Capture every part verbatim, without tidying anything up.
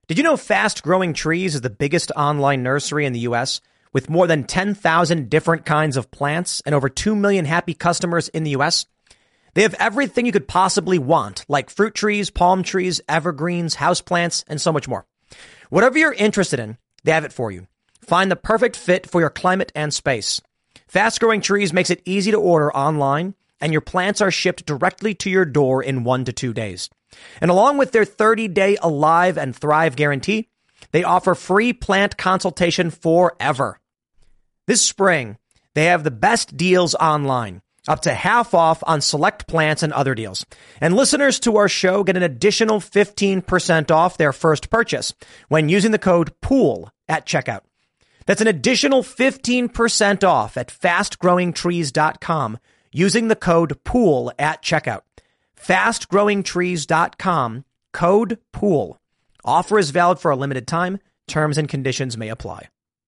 Did you know Fast Growing Trees is the biggest online nursery in the U S with more than ten thousand different kinds of plants and over two million happy customers in the U S? They have everything you could possibly want, like fruit trees, palm trees, evergreens, houseplants, and so much more. Whatever you're interested in, they have it for you. Find the perfect fit for your climate and space. Fast Growing Trees makes it easy to order online, and your plants are shipped directly to your door in one to two days. And along with their thirty-day Alive and Thrive guarantee, they offer free plant consultation forever. This spring, they have the best deals online, up to half off on select plants and other deals. And listeners to our show get an additional fifteen percent off their first purchase when using the code POOL at checkout. That's an additional fifteen percent off at fast growing trees dot com using the code POOL at checkout. fast growing trees dot com, code POOL. Offer is valid for a limited time. Terms and conditions may apply.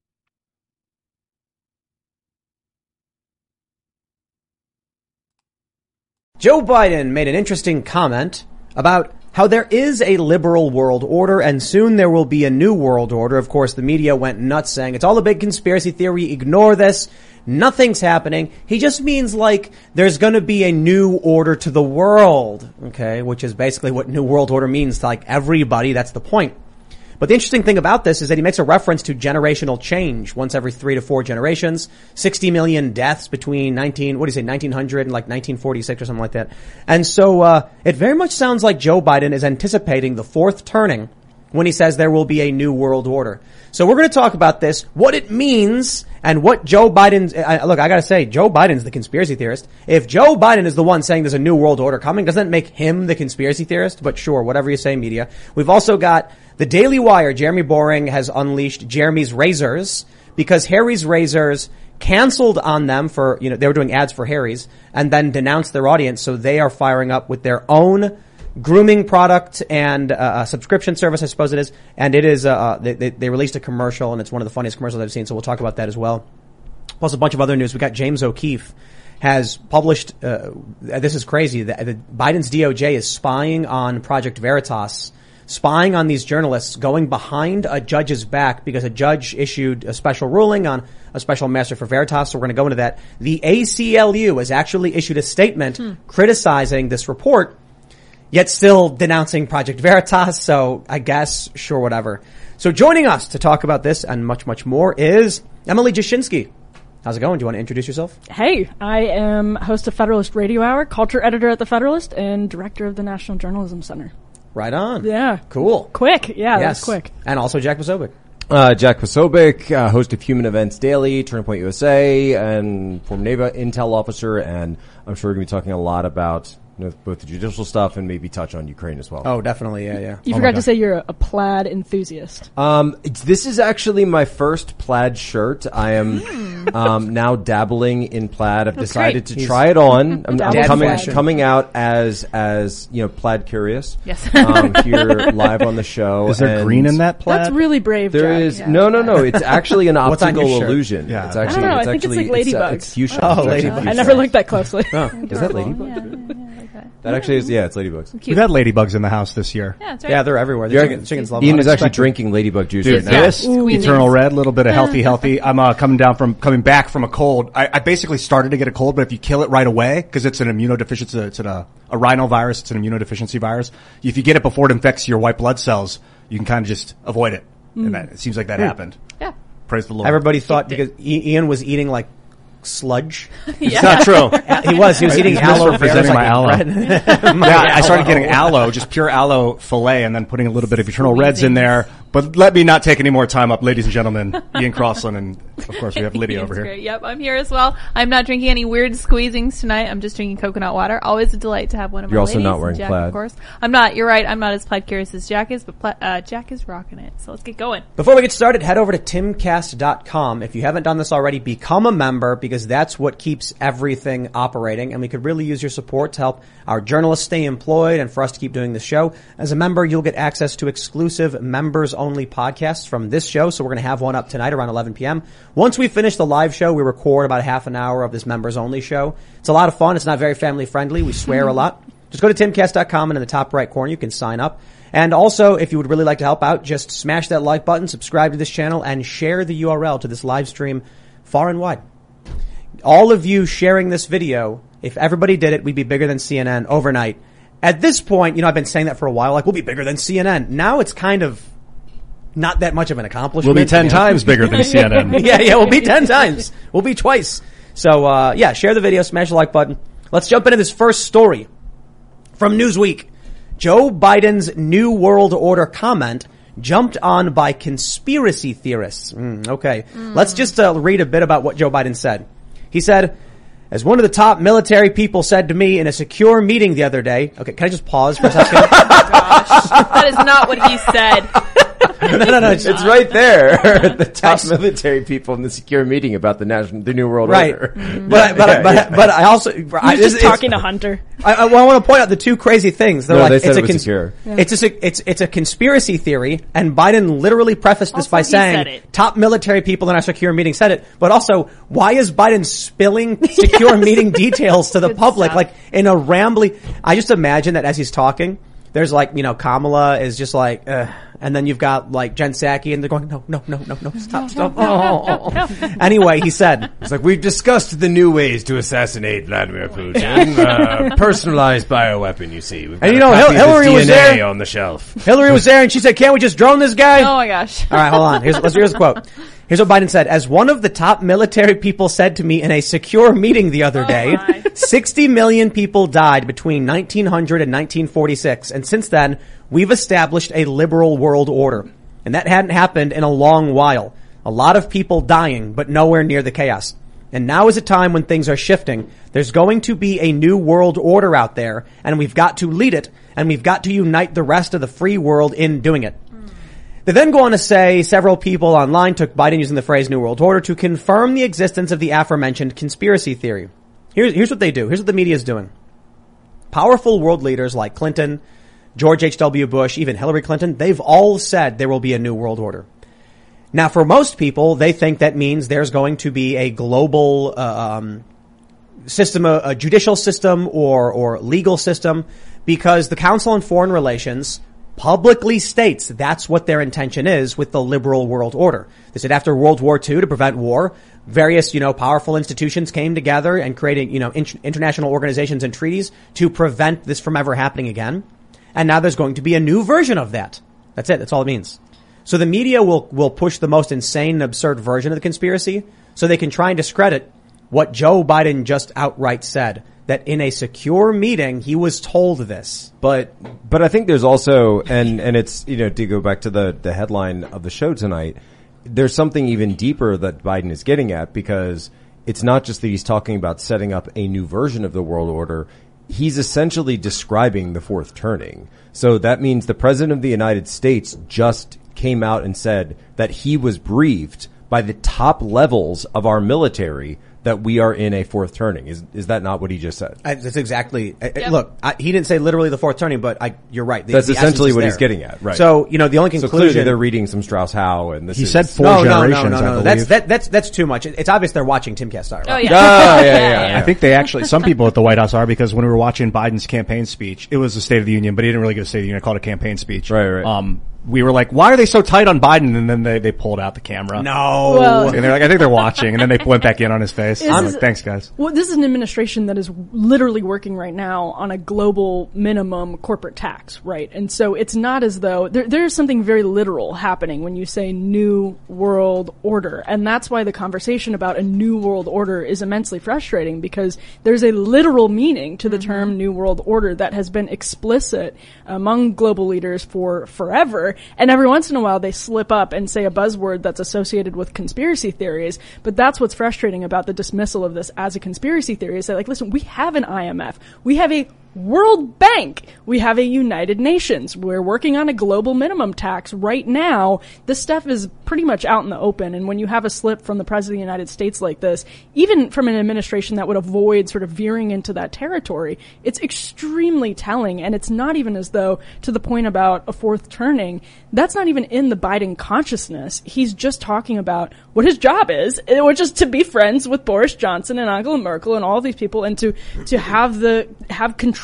Joe Biden made an interesting comment about how there is a liberal world order and soon there will be a new world order. Of course, the media went nuts saying it's all a big conspiracy theory. Ignore this. Nothing's happening. He just means like there's going to be a new order to the world. Okay. Which is basically what new world order means to like everybody. That's the point. But the interesting thing about this is that he makes a reference to generational change once every three to four generations, sixty million deaths between nineteen, what do you say, nineteen hundred and like nineteen forty-six or something like that. And so, uh, it very much sounds like Joe Biden is anticipating the fourth turning when he says there will be a new world order. So we're going to talk about this, what it means, and what Joe Biden's, uh, look, I gotta say, Joe Biden's the conspiracy theorist. If Joe Biden is the one saying there's a new world order coming, doesn't that make him the conspiracy theorist? But sure, whatever you say, media. We've also got the Daily Wire. Jeremy Boring has unleashed Jeremy's Razors because Harry's Razors canceled on them for, you know, they were doing ads for Harry's and then denounced their audience. So they are firing up with their own grooming product and uh, a subscription service, I suppose it is. And it is, uh, they, they, they released a commercial and it's one of the funniest commercials I've seen. So we'll talk about that as well. Plus a bunch of other news. We got James O'Keefe has published, uh, this is crazy. The, the Biden's D O J is spying on Project Veritas, spying on these journalists, going behind a judge's back because a judge issued a special ruling on a special master for Veritas. So we're going to go into that. The A C L U has actually issued a statement hmm. criticizing this report, yet still denouncing Project Veritas. So I guess, sure, whatever. So joining us to talk about this and much, much more is Emily Jashinsky. How's it going? Do you want to introduce yourself? Hey, I am host of Federalist Radio Hour, culture editor at The Federalist, and director of the National Journalism Center. Right on. Yeah. Cool. Quick. Yeah, yes. That's quick. And also Jack Posobiec. Uh, Jack Posobiec, uh, host of Human Events Daily, Turning Point U S A, and former Navy intel officer, and I'm sure we're going to be talking a lot about, you know, both the judicial stuff and maybe touch on Ukraine as well. Oh, definitely. Yeah, yeah. You oh forgot to say you're a plaid enthusiast. Um, it's, this is actually my first plaid shirt. I am, mm. um, now dabbling in plaid. I've That's decided great. to He's try it on. I'm, I'm coming, fashion. coming out as, as, you know, plaid curious. Yes. um, here live on the show. Is there green in that plaid? That's really brave, There Jack. is, yeah. no, no, no. It's actually an What's on your optical shirt? illusion. Yeah. It's actually, I don't know. it's I think it's actually, like it's, uh, ladybugs. it's fuchsia. Oh, It's actually ladybugs. I fuchsia. never looked that closely. Oh, is that ladybugs? Yeah, yeah, yeah, like that. That actually is, yeah, it's ladybugs. Cute. We've had ladybugs in the house this year. Yeah, that's right. Yeah, they're everywhere. The You're- chicken, chickens love Ian them. is actually Unexpected. drinking ladybug juice Dude, right now. this Squeezing. Eternal Red, a little bit of healthy, healthy. I'm uh, coming down from coming back from a cold. I, I basically started to get a cold, but if you kill it right away, because it's an immunodeficiency, it's an, a, a rhinovirus, it's an immunodeficiency virus. If you get it before it infects your white blood cells, you can kind of just avoid it. Mm. And that, it seems like that mm. happened. Yeah. Praise the Lord. Everybody thought because I- Ian was eating like sludge. It's not true. He was. He was eating He's aloe vera. misrepresenting my aloe. bread. Yeah, I started getting aloe, just pure aloe fillet, and then putting a little bit of Eternal Reds in there. But let me not take any more time up, ladies and gentlemen. Ian Crossland, and of course we have Lydia over here. Great. Yep, I'm here as well. I'm not drinking any weird squeezings tonight. I'm just drinking coconut water. Always a delight to have one of You're my also ladies. not wearing Jack, plaid. of course. I'm not. You're right. I'm not as plaid curious as Jack is, but pla- uh, Jack is rocking it. So let's get going. Before we get started, head over to timcast dot com. If you haven't done this already, become a member because that's what keeps everything operating. And we could really use your support to help our journalists stay employed and for us to keep doing this show. As a member, you'll get access to exclusive members-only podcasts from this show. So we're going to have one up tonight around eleven p.m. Once we finish the live show, we record about a half an hour of this members-only show. It's a lot of fun. It's not very family-friendly. We swear a lot. Just go to timcast dot com and in the top right corner you can sign up. And also, if you would really like to help out, just smash that like button, subscribe to this channel, and share the U R L to this live stream far and wide. All of you sharing this video, if everybody did it, we'd be bigger than C N N overnight. At this point, you know, I've been saying that for a while, like, we'll be bigger than C N N. Now it's kind of not that much of an accomplishment. We'll be ten times bigger than C N N. yeah, yeah, we'll be ten times. We'll be twice. So, uh, yeah, share the video, smash the like button. Let's jump into this first story from Newsweek. Joe Biden's New World Order comment jumped on by conspiracy theorists. Mm, okay. Mm. Let's just uh, read a bit about what Joe Biden said. He said, as one of the top military people said to me in a secure meeting the other day. Okay, can I just pause for a second? Oh, gosh. That is not what he said. no, no, no. It's, it's right there. The top military people in the secure meeting about the national, the New World right. Order. Mm-hmm. But, but, yeah, but, yeah. but I also, He's I, just it's, talking it's, to Hunter. I, I, well, I want to point out the two crazy things. They're no, like, they said it's it a was cons- secure. Yeah. It's a, it's, it's a conspiracy theory, and Biden literally prefaced this Also, by he saying, said it. top military people in our secure meeting said it. But also, why is Biden spilling secure meeting details to the Good public? stuff. Like, in a rambly, I just imagine that as he's talking, there's like, you know, Kamala is just like, uh, and then you've got like Jen Psaki and they're going, no, no, no, no, no, stop, stop. Oh, oh, oh. Anyway, he said, It's like, we've discussed the new ways to assassinate Vladimir Putin. uh, personalized bioweapon, you see. We've got And you a know, copy Hil- of Hillary his was D N A there. on the shelf. Hillary was there and she said, can't we just drone this guy? Oh my gosh. All right, hold on. Here's, let's here's the quote. Here's what Biden said. As one of the top military people said to me in a secure meeting the other Oh day, my. sixty million people died between nineteen hundred and nineteen forty-six. And since then, we've established a liberal world order. And that hadn't happened in a long while. A lot of people dying, but nowhere near the chaos. And now is a time when things are shifting. There's going to be a new world order out there, and we've got to lead it, and we've got to unite the rest of the free world in doing it. They then go on to say several people online took Biden using the phrase New World Order to confirm the existence of the aforementioned conspiracy theory. Here's, here's what they do. Here's what the media is doing. Powerful world leaders like Clinton, George H W. Bush, even Hillary Clinton, they've all said there will be a New World Order. Now, for most people, they think that means there's going to be a global uh, um, system, a, a judicial system or, or legal system, because the Council on Foreign Relations publicly states that's what their intention is with the liberal world order. They said after World War Two, to prevent war, various, you know, powerful institutions came together and created, you know, in- international organizations and treaties to prevent this from ever happening again. And now there's going to be a new version of that. That's it. That's all it means. So the media will, will push the most insane and absurd version of the conspiracy so they can try and discredit what Joe Biden just outright said. That in a secure meeting, he was told this. But, but I think there's also, and, and it's, you know, to go back to the, the headline of the show tonight, there's something even deeper that Biden is getting at, because it's not just that he's talking about setting up a new version of the world order. He's essentially describing the fourth turning. So that means the president of the United States just came out and said that he was briefed by the top levels of our military that we are in a fourth turning. Is is that not what he just said? I, that's exactly. I, Yep. Look, I, he didn't say literally the fourth turning, but I, you're right. The, That's the essentially essence is what there. he's getting at, right? So, you know, the only So conclusion. clearly they're reading some Strauss-Howe, and this He is, said four no, no, no, generations, no, I no. believe. That's that, that's that's too much. It, it's obvious they're watching Timcast Star. Oh yeah. Oh, yeah, yeah, yeah. I think they actually, some people at the White House are, because when we were watching Biden's campaign speech, it was a State of the Union, but he didn't really give a State of the Union. I called it a campaign speech. Right, right. Um, we were like, why are they so tight on Biden? And then they, they pulled out the camera. No. Well- And they're like, I think they're watching. And then they went back in on his face. Is- I'm like, thanks, guys. Well, this is an administration that is literally working right now on a global minimum corporate tax, right? And so it's not as though there, there's something very literal happening when you say new world order. And that's why the conversation about a new world order is immensely frustrating, because there's a literal meaning to the Mm-hmm. term new world order that has been explicit among global leaders for forever. And every once in a while they slip up and say a buzzword that's associated with conspiracy theories. But that's what's frustrating about the dismissal of this as a conspiracy theory, is that, like, listen, we have an I M F. We have a World Bank. We have a United Nations. We're working on a global minimum tax right now. This stuff is pretty much out in the open. And when you have a slip from the President of the United States like this, even from an administration that would avoid sort of veering into that territory, it's extremely telling. And it's not even as though, to the point about a fourth turning, that's not even in the Biden consciousness. He's just talking about what his job is, which is to be friends with Boris Johnson and Angela Merkel and all these people, and to, to have the, have control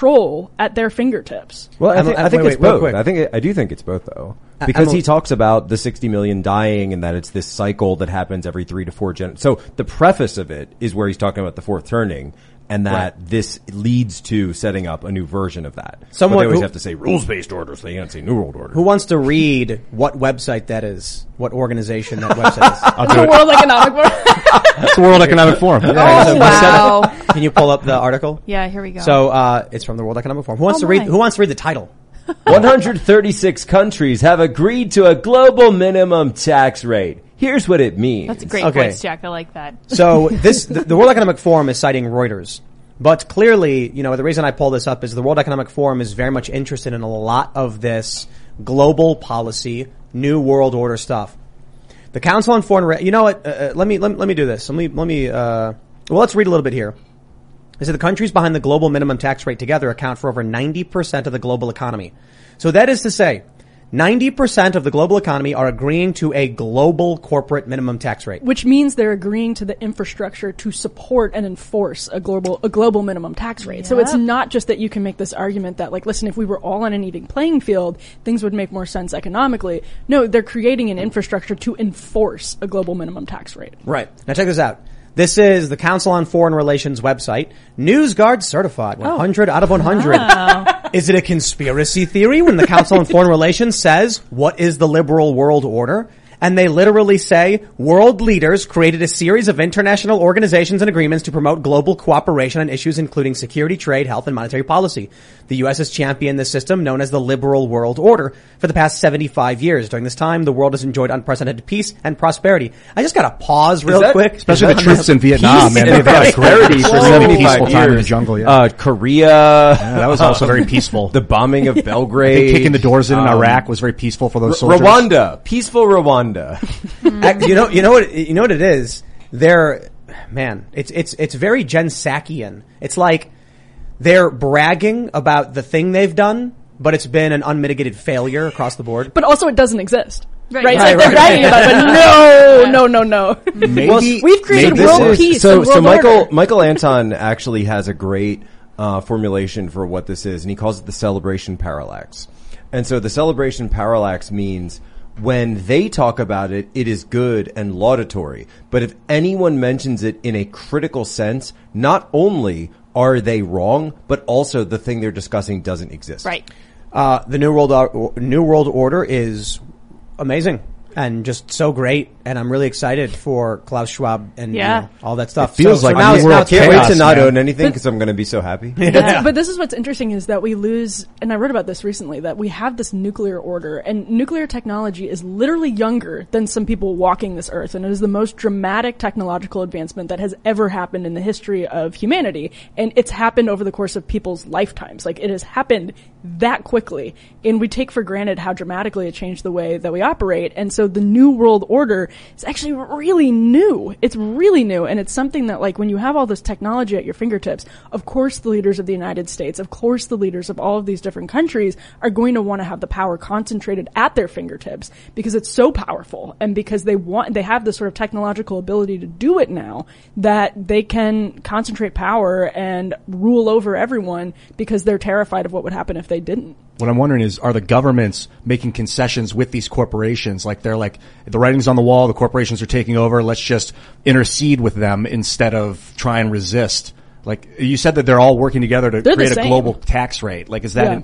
control at their fingertips. Well, I, Em- think, em- I think wait, it's wait, real both. quick. I think it, I do think it's both though, Uh, because Emily- he talks about the sixty million dying and that it's this cycle that happens every three to four gen. So the preface of it is where he's talking about the fourth turning, and that Right. this leads to setting up a new version of that. Someone but they always who- have to say rules based order, so they can't say new world order. Who wants to read what website that is? What organization that website is? I'll The do it. World Economic Forum. It's the World Economic Forum. Oh, so- wow. Can you pull up the article? Yeah, here we go. So uh, it's from the World Economic Forum. Who wants Oh to read? my. Who wants to read the title? one hundred thirty-six countries have agreed to a global minimum tax rate. Here's what it means. That's a great Okay. voice, Jack. I like that. So this, the, the World Economic Forum is citing Reuters. But clearly, you know, the reason I pull this up is the World Economic Forum is very much interested in a lot of this global policy, new world order stuff. The Council on Foreign, Re- you know what? Uh, uh, let me let, let me do this. Let me let me. Uh, well, let's read a little bit here. They said the countries behind the global minimum tax rate together account for over ninety percent of the global economy. So that is to say, ninety percent of the global economy are agreeing to a global corporate minimum tax rate. Which means they're agreeing to the infrastructure to support and enforce a global a global minimum tax rate. So it's Yep. not just that you can make this argument that, like, listen, if we were all on an even playing field, things would make more sense economically. No, they're creating an infrastructure to enforce a global minimum tax rate. Right. Now check this out. This is the Council on Foreign Relations website. NewsGuard certified. one hundred out of one hundred. Is it a conspiracy theory when the Council on Foreign Relations says, what is the liberal world order? And they literally say, world leaders created a series of international organizations and agreements to promote global cooperation on issues including security, trade, health, and monetary policy. The U S has championed this system known as the liberal world order for the past seventy-five years. During this time, the world has enjoyed unprecedented peace and prosperity. I just gotta pause real that- quick. Especially the troops in Vietnam, man. They've had a prosperity great, for really seventy-five peaceful time in the years. jungle. Yeah. Uh, Korea. Yeah, that was also very peaceful. The bombing of I Belgrade. think kicking the doors in in Um, Iraq was very peaceful for those R- soldiers. Rwanda. Peaceful Rwanda. Ac- you know, you know what, you know what it is? They're, man, it's, it's, it's very Jen Psakian. It's like they're bragging about the thing they've done, but it's been an unmitigated failure across the board. But also it doesn't exist. Right. Right? It's Right, like they're right. bragging about it, but no, no, no, no. Maybe We've created This world is- peace So, and so world Michael order. Michael Anton actually has a great uh, formulation for what this is, and he calls it the celebration parallax. And so the celebration parallax means when they talk about it, it is good and laudatory. But if anyone mentions it in a critical sense, not only are they wrong, but also the thing they're discussing doesn't exist. Right. Uh, the New World, Or- New World Order is amazing and just so great. And I'm really excited for Klaus Schwab and Yeah. you know, all that stuff. It feels so, like so now, New it's, World now it's Can't chaos, wait to not man. own anything because I'm going to be so happy. That's- But this is what's interesting is that we lose, and I wrote about this recently, that we have this nuclear order, and nuclear technology is literally younger than some people walking this earth, and it is the most dramatic technological advancement that has ever happened in the history of humanity, and it's happened over the course of people's lifetimes. Like, it has happened that quickly, and we take for granted how dramatically it changed the way that we operate, and so the New World Order is actually really new. It's really new, and it's something that, like, when you have all this technology at your fingertips, of course the leaders of the United States, of course the leaders of all of these different countries are going to want to have the power concentrated at their fingertips because it's so powerful, and because they want, they have this sort of technological ability to do it now that they can concentrate power and rule over everyone because they're terrified of what would happen if they didn't. What I'm wondering is, are the governments making concessions with these corporations? Like, they're like, the writing's on the wall, the corporations are taking over, let's just intercede with them instead of try and resist. Like, you said that they're all working together to They're the create a same. global tax rate. Like, is that, Yeah. an,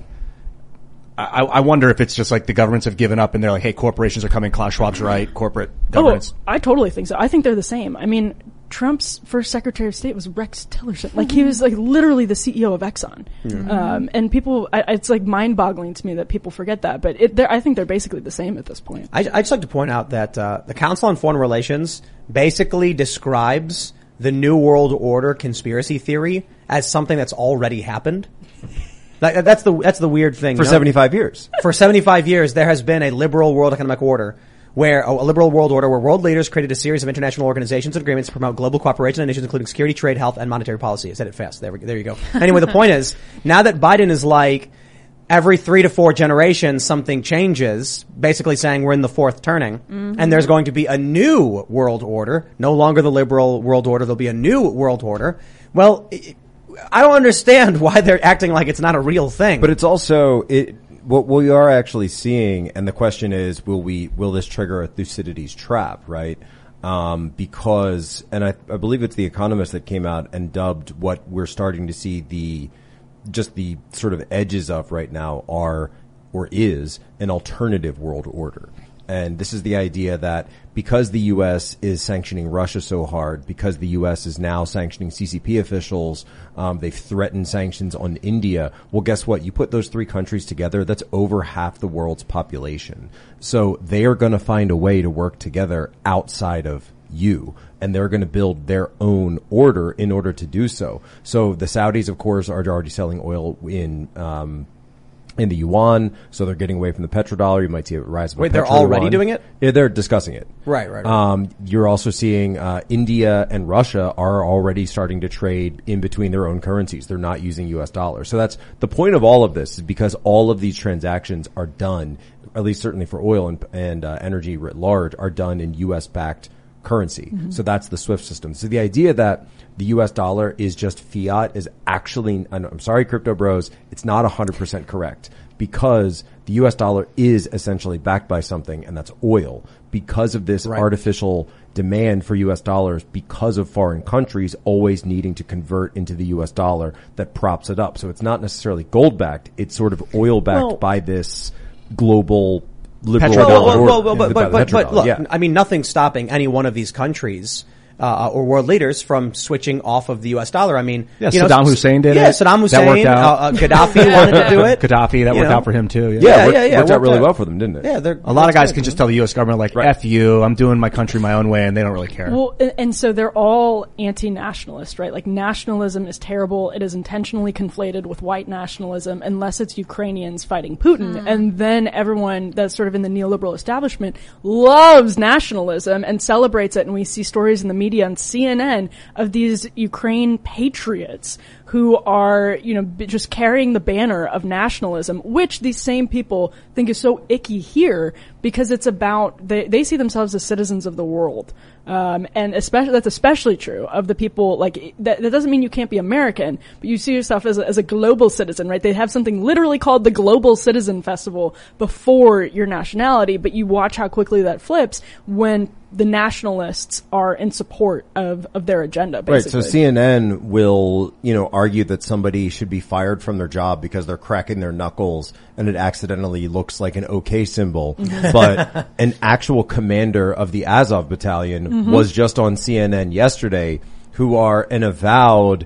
I, I wonder if it's just like the governments have given up and they're like, hey, corporations are coming, Klaus Schwab's right, corporate governance. Oh, I totally think so. I think they're the same. I mean, Trump's first Secretary of State was Rex Tillerson. Like, he was like literally the C E O of Exxon. Um, and people, I, it's like mind-boggling to me that people forget that. But it, they're- I think they're basically the same at this point. I, I'd just like to point out that uh, the Council on Foreign Relations basically describes the New World Order conspiracy theory as something that's already happened. Like, that's the that's the weird thing. For you know? seventy-five years. For seventy-five years, there has been a liberal world economic order where a liberal world order where world leaders created a series of international organizations and agreements to promote global cooperation on issues including security, trade, health, and monetary policy. I said it fast. There, we, there you go. Anyway, the point is, now that Biden is like, every three to four generations something changes, basically saying we're in the fourth turning, mm-hmm. and there's going to be a new world order, no longer the liberal world order, there'll be a new world order. Well, it, I don't understand why they're acting like it's not a real thing. But it's also it. What we are actually seeing, and the question is, will we will this trigger a Thucydides trap, right? Um, because, and I, I believe it's The Economist that came out and dubbed what we're starting to see the just the sort of edges of right now are or is an alternative world order. And this is the idea that because the U S is sanctioning Russia so hard, because the U S is now sanctioning C C P officials, um, they've threatened sanctions on India. Well, guess what? You put those three countries together, that's over half the world's population. So they are going to find a way to work together outside of you, and they're going to build their own order in order to do so. So the Saudis, of course, are already selling oil in um in the yuan, so they're getting away from the petrodollar. You might see a rise of a Wait, they're petro already yuan. doing it? Yeah, they're discussing it. Right, right, right. Um, you're also seeing uh, India and Russia are already starting to trade in between their own currencies. They're not using U S dollars. So that's the point of all of this, is because all of these transactions are done, at least certainly for oil and, and uh, energy writ large, are done in U S-backed currency. Mm-hmm. So that's the SWIFT system. So the idea that the U S dollar is just fiat is actually, I'm sorry, crypto bros, it's not one hundred percent correct, because the U S dollar is essentially backed by something, and that's oil. Because of this right. artificial demand for U S dollars, because of foreign countries always needing to convert into the U S dollar, that props it up. So it's not necessarily gold backed, it's sort of oil backed well, by this global liberal well, well, well, well, well, but, but, but, but look, yeah. I mean, nothing's stopping any one of these countries uh, or world leaders from switching off of the U S dollar. I mean, yeah, you Saddam know, Hussein did yeah, it. Saddam Hussein, that worked out. Uh, uh, Gaddafi wanted to do it. Gaddafi, that you worked know? out for him too. Yeah, yeah, yeah, worked, yeah, yeah, worked worked out really out. well for them, didn't it? Yeah, they're, a lot of guys good, can just tell the U S government, like, right. F you, I'm doing my country my own way, and they don't really care. Well, and, and so they're all anti-nationalist, right? Like, nationalism is terrible. It is intentionally conflated with white nationalism, unless it's Ukrainians fighting Putin. Mm. And then everyone that's sort of in the neoliberal establishment loves nationalism and celebrates it. And we see stories in the media on C N N of these Ukraine patriots who are, you know, b- just carrying the banner of nationalism, which these same people think is so icky here because it's about, they, they see themselves as citizens of the world. Um, and especially, that's especially true of the people, like, that, that doesn't mean you can't be American, but you see yourself as a, as a global citizen, right? They have something literally called the Global Citizen Festival before your nationality, but you watch how quickly that flips when the nationalists are in support of, of their agenda, basically. Right, so C N N will, you know, argue that somebody should be fired from their job because they're cracking their knuckles and it accidentally looks like an OK symbol. Mm-hmm. But an actual commander of the Azov battalion mm-hmm. was just on C N N yesterday, who are an avowed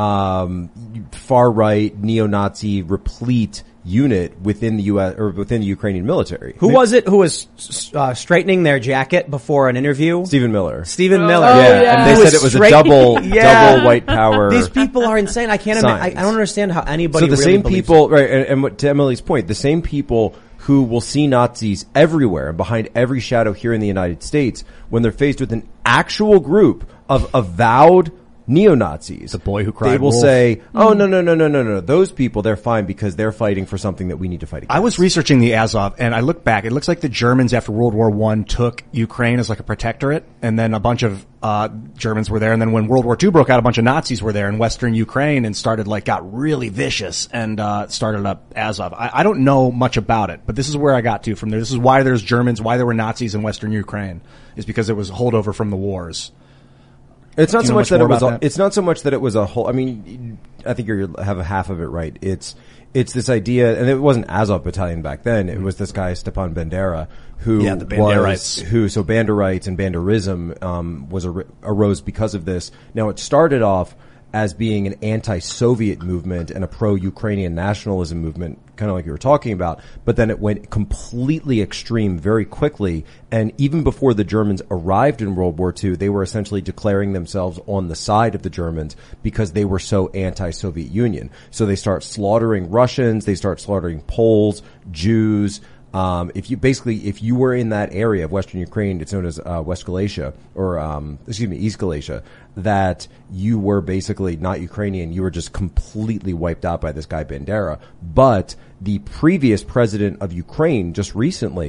um far-right, neo-Nazi, replete unit within the U S or within the Ukrainian military. Who was it who was uh, straightening their jacket before an interview? Stephen Miller. Stephen oh, Miller. Oh, yeah. yeah. And they Who said it was straight- a double, yeah. double white power. These people are insane. I can't imagine. I, I don't understand how anybody So the really same believes people, it. right, and, and what, to Emily's point, the same people who will see Nazis everywhere and behind every shadow here in the United States, when they're faced with an actual group of avowed neo-Nazis, The boy who cried they will wolf. say, oh, no, no, no, no, no, no. Those people, they're fine because they're fighting for something that we need to fight against. I was researching the Azov, and I look back. It looks like the Germans after World War One took Ukraine as like a protectorate, and then a bunch of uh Germans were there. And then when World War Two broke out, a bunch of Nazis were there in Western Ukraine and started like got really vicious and uh started up Azov. I, I don't know much about it, but this is where I got to from there. This is why there's Germans, why there were Nazis in Western Ukraine, is because it was a holdover from the wars. It's not Do you so know much much that it more was. about A, that? it's not so much that it was a whole. I mean, I think you have half of it right. It's it's this idea, and it wasn't Azov Battalion back then. It was this guy Stepan Bandera, who Yeah, the was Banderites. who. So Banderites and Banderism um, was a, arose because of this. Now it started off as being an anti-Soviet movement and a pro-Ukrainian nationalism movement, kind of like you were talking about, but then it went completely extreme very quickly, and even before the Germans arrived in World War Two, they were essentially declaring themselves on the side of the Germans because they were so anti-Soviet Union. So they start slaughtering Russians, they start slaughtering Poles, Jews. Um, if you basically, if you were in that area of Western Ukraine, it's known as uh, West Galicia, or um, excuse me, East Galicia, that you were basically not Ukrainian. You were just completely wiped out by this guy Bandera. But the previous president of Ukraine, just recently,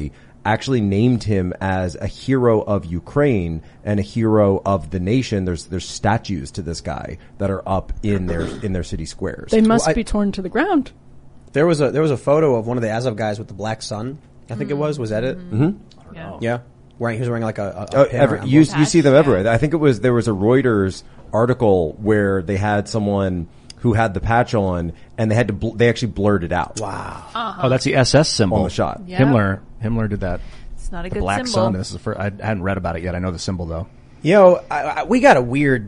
actually named him as a hero of Ukraine and a hero of the nation. There's there's statues to this guy that are up in their in their city squares. They must Well, I- be torn to the ground. There was a there was a photo of one of the Azov guys with the black sun. I think it was. Was that it? Mm-hmm. Yeah. Yeah. Wearing he was wearing like a, a, a Oh, pin every, around you him. you see them Yeah. everywhere. I think it was there was a Reuters article where they had someone who had the patch on and they had to bl- they actually blurred it out. Wow. Oh, that's the S S symbol. On the shot. Yeah. Himmler, Himmler did that. It's not a The good black symbol. sun. This is the first, I hadn't read about it yet. I know the symbol though. You know, I, I, we got a weird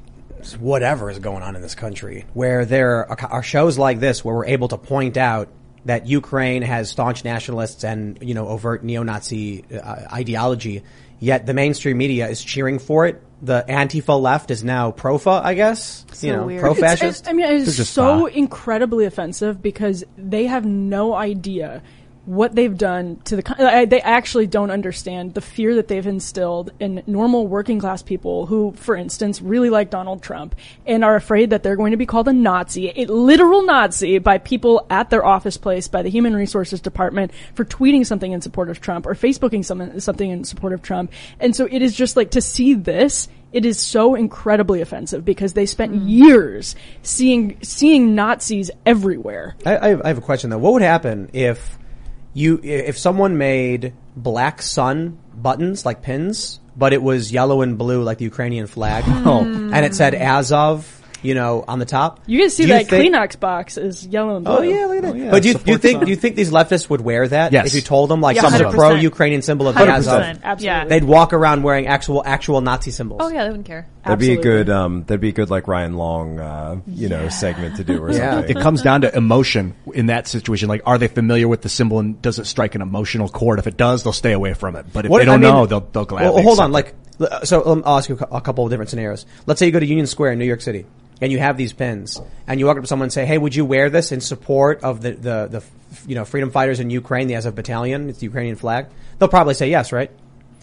whatever is going on in this country where there are, are shows like this where we're able to point out that Ukraine has staunch nationalists and, you know, overt neo-Nazi uh, ideology, yet the mainstream media is cheering for it. The Antifa left is now pro-fa, I guess. So you know, weird. pro-fascist. It's, I mean, They're it's just so fat. incredibly offensive because they have no idea what they've done to the. co- I- They actually don't understand the fear that they've instilled in normal working class people who, for instance, really like Donald Trump and are afraid that they're going to be called a Nazi, a literal Nazi, by people at their office place, by the Human Resources Department for tweeting something in support of Trump or Facebooking something something in support of Trump. And so it is just like to see this. It is so incredibly offensive because they spent years seeing seeing Nazis everywhere. I, I have I have a question though. What would happen if you if someone made black sun buttons like pins, but it was yellow and blue like the Ukrainian flag, and it said Azov, you know, on the top? You can see Do you that think- Kleenex box is yellow and blue. Oh yeah, look at that. yeah, but do you, do you support think sun. do you think these leftists would wear that Yes. if you told them like Yeah, some one hundred percent. pro-Ukrainian symbol of the one hundred Azov? percent. Absolutely. Yeah. They'd walk around wearing actual actual Nazi symbols. Oh yeah, they wouldn't care. That'd be a Absolutely. good um that'd be a good like Ryan Long uh you know segment to do or Yeah. something. It comes down to emotion in that situation. Like, are they familiar with the symbol and does it strike an emotional chord? If it does, they'll stay away from it. But if What- they don't I mean- know, they'll they'll gladly. Well, hold on, accept like, l- so um, I'll ask you a cou- a couple of different scenarios. Let's say you go to Union Square in New York City, and you have these pins, and you walk up to someone and say, "Hey, would you wear this in support of the the, the you know freedom fighters in Ukraine, the Azov Battalion? It's the Ukrainian flag." They'll probably say yes, right?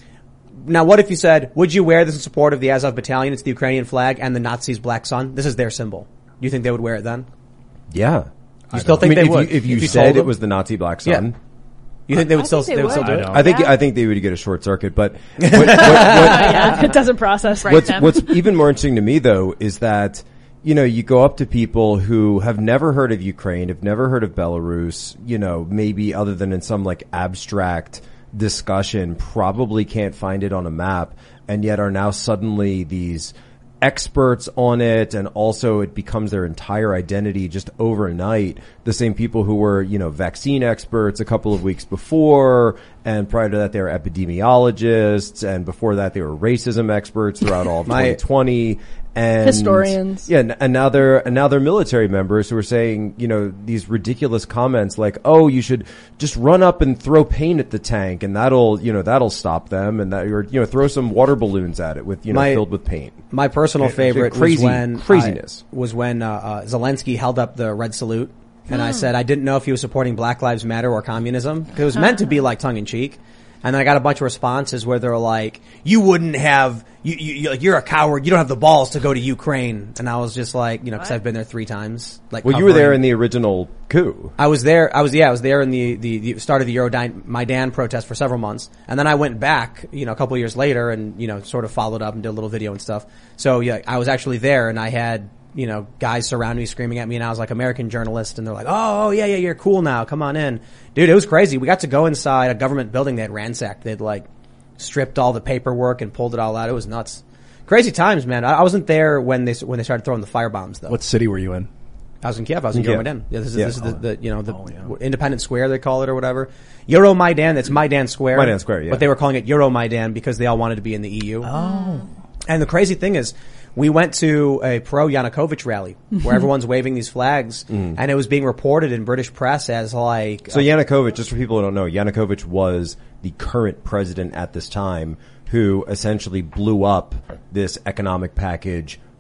Now, what if you said, "Would you wear this in support of the Azov Battalion? It's the Ukrainian flag and the Nazis' black sun. This is their symbol." Do you think they would wear it then? Yeah. You still I think mean, they if would? you, if you, told said it them? was the Nazi black sun, Yeah. You think they would I still think they they would still would. do I it? don't. I think Yeah. I think they would get a short circuit. But what, what, what, yeah, it doesn't process. Right. what's them. what's even more interesting to me though is that you know you go up to people who have never heard of Ukraine, have never heard of Belarus, you know, maybe other than in some like abstract discussion, probably can't find it on a map, and yet are now suddenly these experts on it, and also it becomes their entire identity just overnight. The same people who were, you know, vaccine experts a couple of weeks before, and prior to that they were epidemiologists, and before that they were racism experts throughout all of My- twenty twenty. And Historians. yeah, and, and now they're and now they're military members who are saying, you know, these ridiculous comments like, "Oh, you should just run up and throw paint at the tank, and that'll, you know, that'll stop them," and that, or you know, throw some water balloons at it with, you know, My- filled with paint. My personal favorite crazy- was when craziness. I, was when uh, uh, Zelensky held up the red salute, and I said I didn't know if he was supporting Black Lives Matter or communism because it was meant to be like tongue in cheek. And then I got a bunch of responses where they're like, "You wouldn't have, you, you, you- like, you're a coward. You don't have the balls to go to Ukraine." And I was just like, you know, because I've been there three times. Like, Well, you were there covering- in the original coup. I was there. I was yeah. I was there in the the, the start of the Euromaidan protest for several months, and then I went back, you know, a couple of years later, and you know, sort of followed up and did a little video and stuff. So yeah, I was actually there, and I had you know guys surrounding me, screaming at me, and I was like American journalist, and they're like, "Oh, oh yeah, yeah, you're cool now. Come on in, dude." It was crazy. We got to go inside a government building they had ransacked. They'd like stripped all the paperwork and pulled it all out. It was nuts. Crazy times, man. I, I wasn't there when they when they started throwing the firebombs though. What city were you in? I was in Kiev. I was in Kiev. Euromaidan. Yeah, this is, Yeah. this is the, the, you know, the Oh, yeah. w- Independent Square they call it or whatever. Euromaidan, it's Maidan Square. Maidan Square, yeah. But they were calling it Euromaidan because they all wanted to be in the E U. Oh. And the crazy thing is, we went to a pro-Yanukovych rally where everyone's waving these flags, and it was being reported in British press as like, So Yanukovych, just for people who don't know, Yanukovych was the current president at this time who essentially blew up this economic package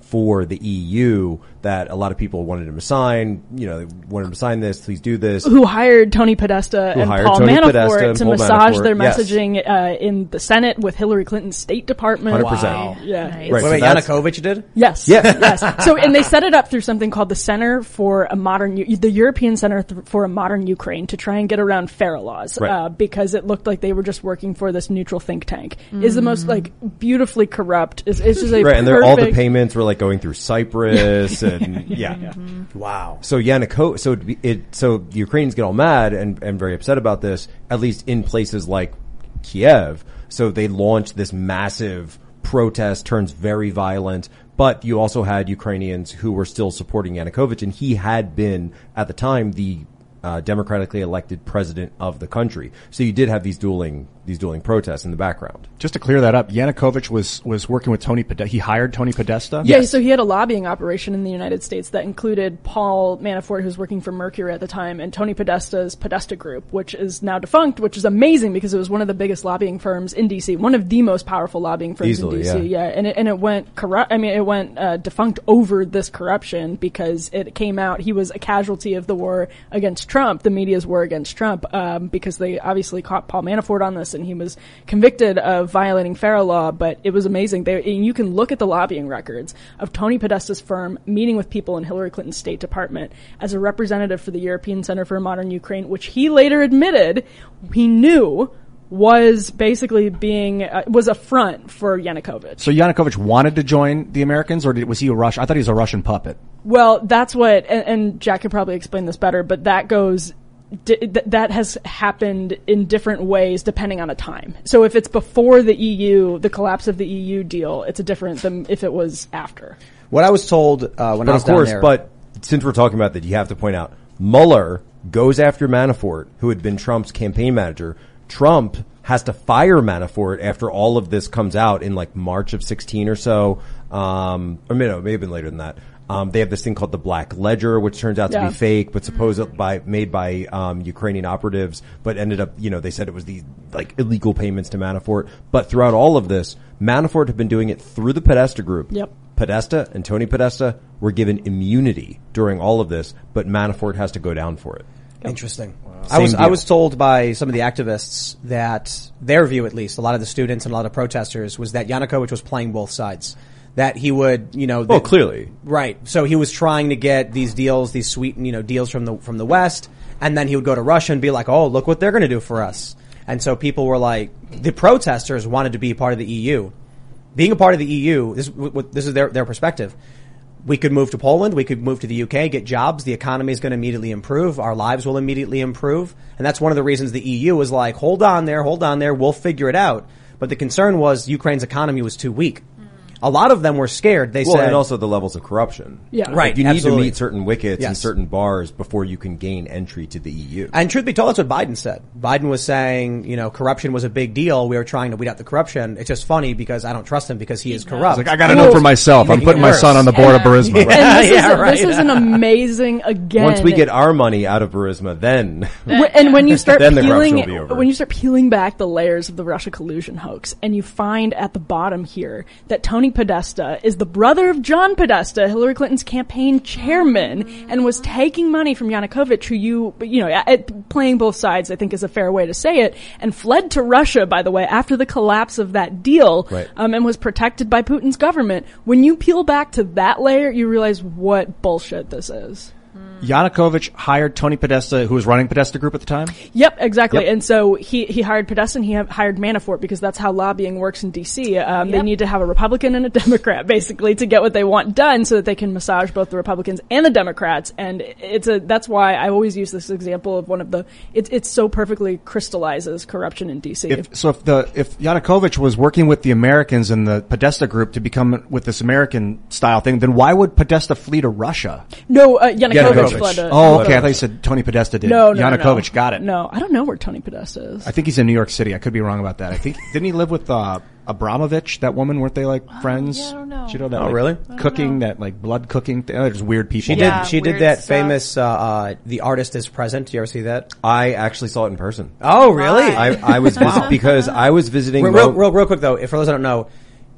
for the E U that a lot of people wanted him to sign. You know, they wanted him to sign this. Please do this. Who hired Tony Podesta Who and hired Paul Tony Manafort Podesta and to Paul massage Manafort, their yes. messaging uh, in the Senate with Hillary Clinton's State Department. one hundred percent. Wow. Yeah. Nice. Right, Wait, so wait, that's- Yanukovych did? Yes. Yeah. Yes. So, and they set it up through something called the Center for a Modern, U- the European Center th- for a Modern Ukraine to try and get around FARA laws, Right. uh, because it looked like they were just working for this neutral think tank. Is the most like beautifully corrupt. Is it's just a Right, and they're, all the perfect- payments were like going through Cyprus and yeah. Wow. So Yanukovych, so it, it, so the Ukrainians get all mad and, and very upset about this, at least in places like Kiev. So they launched this massive protest, turns very violent. But you also had Ukrainians who were still supporting Yanukovych, and he had been at the time the uh, democratically elected president of the country. So you did have these dueling these dueling protests in the background. Just to clear that up, Yanukovych was was working with Tony Podesta. He hired Tony Podesta. Yeah, so he had a lobbying operation in the United States that included Paul Manafort, who was working for Mercury at the time, and Tony Podesta's Podesta Group, which is now defunct, which is amazing because it was one of the biggest lobbying firms in D C, one of the most powerful lobbying firms Easily, in D C. yeah. Yeah, and it, and it went corrupt. I mean, it went uh, defunct over this corruption because it came out he was a casualty of the war against Trump, the media's war against Trump, um, because they obviously caught Paul Manafort on this, and he was convicted of violating FARA law. But it was amazing. They, and you can look at the lobbying records of Tony Podesta's firm meeting with people in Hillary Clinton's State Department as a representative for the European Center for a Modern Ukraine, which he later admitted he knew was basically being uh, was a front for Yanukovych. So Yanukovych wanted to join the Americans, or did, was he a Russian? I thought he was a Russian puppet. Well, that's what, and, and Jack could probably explain this better, but that goes, di- th- that has happened in different ways depending on a time. So if it's before the E U, the collapse of the E U deal, it's a different than if it was after. What I was told uh, when But I was of course, down there, but since we're talking about that, you have to point out Mueller goes after Manafort, who had been Trump's campaign manager. Trump has to fire Manafort after all of this comes out in like March of sixteen or so. Um, or maybe, no, maybe later than that. Um, they have this thing called the Black Ledger, which turns out to Yeah. be fake, but supposed by, made by, um, Ukrainian operatives, but ended up, you know, they said it was these, like, illegal payments to Manafort. But throughout all of this, Manafort had been doing it through the Podesta Group. Yep. Podesta and Tony Podesta were given immunity during all of this, but Manafort has to go down for it. Interesting. I was Same I deal. was told by some of the activists that their view, at least, a lot of the students and a lot of protesters, was that Yanukovych was playing both sides. That he would, you know, Oh, that- clearly. right. So he was trying to get these deals, these sweet, you know, deals from the from the West, and then he would go to Russia and be like, "Oh, look what they're going to do for us." And so people were like, the protesters wanted to be part of the E U. Being a part of the E U, this, this is their their perspective. We could move to Poland. We could move to the U K, get jobs. The economy is going to immediately improve. Our lives will immediately improve. And that's one of the reasons the E U was like, hold on there, hold on there. We'll figure it out. But the concern was Ukraine's economy was too weak. A lot of them were scared. They Well, said, and also the levels of corruption. Yeah. Right. You need absolutely. to meet certain wickets and Yes. certain bars before you can gain entry to the E U. And truth be told, that's what Biden said. Biden was saying, you know, corruption was a big deal. We were trying to weed out the corruption. It's just funny because I don't trust him because he is corrupt. Like, I got to know for myself. I'm Making putting it my worse. son on the board of Burisma. And this, Yeah, is, right. this is an amazing, again. Once we get our money out of Burisma, then Wh- and when you start Then the corruption peeling, will be over. when you start peeling back the layers of the Russia collusion hoax, and you find at the bottom here that Tony Podesta is the brother of John Podesta, Hillary Clinton's campaign chairman, and was taking money from Yanukovych, who you, you know, at, playing both sides, I think is a fair way to say it, and fled to Russia, by the way, after the collapse of that deal, Right. um, and was protected by Putin's government. When you peel back to that layer, you realize what bullshit this is. Yanukovych hired Tony Podesta, who was running Podesta Group at the time. Yep, exactly. Yep. And so he, he hired Podesta and he ha- hired Manafort because that's how lobbying works in D C. Um, They Yep. need to have a Republican and a Democrat basically to get what they want done so that they can massage both the Republicans and the Democrats. And it's a, that's why I always use this example of one of the, it, it so perfectly crystallizes corruption in D C. If, so if the if Yanukovych was working with the Americans and the Podesta Group to become with this American style thing, then why would Podesta flee to Russia? no, uh, Yanukovych, Yanukovych. fled to, Oh, okay. I thought you said Tony Podesta did. no, no, no, Yanukovych no. got it. No, I don't know where Tony Podesta is. I think he's in New York City. I could be wrong about that. I think didn't he live with uh, Abramovich? That woman, weren't they like friends? yeah, I don't know. Do you know that? Oh, like, really? Cooking that like blood cooking. Thing? Oh, there's weird people. She Yeah, did. She did weird that stuff. famous. Uh, uh, the artist is present. Do you ever see that? I actually saw it in person. Oh, really? Why? I, I was visit- because I was visiting real, Mo- real, real, real quick though, if for those that don't know,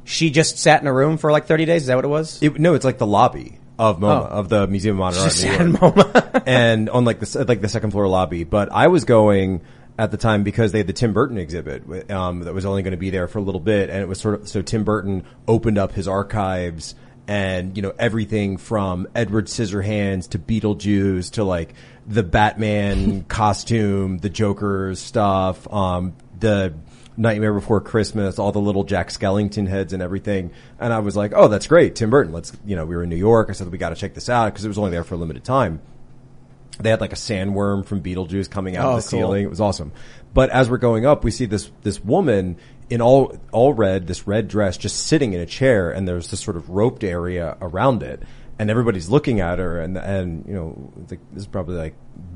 she just sat in a room for like thirty days. Is that what it was? It, no, it's like the lobby of MoMA, Oh. of the Museum of Modern Art Just in New sat in York. MoMA. And on like the, like the second floor lobby. But I was going at the time because they had the Tim Burton exhibit, um, that was only going to be there for a little bit. And it was sort of, so Tim Burton opened up his archives and, you know, everything from Edward Scissorhands to Beetlejuice to like the Batman costume, the Joker stuff, um, the Nightmare Before Christmas, all the little Jack Skellington heads and everything. And I was like, oh, that's great. Tim Burton. Let's, you know, we were in New York. I said, we got to check this out because it was only there for a limited time. They had like a sandworm from Beetlejuice coming out Oh, of the cool. ceiling. It was awesome. But as we're going up, we see this, this woman in all, all red, this red dress just sitting in a chair, and there's this sort of roped area around it. And everybody's looking at her, and, and, you know, this is probably like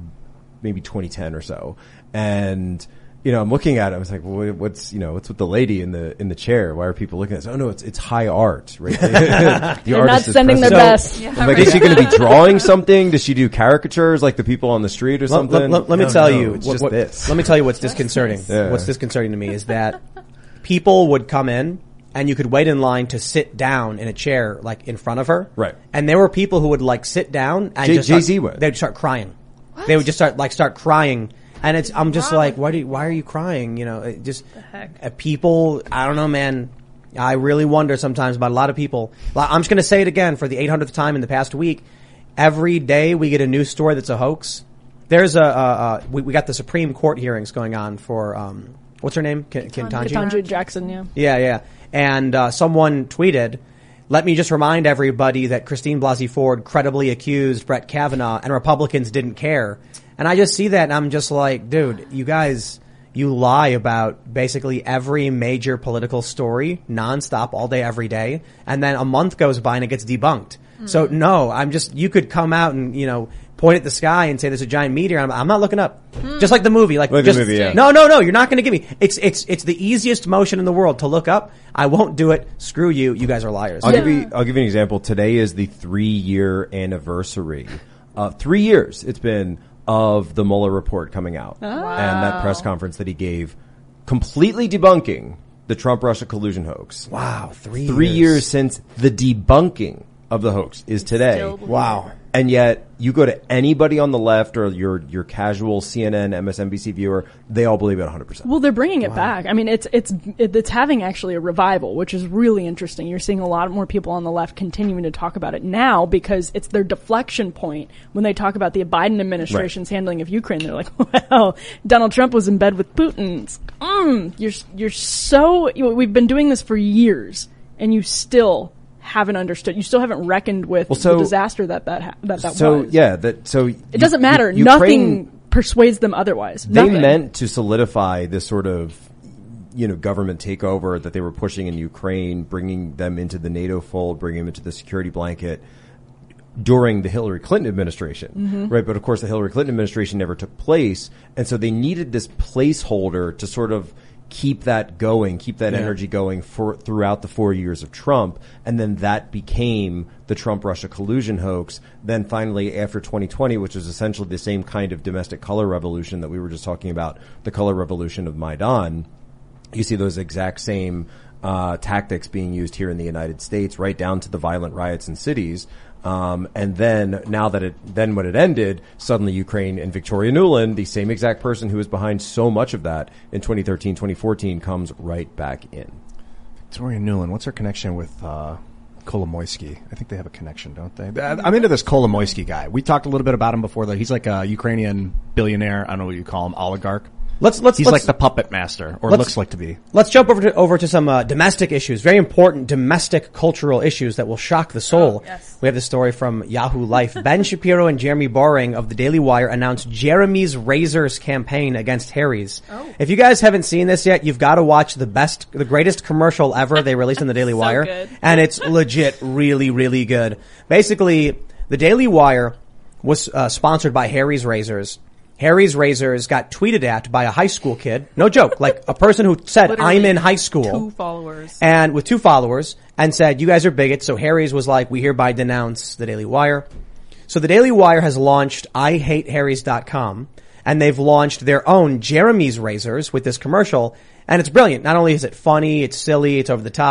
maybe twenty ten or so. And, you know, I'm looking at it. I was like, well, what's, you know, what's with the lady in the, in the chair? Why are people looking at this? Oh no, it's, it's high art, right? The They're not artist is sending their present. best. I'm like, is she going to be drawing something? Does she do caricatures like the people on the street or Let, something? let- let- let me No, tell no, you. it's what- just what- this. Let me tell you what's disconcerting. Yeah. What's disconcerting to me is that people would come in and you could wait in line to sit down in a chair like in front of her. Right. And there were people who would like sit down and J- just start- Jay-Z would. They'd start crying. They would just start like start crying. And it's, I'm just wrong like, with- why do you, why are you crying? You know, it just, heck? uh, people, I don't know, man. I really wonder sometimes about a lot of people. Like, I'm just going to say it again for the eight hundredth time in the past week. Every day we get a news story that's a hoax. There's a, uh, uh, we, we got the Supreme Court hearings going on for, um, what's her name? K- Ketanji? Ketanji Jackson, yeah. Yeah, yeah. And uh, someone tweeted, let me just remind everybody that Christine Blasey Ford credibly accused Brett Kavanaugh and Republicans didn't care. And I just see that and I'm just like, dude, you guys, you lie about basically every major political story nonstop all day, every day. And then a month goes by and it gets debunked. Mm. So no, I'm just, you could come out and, you know, point at the sky and say there's a giant meteor. I'm, I'm not looking up. Mm. Just like the movie. Like, Like the just, movie, yeah. no, no, no, you're not going to give me. It's, it's, it's the easiest motion in the world to look up. I won't do it. Screw you. You guys are liars. I'll give you, I'll give you an example. Today is the three year anniversary. Uh, three years it's been of the Mueller report coming out. Oh. And that press conference that he gave completely debunking the Trump-Russia collusion hoax. Wow. Three, Three years since the debunking of the hoax is today. Still believe Wow. And yet, you go to anybody on the left or your your casual C N N, M S N B C viewer, they all believe it one hundred percent. Well, they're bringing it back. I mean, it's it's it's having actually a revival, which is really interesting. You're seeing a lot more people on the left continuing to talk about it now because it's their deflection point when they talk about the Biden administration's handling of Ukraine. They're like, "Well, Donald Trump was in bed with Putin." It's, mm, you're you're so you know, we've been doing this for years, and you still haven't understood. You still haven't reckoned with Well, so- the disaster that that ha- that that So was. yeah, that so It doesn't matter. Ukraine, Nothing persuades them otherwise. They Nothing. meant to solidify this sort of, you know, government takeover that they were pushing in Ukraine, bringing them into the NATO fold, bringing them into the security blanket during the Hillary Clinton administration, Mm-hmm. right? But of course, the Hillary Clinton administration never took place, and so they needed this placeholder to sort of keep that going, keep that Yeah. energy going for throughout the four years of Trump, and then that became the Trump-Russia collusion hoax. Then finally, after twenty twenty, which was essentially the same kind of domestic color revolution that we were just talking about, the color revolution of Maidan, you see those exact same uh, tactics being used here in the United States, right down to the violent riots in cities. Um, and then now that it, then when it ended, suddenly Ukraine and Victoria Nuland, the same exact person who was behind so much of that in twenty thirteen, twenty fourteen, comes right back in. Victoria Nuland, what's her connection with uh, Kolomoisky? I think they have a connection, don't they? I'm into this Kolomoisky guy. We talked a little bit about him before. That he's like a Ukrainian billionaire. I don't know what you call him, oligarch. Let's, let's, He's let's, like the puppet master, or let's- looks like to be. Let's jump over to over to some uh, domestic issues, very important domestic cultural issues that will shock the soul. Oh, yes. We have this story from Yahoo Life. Ben Shapiro and Jeremy Boring of the Daily Wire announced Jeremy's Razors campaign against Harry's. Oh. If you guys haven't seen this yet, you've got to watch the best, the greatest commercial ever they released on the Daily So Wire, good. and it's legit, really, really good. Basically, the Daily Wire was uh, sponsored by Harry's Razors. Harry's Razors got tweeted at by a high school kid. No joke. Like a person who said, Literally I'm in high school. Two followers. And with two followers and said, you guys are bigots. So Harry's was like, we hereby denounce the Daily Wire. So the Daily Wire has launched I hate harrys dot com and they've launched their own Jeremy's Razors with this commercial. And it's brilliant. Not only is it funny, it's silly, it's over the top.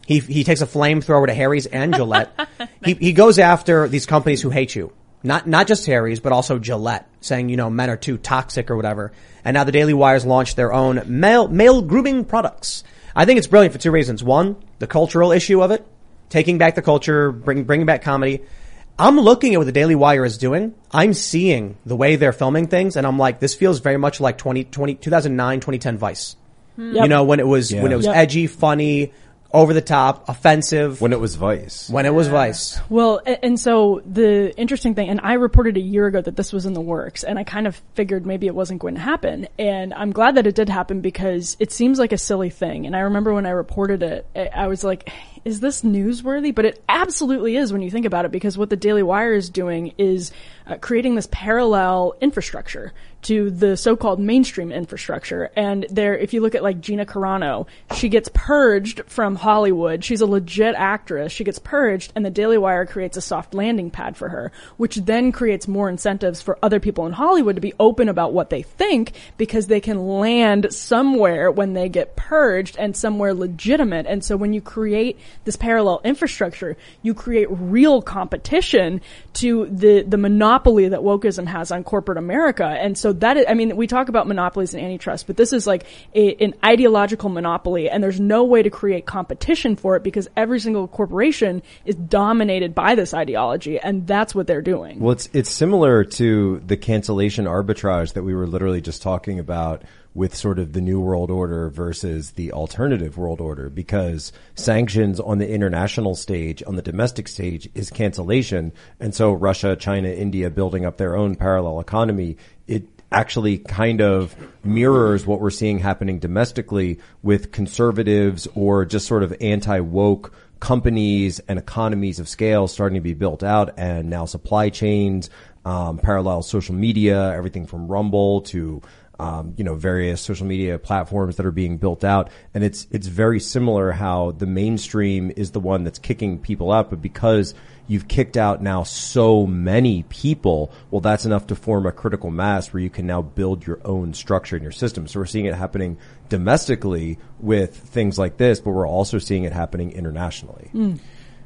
He he takes a flamethrower to Harry's and Gillette. he he goes after these companies who hate you. Not not just Harry's, but also Gillette, saying, you know, men are too toxic or whatever. And now the Daily Wire's launched their own male male grooming products. I think it's brilliant for two reasons. One, the cultural issue of it, taking back the culture, bring, bringing back comedy. I'm looking at what the Daily Wire is doing. I'm seeing the way they're filming things, and I'm like, this feels very much like twenty, twenty, two thousand nine, twenty ten Vice. Yep. You know, when it was yeah. when it was yep. edgy, funny, over the top, offensive. When it was Vice. When it was Vice. Well, and so the interesting thing, and I reported a year ago that this was in the works, and I kind of figured maybe it wasn't going to happen. And I'm glad that it did happen because it seems like a silly thing. And I remember when I reported it, I was like, is this newsworthy? But it absolutely is when you think about it, because what the Daily Wire is doing is uh, creating this parallel infrastructure to the so-called mainstream infrastructure. And there, if you look at like Gina Carano, she gets purged from Hollywood. She's a legit actress. She gets purged, and the Daily Wire creates a soft landing pad for her, which then creates more incentives for other people in Hollywood to be open about what they think, because they can land somewhere when they get purged and somewhere legitimate. And so when you create this parallel infrastructure, you create real competition to the, the monopoly that wokeism has on corporate America. And so that is, I mean, we talk about monopolies and antitrust, but this is like a, an ideological monopoly, and there's no way to create competition for it because every single corporation is dominated by this ideology, and that's what they're doing. Well, it's, it's similar to the cancellation arbitrage that we were literally just talking about with sort of the New World Order versus the alternative world order, because sanctions on the international stage, on the domestic stage, is cancellation. And so Russia, China, India building up their own parallel economy, it actually kind of mirrors what we're seeing happening domestically with conservatives or just sort of anti-woke companies and economies of scale starting to be built out, and now supply chains, um, parallel social media, everything from Rumble to Um, you know, various social media platforms that are being built out. And it's, it's very similar how the mainstream is the one that's kicking people out, but because you've kicked out now so many people, well, that's enough to form a critical mass where you can now build your own structure in your system. So we're seeing it happening domestically with things like this, but we're also seeing it happening internationally. Mm.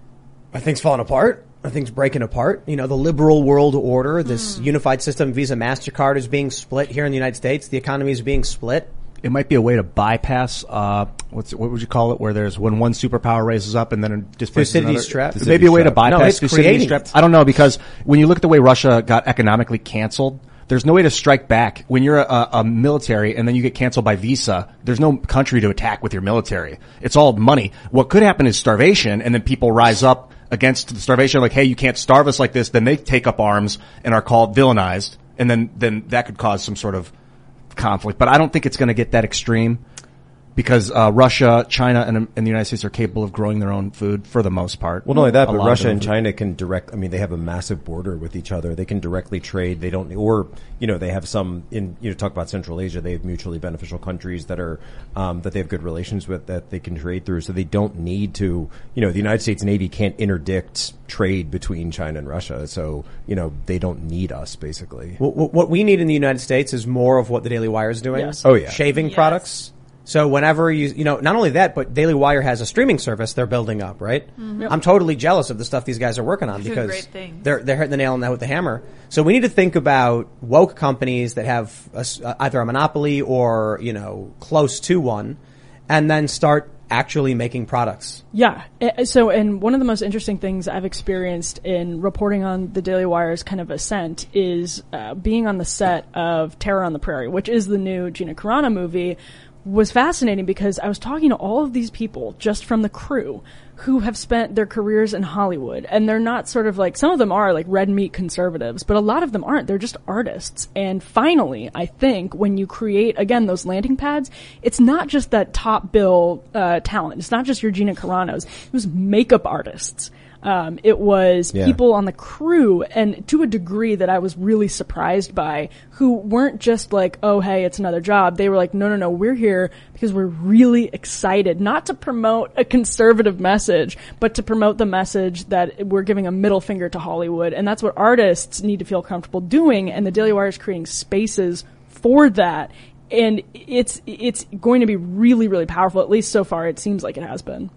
I think's falling apart. I think's breaking apart. You know, the liberal world order, this mm. unified system, Visa, MasterCard is being split here in the United States. The economy is being split. It might be a way to bypass, uh, what's, what would you call it, where there's, when one superpower raises up and then it displaces another. Thucydides trap. It may be a way to bypass no, it's Thucydides trap. I don't know, because when you look at the way Russia got economically canceled, there's no way to strike back. When you're a, a military and then you get canceled by Visa, there's no country to attack with your military. It's all money. What could happen is starvation, and then people rise up against the starvation, like, hey, you can't starve us like this. Then they take up arms and are called villainized, and then, then that could cause some sort of conflict. But I don't think it's going to get that extreme, because uh Russia, China, and, and the United States are capable of growing their own food for the most part. Well, not only that, but Russia and China can direct, I mean, they have a massive border with each other. They can directly trade. They don't, or, you know, they have some in, you know, talk about Central Asia, they have mutually beneficial countries that are, um, that they have good relations with that they can trade through. So they don't need to, you know, the United States Navy can't interdict trade between China and Russia. So, you know, they don't need us, basically. What, what we need in the United States is more of what the Daily Wire is doing. Yes. Oh, yeah. Shaving Yes. products. So whenever you, you know, not only that, but Daily Wire has a streaming service they're building up, right? Mm-hmm. I'm totally jealous of the stuff these guys are working on It's a because great thing. they're they're hitting the nail on the head with the hammer. So we need to think about woke companies that have a s uh, either a monopoly or, you know, close to one, and then start actually making products. Yeah. Uh, So, and one of the most interesting things I've experienced in reporting on the Daily Wire's kind of ascent is uh, being on the set of Terror on the Prairie, which is the new Gina Carano movie, was fascinating because I was talking to all of these people just from the crew who have spent their careers in Hollywood, and they're not sort of like, some of them are like red meat conservatives, but a lot of them aren't. They're just artists. And finally, I think when you create, again, those landing pads, it's not just that top bill uh talent. It's not just your Gina Caranos. It was makeup artists. Um, it was Yeah. people on the crew, and to a degree that I was really surprised by, who weren't just like, oh, hey, it's another job. They were like, no, no, no, we're here because we're really excited, not to promote a conservative message, but to promote the message that we're giving a middle finger to Hollywood. And that's what artists need to feel comfortable doing. And the Daily Wire is creating spaces for that. And it's, it's going to be really, really powerful. At least so far, it seems like it has been.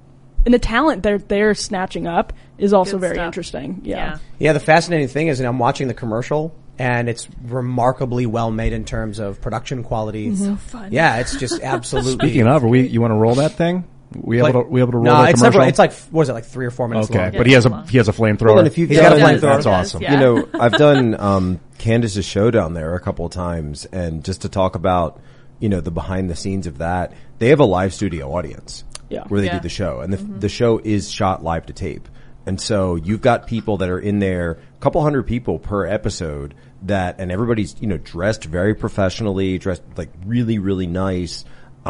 and the talent they're they're snatching up is also Good very stuff. interesting. Yeah. Yeah. Yeah, the fascinating thing is, and I'm watching the commercial, and it's remarkably well made in terms of production quality. So fun. Yeah, it's just absolutely. Speaking of, are we, you want to roll that thing? We able to, we able to roll no, that it's commercial? several, it's like, what is it, like three or four minutes okay, long. but he has a, he has a flamethrower. Well, and if you He's got got a a flamethrower, flamethrower. That's Does, awesome. yeah. You know, I've done um, Candace's show down there a couple of times, and just to talk about, you know, the behind the scenes of that, they have a live studio audience Yeah. where they Yeah. do the show, and the the show is shot live to tape, and so you've got people that are in there, a couple hundred people per episode, that, and everybody's, you know, dressed very professionally, dressed like really really nice.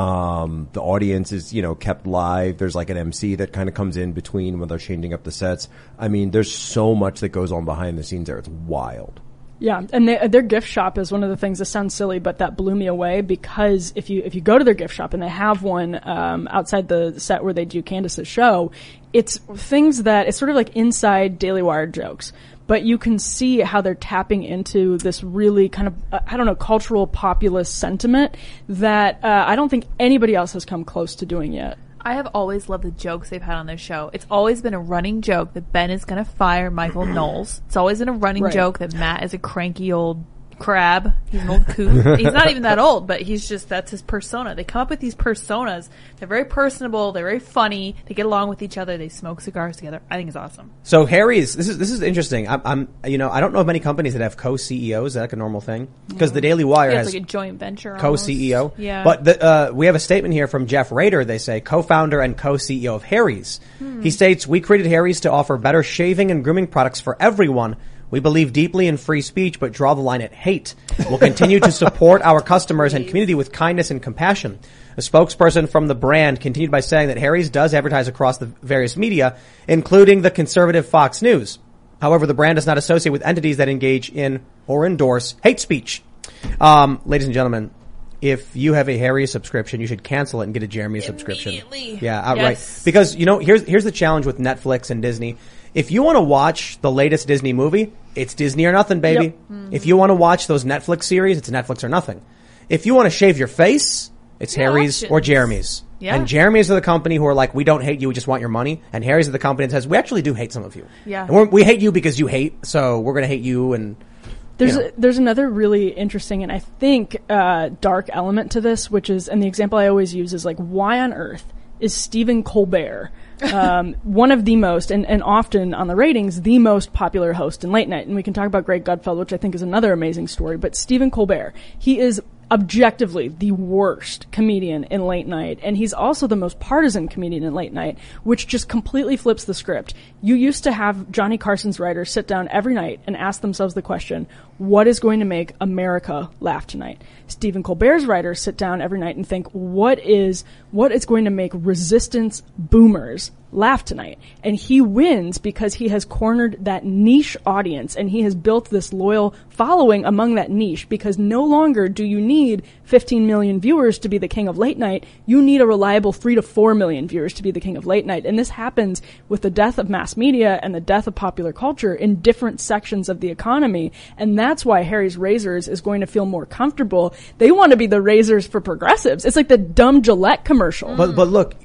Um, the audience is, you know, kept live. There's like an M C that kind of comes in between when they're changing up the sets. I mean, there's so much that goes on behind the scenes there. It's wild. Yeah, and they, their gift shop is one of the things that sounds silly, but that blew me away, because if you if you go to their gift shop, and they have one um, outside the set where they do Candace's show, it's things that it's sort of like inside Daily Wire jokes, but you can see how they're tapping into this really kind of uh, I don't know cultural populist sentiment that uh, I don't think anybody else has come close to doing yet. I have always loved the jokes they've had on their show. It's always been a running joke that Ben is going to fire Michael Knowles. It's always been a running Right. joke that Matt is a cranky old crab. He's an old coot. He's not even that old, but he's just, that's his persona. They come up with these personas. They're very personable. They're very funny. They get along with each other. They smoke cigars together. I think it's awesome. So Harry's, this is this is interesting. I'm, I'm, you know, I don't know of many companies that have co-C E Os. Is that like a normal thing? Because the Daily Wire Yeah, has it's like a joint venture. co-C E O. almost. Yeah. But the, uh, we have a statement here from Jeff Rader. They say co-founder and co-C E O of Harry's. Hmm. He states, "We created Harry's to offer better shaving and grooming products for everyone. We believe deeply in free speech, but draw the line at hate. We'll continue to support our customers and community with kindness and compassion." A spokesperson from the brand continued by saying that Harry's does advertise across the various media, including the conservative Fox News. However, the brand does not associate with entities that engage in or endorse hate speech. Um, ladies and gentlemen, if you have a Harry's subscription, you should cancel it and get a Jeremy subscription. Yeah, outright. Yes. Because, you know, here's here's the challenge with Netflix and Disney. If you want to watch the latest Disney movie, it's Disney or nothing, baby. Yep. Mm-hmm. If you want to watch those Netflix series, it's Netflix or nothing. If you want to shave your face, it's Yeah, Harry's options. or Jeremy's. Yeah. And Jeremy's are the company who are like, we don't hate you, we just want your money. And Harry's are the company that says, we actually do hate some of you. Yeah. And we're, we hate you because you hate, so we're going to hate you. And There's you know. a, there's another really interesting and I think uh, dark element to this, which is, and the example I always use is like, why on earth is Stephen Colbert um, one of the most, and, and often on the ratings, the most popular host in late night? And we can talk about Greg Gutfeld, which I think is another amazing story. But Stephen Colbert, he is objectively the worst comedian in late night, and he's also the most partisan comedian in late night, which just completely flips the script. You used to have Johnny Carson's writers sit down every night and ask themselves the question, what is going to make America laugh tonight? Stephen Colbert's writers sit down every night and think, what is what is going to make resistance boomers laugh tonight? And he wins because he has cornered that niche audience, and he has built this loyal following among that niche, because no longer do you need fifteen million viewers to be the king of late night. You need a reliable three to four million viewers to be the king of late night. And this happens with the death of mass media and the death of popular culture in different sections of the economy. And that's why Harry's Razors is going to feel more comfortable. They want to be the razors for progressives. It's like the dumb Gillette commercial. But but look,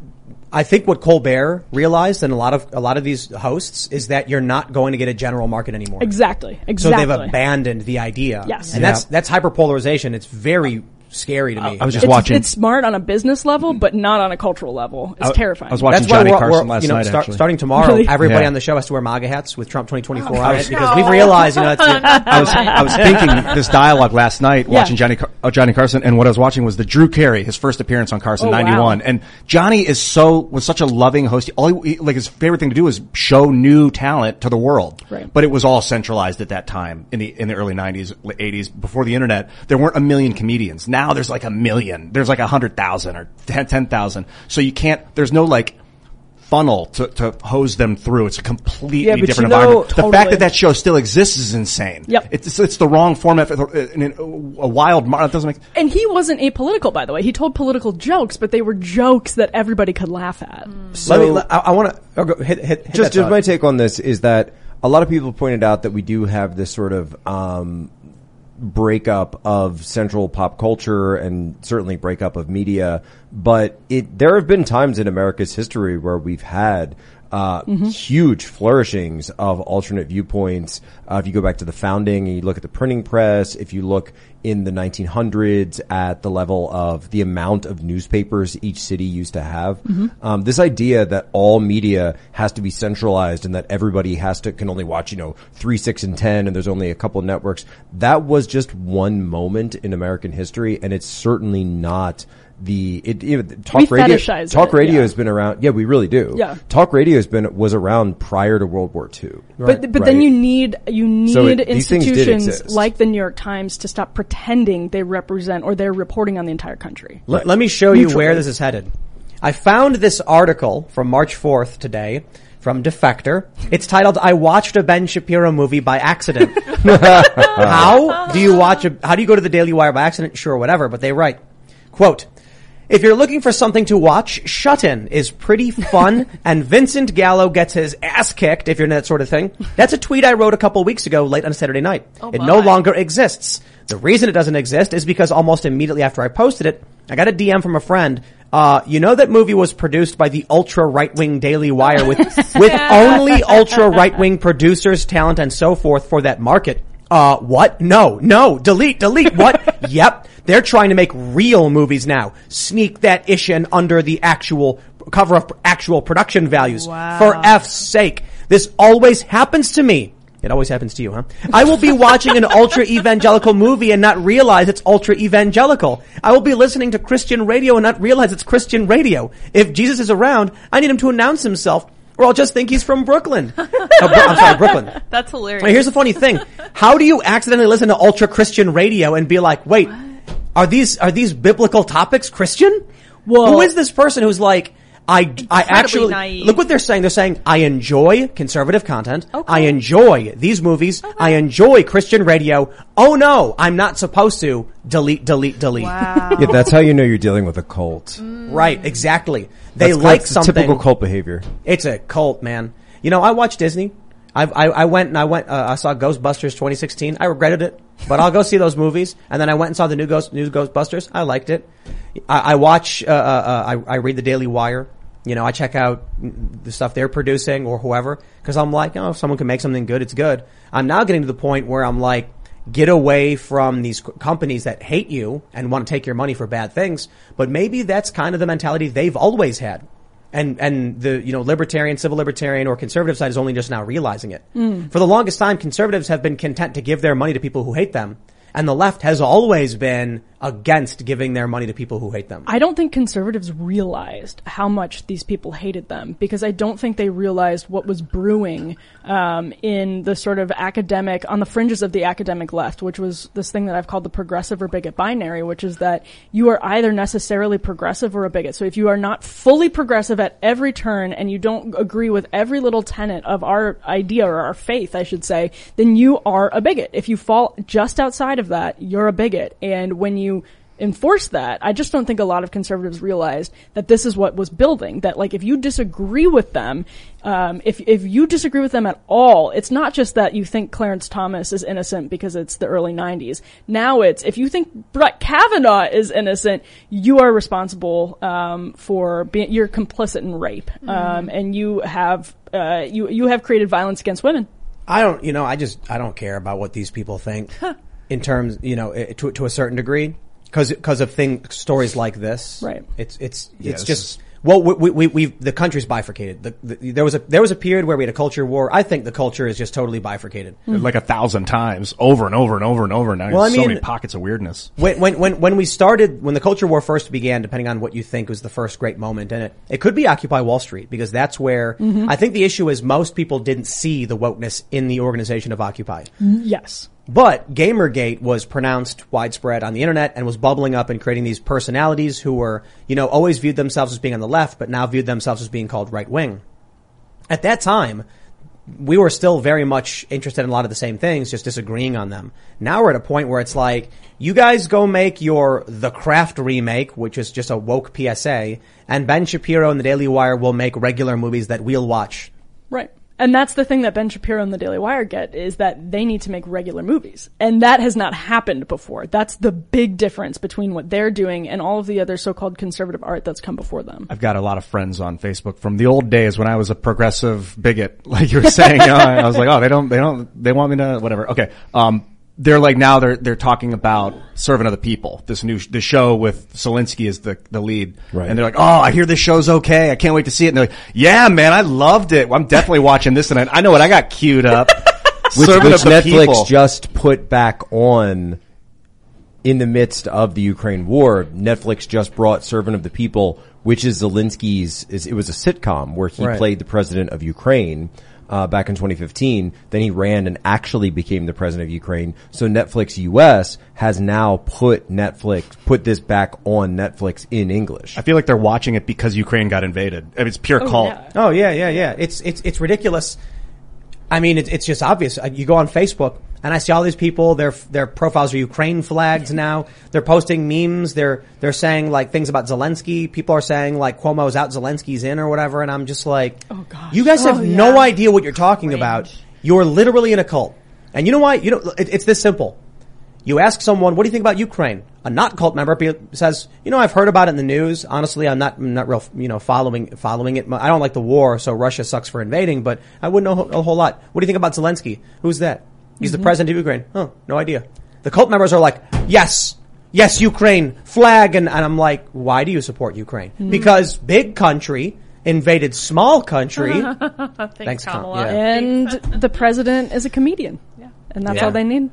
I think what Colbert realized, and a lot of a lot of these hosts, is that you're not going to get a general market anymore. Exactly. So Exactly. they've abandoned the idea. Yes. And Yeah. that's that's hyperpolarization. It's very scary to me. I was just it's, watching. it's smart on a business level, but not on a cultural level. It's I- terrifying. I was watching That's why Johnny we're, Carson we're last you know, night, start, actually. starting tomorrow, Really? everybody Yeah. on the show has to wear MAGA hats with Trump twenty twenty-four Oh, on it, because we've realized, you know, that's I was I was thinking this dialogue last night, Yeah. watching Johnny Car- uh, Johnny Carson, and what I was watching was the Drew Carey, his first appearance on Carson Oh, wow. ninety-one, and Johnny is so was such a loving host. All he, like his favorite thing to do is show new talent to the world. Right. But it was all centralized at that time in the in the early nineties, eighties, before the internet. There weren't a million comedians. Now there's like a million. There's like a hundred thousand or ten thousand. So you can't. There's no like funnel to, to hose them through. It's a completely Yeah, but different you know, environment. The totally. fact that that show still exists is insane. Yep. It's it's the wrong format for the, in a, a wild mar- it doesn't make And he wasn't apolitical, by the way. He told political jokes, but they were jokes that everybody could laugh at. let me, let- I, I want to oh, go, hit, hit, hit just that just thought. my take on this is that a lot of people pointed out that we do have this sort of um, breakup of central pop culture and certainly breakup of media but it, there have been times in America's history where we've had Uh, Mm-hmm. huge flourishings of alternate viewpoints. Uh, if you go back to the founding and you look at the printing press, if you look in the nineteen hundreds at the level of the amount of newspapers each city used to have, Mm-hmm. um, this idea that all media has to be centralized and that everybody has to, can only watch, you know, three, six, and ten, and there's only a couple of networks. That was just one moment in American history, and it's certainly not the it, it talk We radio fetishize talk it, radio yeah. has been around. Yeah, we really do. Yeah. Talk radio has been was around prior to World War Two. But but then Right. you need you need So it- these things did institutions exist. like the New York Times to stop pretending they represent or they're reporting on the entire country. Let, let me show you Neutrally. where this is headed. I found this article from March fourth today from Defector. It's titled, I watched a Ben Shapiro movie by accident. How do you watch a, how do you go to the Daily Wire by accident? Sure, whatever, but they write, quote, if you're looking for something to watch, Shut-In is pretty fun, and Vincent Gallo gets his ass kicked, if you're into that sort of thing. That's a tweet I wrote a couple weeks ago, late on a Saturday night. Oh it my. no longer exists. The reason it doesn't exist is because almost immediately after I posted it, I got a D M from a friend. Uh, you know that movie was produced by the ultra right-wing Daily Wire with, with only ultra right-wing producers, talent, and so forth for that market. Uh, what? No, no, delete, delete, what? Yep. They're trying to make real movies now. Sneak that ish in under the actual cover of actual production values. Wow. For F's sake. This always happens to me. It always happens to you, huh? I will be watching an ultra-evangelical movie and not realize it's ultra-evangelical. I will be listening to Christian radio and not realize it's Christian radio. If Jesus is around, I need him to announce himself, or I'll just think he's from Brooklyn. oh, Bro- I'm sorry, Brooklyn. That's hilarious. Now, here's the funny thing. How do you accidentally listen to ultra-Christian radio and be like, wait, are these, are these biblical topics Christian? Whoa. Who is this person who's like, I, I actually, naive. look what they're saying. They're saying, I enjoy conservative content. Okay. I enjoy these movies. I enjoy Christian radio. Oh no, I'm not supposed to. Delete, delete, delete. Wow. Yeah, that's how you know you're dealing with a cult. Right, exactly. They That's- like that's the something. typical cult behavior. It's a cult, man. You know, I watch Disney. I've, I, I went and I went, uh, I saw Ghostbusters twenty sixteen. I regretted it, but I'll go see those movies. And then I went and saw the new Ghost, new Ghostbusters. I liked it. I, I watch, uh, uh, uh, I, I read the Daily Wire. You know, I check out the stuff they're producing or whoever, cause I'm like, oh, if someone can make something good, it's good. I'm now getting to the point where I'm like, get away from these c- companies that hate you and want to take your money for bad things. But maybe that's kind of the mentality they've always had. And, and the, you know, libertarian, civil libertarian or conservative side is only just now realizing it. Mm. For the longest time, conservatives have been content to give their money to people who hate them. And the left has always been against giving their money to people who hate them. I don't think conservatives realized how much these people hated them, because I don't think they realized what was brewing um, in the sort of academic, on the fringes of the academic left, which was this thing that I've called the progressive or bigot binary, which is that you are either necessarily progressive or a bigot. So if you are not fully progressive at every turn and you don't agree with every little tenet of our idea or our faith, I should say, then you are a bigot. If you fall just outside of that, you're a bigot. And when you enforce that, I just don't think a lot of conservatives realized that this is what was building. That, like, if you disagree with them, um, if if you disagree with them at all, it's not just that you think Clarence Thomas is innocent because it's the early nineties. Now it's, if you think Brett Kavanaugh is innocent, you are responsible um, for being, you're complicit in rape, mm-hmm. um, and you have uh, you you have created violence against women. I don't, you know, I just, I don't care about what these people think in terms, you know, to, to a certain degree. Cause, cause of thing, stories like this. Right. It's, it's, Yeah, it's this just, is- well, we, we, we've, the country's bifurcated. The, the, there was a, there was a period where we had a culture war. I think the culture is just totally bifurcated. Like a thousand times, over and over and over and over. Now Well, I there's so mean- many pockets of weirdness. When, when, when, when we started, when the culture war first began, depending on what you think was the first great moment in it, it could be Occupy Wall Street, because that's where, I think the issue is most people didn't see the wokeness in the organization of Occupy. Yes. But Gamergate was pronounced widespread on the internet and was bubbling up and creating these personalities who were, you know, always viewed themselves as being on the left, but now viewed themselves as being called right wing. At that time, we were still very much interested in a lot of the same things, just disagreeing on them. Now we're at a point where it's like, you guys go make your The Craft remake, which is just a woke P S A, and Ben Shapiro and the Daily Wire will make regular movies that we'll watch. Right. And that's the thing that Ben Shapiro and the Daily Wire get, is that they need to make regular movies. And that has not happened before. That's the big difference between what they're doing and all of the other so-called conservative art that's come before them. I've got a lot of friends on Facebook from the old days when I was a progressive bigot, like you were saying. You know, I was like, oh, they don't, they don't, they want me to, whatever. Okay. Um, they're like, now they're, they're talking about Servant of the People, this new, the show with Zelensky as the, the lead. Right. And they're like, oh, I hear this show's okay. I can't wait to see it. And they're like, yeah, man, I loved it. I'm definitely watching this tonight. I know what I got queued up. Which, Servant which of the Netflix People. just put back on in the midst of the Ukraine war. Netflix just brought Servant of the People, which is Zelensky's, is, it was a sitcom where he Right. played the president of Ukraine. Uh, back in twenty fifteen, then he ran and actually became the president of Ukraine. So Netflix U S has now put Netflix, put this back on Netflix in English. I feel like they're watching it because Ukraine got invaded. I mean, it's pure Oh, cult. yeah. Oh yeah, yeah, yeah. It's it's it's ridiculous. I mean, it's it's just obvious. Uh, You go on Facebook and I see all these people. Their their profiles are Ukraine flags now. They're posting memes. They're they're saying like things about Zelensky. People are saying like Cuomo's out, Zelensky's in, or whatever. And I'm just like, Oh, gosh. you guys have Oh, no yeah. idea what you're talking Cringe. about. You're literally in a cult. And you know why? You know, it, it's this simple. You ask someone, what do you think about Ukraine? A not cult member be- says, you know, I've heard about it in the news. Honestly, I'm not, I'm not real, you know, following, following it. I don't like the war, so Russia sucks for invading, but I wouldn't know a whole lot. What do you think about Zelensky? Who's that? He's the president of Ukraine. Oh, no idea. The cult members are like, yes, yes, Ukraine, flag. And, and I'm like, why do you support Ukraine? Because big country invaded small country. Thanks, Thanks, Tom. Kamala. Yeah. And the president is a comedian. Yeah. And that's Yeah. all they need.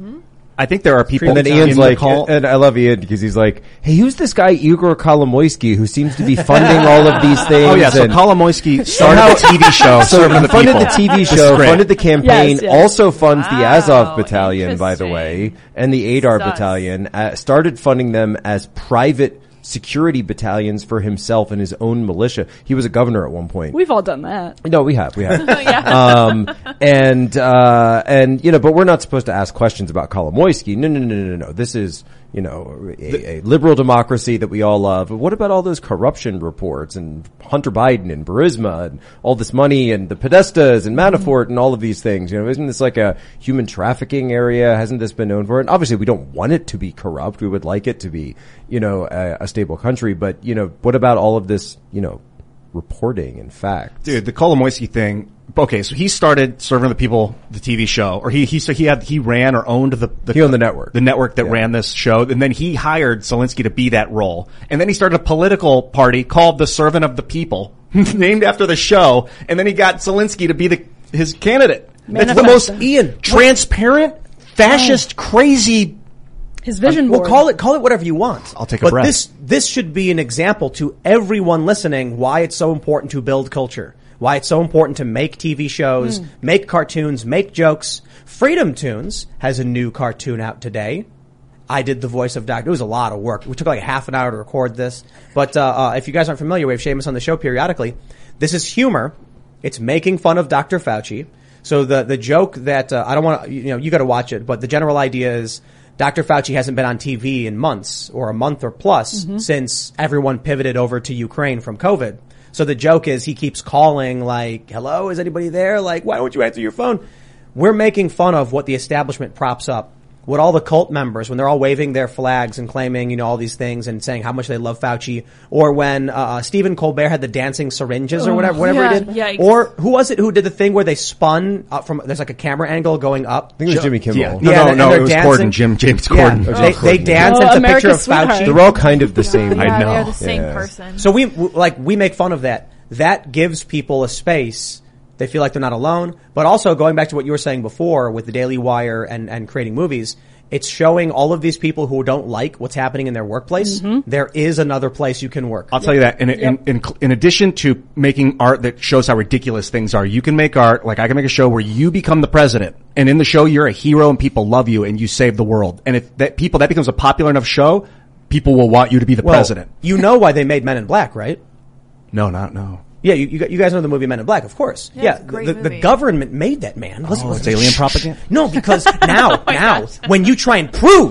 I think there are people And then in Ian's the like, cult. and I love Ian because he's like, hey, who's this guy Igor Kolomoisky who seems to be funding all of these things? Oh yeah, so and Kolomoisky started a T V show, so Servant of he the funded People. the T V This is show, great. funded the campaign, Yes, yes. also funds the Wow, Azov Battalion, by the way, interesting. and the Adar Sus. Battalion, uh, started funding them as private security battalions for himself and his own militia. He was a governor at one point. We've all done that. No, we have, we have. yeah. um, and, uh, and, you know, but we're not supposed to ask questions about Kolomoisky. No, no, no, no, no. This is, you know, a, a liberal democracy that we all love. But what about all those corruption reports and Hunter Biden and Burisma and all this money and the Podestas and Manafort and all of these things? You know, isn't this like a human trafficking area? Hasn't this been known for it? And obviously we don't want it to be corrupt. We would like it to be, you know, a, a stable country. But, you know, what about all of this, you know, reporting and facts? Dude, the Kolomoisky thing. Okay, so he started Servant of the People, the T V show, or he he so he had he ran or owned the, the He owned the network. the network that Yeah. ran this show, and then he hired Zelensky to be that role, and then he started a political party called the Servant of the People, named after the show, and then he got Zelensky to be the his candidate. That's the most Manifesto. Ian, transparent, fascist, crazy. His vision well, board. call it call it whatever you want. I'll take a but breath. this this should be an example to everyone listening why it's so important to build culture. Why it's so important to make T V shows, Mm. make cartoons, make jokes. Freedom Tunes has a new cartoon out today. I did the voice of Doctor. It was a lot of work. We took like half an hour to record this. But uh, uh if you guys aren't familiar, we have Seamus on the show periodically. This is humor. It's making fun of Doctor Fauci. So the the joke that uh, I don't want to, you know, you got to watch it. But the general idea is Doctor Fauci hasn't been on T V in months or a month or plus since everyone pivoted over to Ukraine from COVID. So the joke is he keeps calling like, hello, is anybody there? Like, why don't you answer your phone? We're making fun of what the establishment props up. What all the cult members, when they're all waving their flags and claiming, you know, all these things and saying how much they love Fauci, or when uh Stephen Colbert had the dancing syringes or whatever, whatever yeah, he did. yikes. Or who was it who did the thing where they spun up from, there's like a camera angle going up. I think it was Jimmy Kimmel. Yeah, no, Yeah, no, and no, they're it was dancing. Corden, Jim James Yeah, Corden. they, they Corden. dance. Oh, It's a America's picture of sweetheart. Fauci. They're all kind of the same. yeah, know. they're the same Yeah. person. So we, w- like, we make fun of that. That gives people a space. They feel like they're not alone. But also, going back to what you were saying before with the Daily Wire and, and creating movies, it's showing all of these people who don't like what's happening in their workplace. There is another place you can work. I'll tell you that. In, in, in, in addition to making art that shows how ridiculous things are, you can make art, like I can make a show where you become the president. And in the show, you're a hero and people love you and you save the world. And if that people, that becomes a popular enough show, people will want you to be the Well, president. you know why they made Men in Black, right? No, not, no. Yeah, you, you you guys know the movie Men in Black, of course. Yeah, it's a great the, the movie. government made that, man. Listen, Oh, listen. it's alien Shh, propaganda? shh. No, because now, my now, gosh. when you try and prove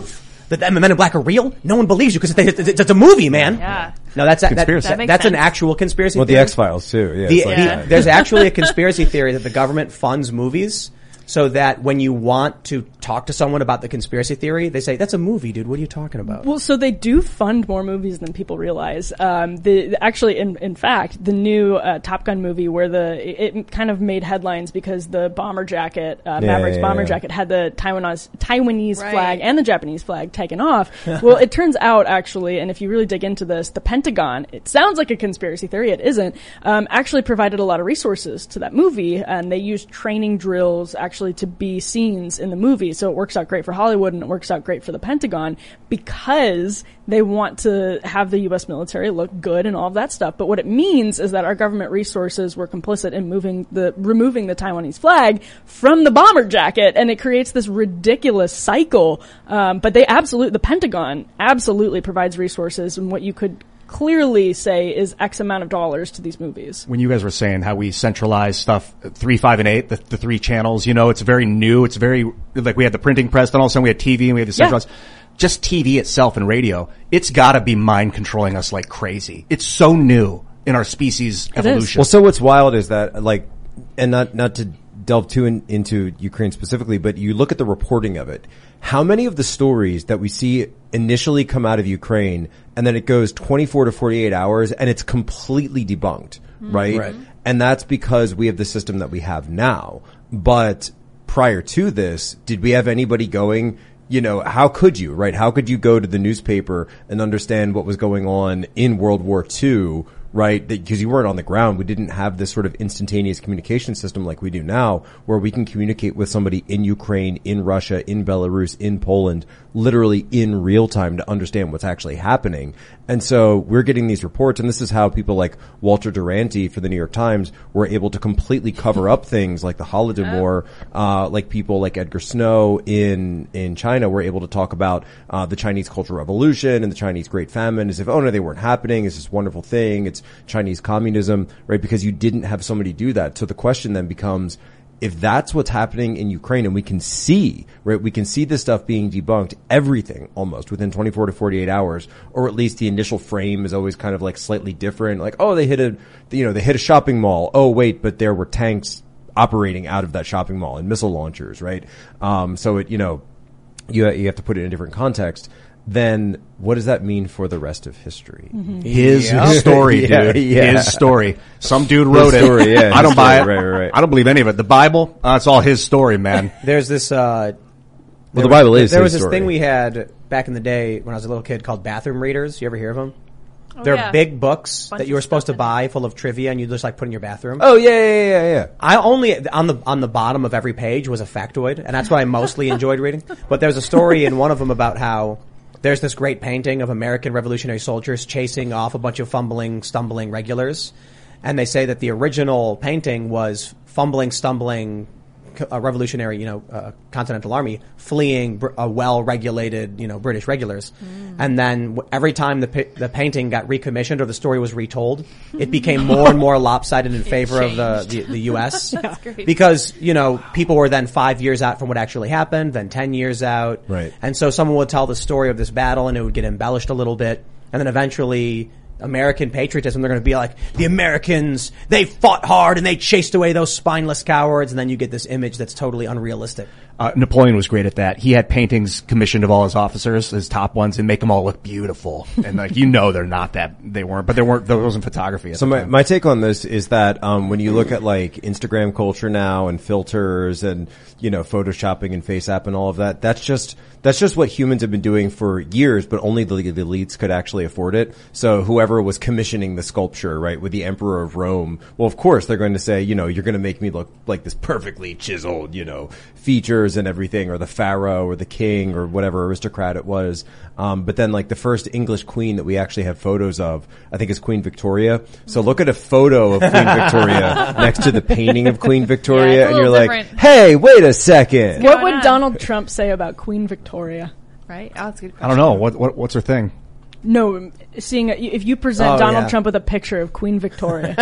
that the Men in Black are real? No one believes you because it's, it's, it's a movie, man. Yeah. No, that's that, Conspiracy. That makes that's an sense. actual conspiracy Well, theory. the X-Files too. Yeah. The- it's like the- that. there's actually a conspiracy theory that the government funds movies so that when you want to talk to someone about the conspiracy theory, they say, that's a movie, dude. What are you talking about? Well, so they do fund more movies than people realize. Um, the actually, in in fact, the new uh, Top Gun movie, where the it, it kind of made headlines because the bomber jacket, uh, Yeah, Maverick's yeah, bomber yeah. jacket, had the Taiwanese Taiwanese Right. flag and the Japanese flag taken off. Well, it turns out actually, and if you really dig into this, the Pentagon, it sounds like a conspiracy theory, it isn't, um, actually provided a lot of resources to that movie, and they used training drills actually to be scenes in the movie. So it works out great for Hollywood and it works out great for the Pentagon because they want to have the U S military look good and all of that stuff. But what it means is that our government resources were complicit in moving the, removing the Taiwanese flag from the bomber jacket, and it creates this ridiculous cycle. Um, but they absolutely, the Pentagon absolutely provides resources, and what you could clearly say is X amount of dollars to these movies. When you guys were saying how we centralize stuff, three, five, and eight, the, the three channels, you know, it's very new. It's very, like we had the printing press, then all of a sudden we had T V and we had the Yeah. centralized. Just T V itself and radio, it's gotta be mind controlling us like crazy. It's so new in our species evolution. Well, so what's wild is that, like, and not not to delve too in, into Ukraine specifically, but you look at the reporting of it. How many of the stories that we see initially come out of Ukraine, and then it goes twenty-four to forty-eight hours, and it's completely debunked, right? Right. And that's because we have the system that we have now. But prior to this, did we have anybody going? You know, how could you, right? How could you go to the newspaper and understand what was going on in World War Two, right? Because you weren't on the ground. We didn't have this sort of instantaneous communication system like we do now, where we can communicate with somebody in Ukraine, in Russia, in Belarus, in Poland, literally in real time to understand what's actually happening. And so we're getting these reports, and this is how people like Walter Duranty for the New York Times were able to completely cover up things like the Holodomor, uh, like people like Edgar Snow in, in China were able to talk about, uh, the Chinese Cultural Revolution and the Chinese Great Famine as if, oh no, they weren't happening. It's this wonderful thing. It's Chinese communism, right? Because you didn't have somebody do that. So the question then becomes, if that's what's happening in Ukraine, and we can see, right, we can see this stuff being debunked, everything almost within twenty-four to forty-eight hours, or at least the initial frame is always kind of like slightly different. Like, oh, they hit a, you know, they hit a shopping mall. Oh, wait, but there were tanks operating out of that shopping mall and missile launchers, right? Um, so it, you know, you, you have to put it in a different context. Then what does that mean for the rest of history? Mm-hmm. His Yeah. story, Yeah, dude. yeah. His story. Some dude wrote His it. story, yeah, I his don't buy it. story, right, right, right. I don't believe any of it. The Bible, uh, it's all his story, man. There's this, uh, Well, the Bible is there his was this story. thing we had back in the day when I was a little kid called bathroom readers. You ever hear of them? Oh, They're yeah. big books Bunch that you of were supposed to stuff in buy full of trivia, and you just like put in your bathroom. Oh, yeah, yeah, yeah, yeah. I only on the on the bottom of every page was a factoid, and that's what I mostly enjoyed reading. But there's a story in one of them about how there's this great painting of American Revolutionary soldiers chasing off a bunch of fumbling, stumbling regulars, and they say that the original painting was fumbling, stumbling, a revolutionary, you know, uh, Continental Army fleeing br- a well-regulated, you know, British regulars. Mm. And then w- every time the pi- the painting got recommissioned or the story was retold, it became more and more lopsided in favor of the, the, the U S That's great. Because, you know, people were then five years out from what actually happened, then ten years out. Right. And so someone would tell the story of this battle and it would get embellished a little bit. And then eventually American patriotism, they're going to be like, the Americans, they fought hard and they chased away those spineless cowards. And then you get this image that's totally unrealistic. Uh, Napoleon was great at that. He had paintings commissioned of all his officers, his top ones, and make them all look beautiful. And like, you know, they're not that, they weren't, but there weren't, there wasn't photography at So the my, time. my take on this is that, um, when you look at like Instagram culture now and filters and, you know, photoshopping and FaceApp and all of that, that's just, that's just what humans have been doing for years, but only the, the elites could actually afford it. So whoever was commissioning the sculpture, right, with the Emperor of Rome, well, of course they're going to say, you know, you're going to make me look like this perfectly chiseled, you know, features and everything, or the pharaoh or the king or whatever aristocrat it was. Um, but then like the first English queen that we actually have photos of, I think is Queen Victoria. So look at a photo of Queen Victoria next to the painting of Queen Yeah, Victoria, it's a and you're little like, different. hey, wait a second. What going would on? Donald Trump say about Queen Victoria? Right? Oh, that's a good I question. don't know. What, what, what's her thing? No, seeing a, if you present Oh, Donald yeah. Trump with a picture of Queen Victoria,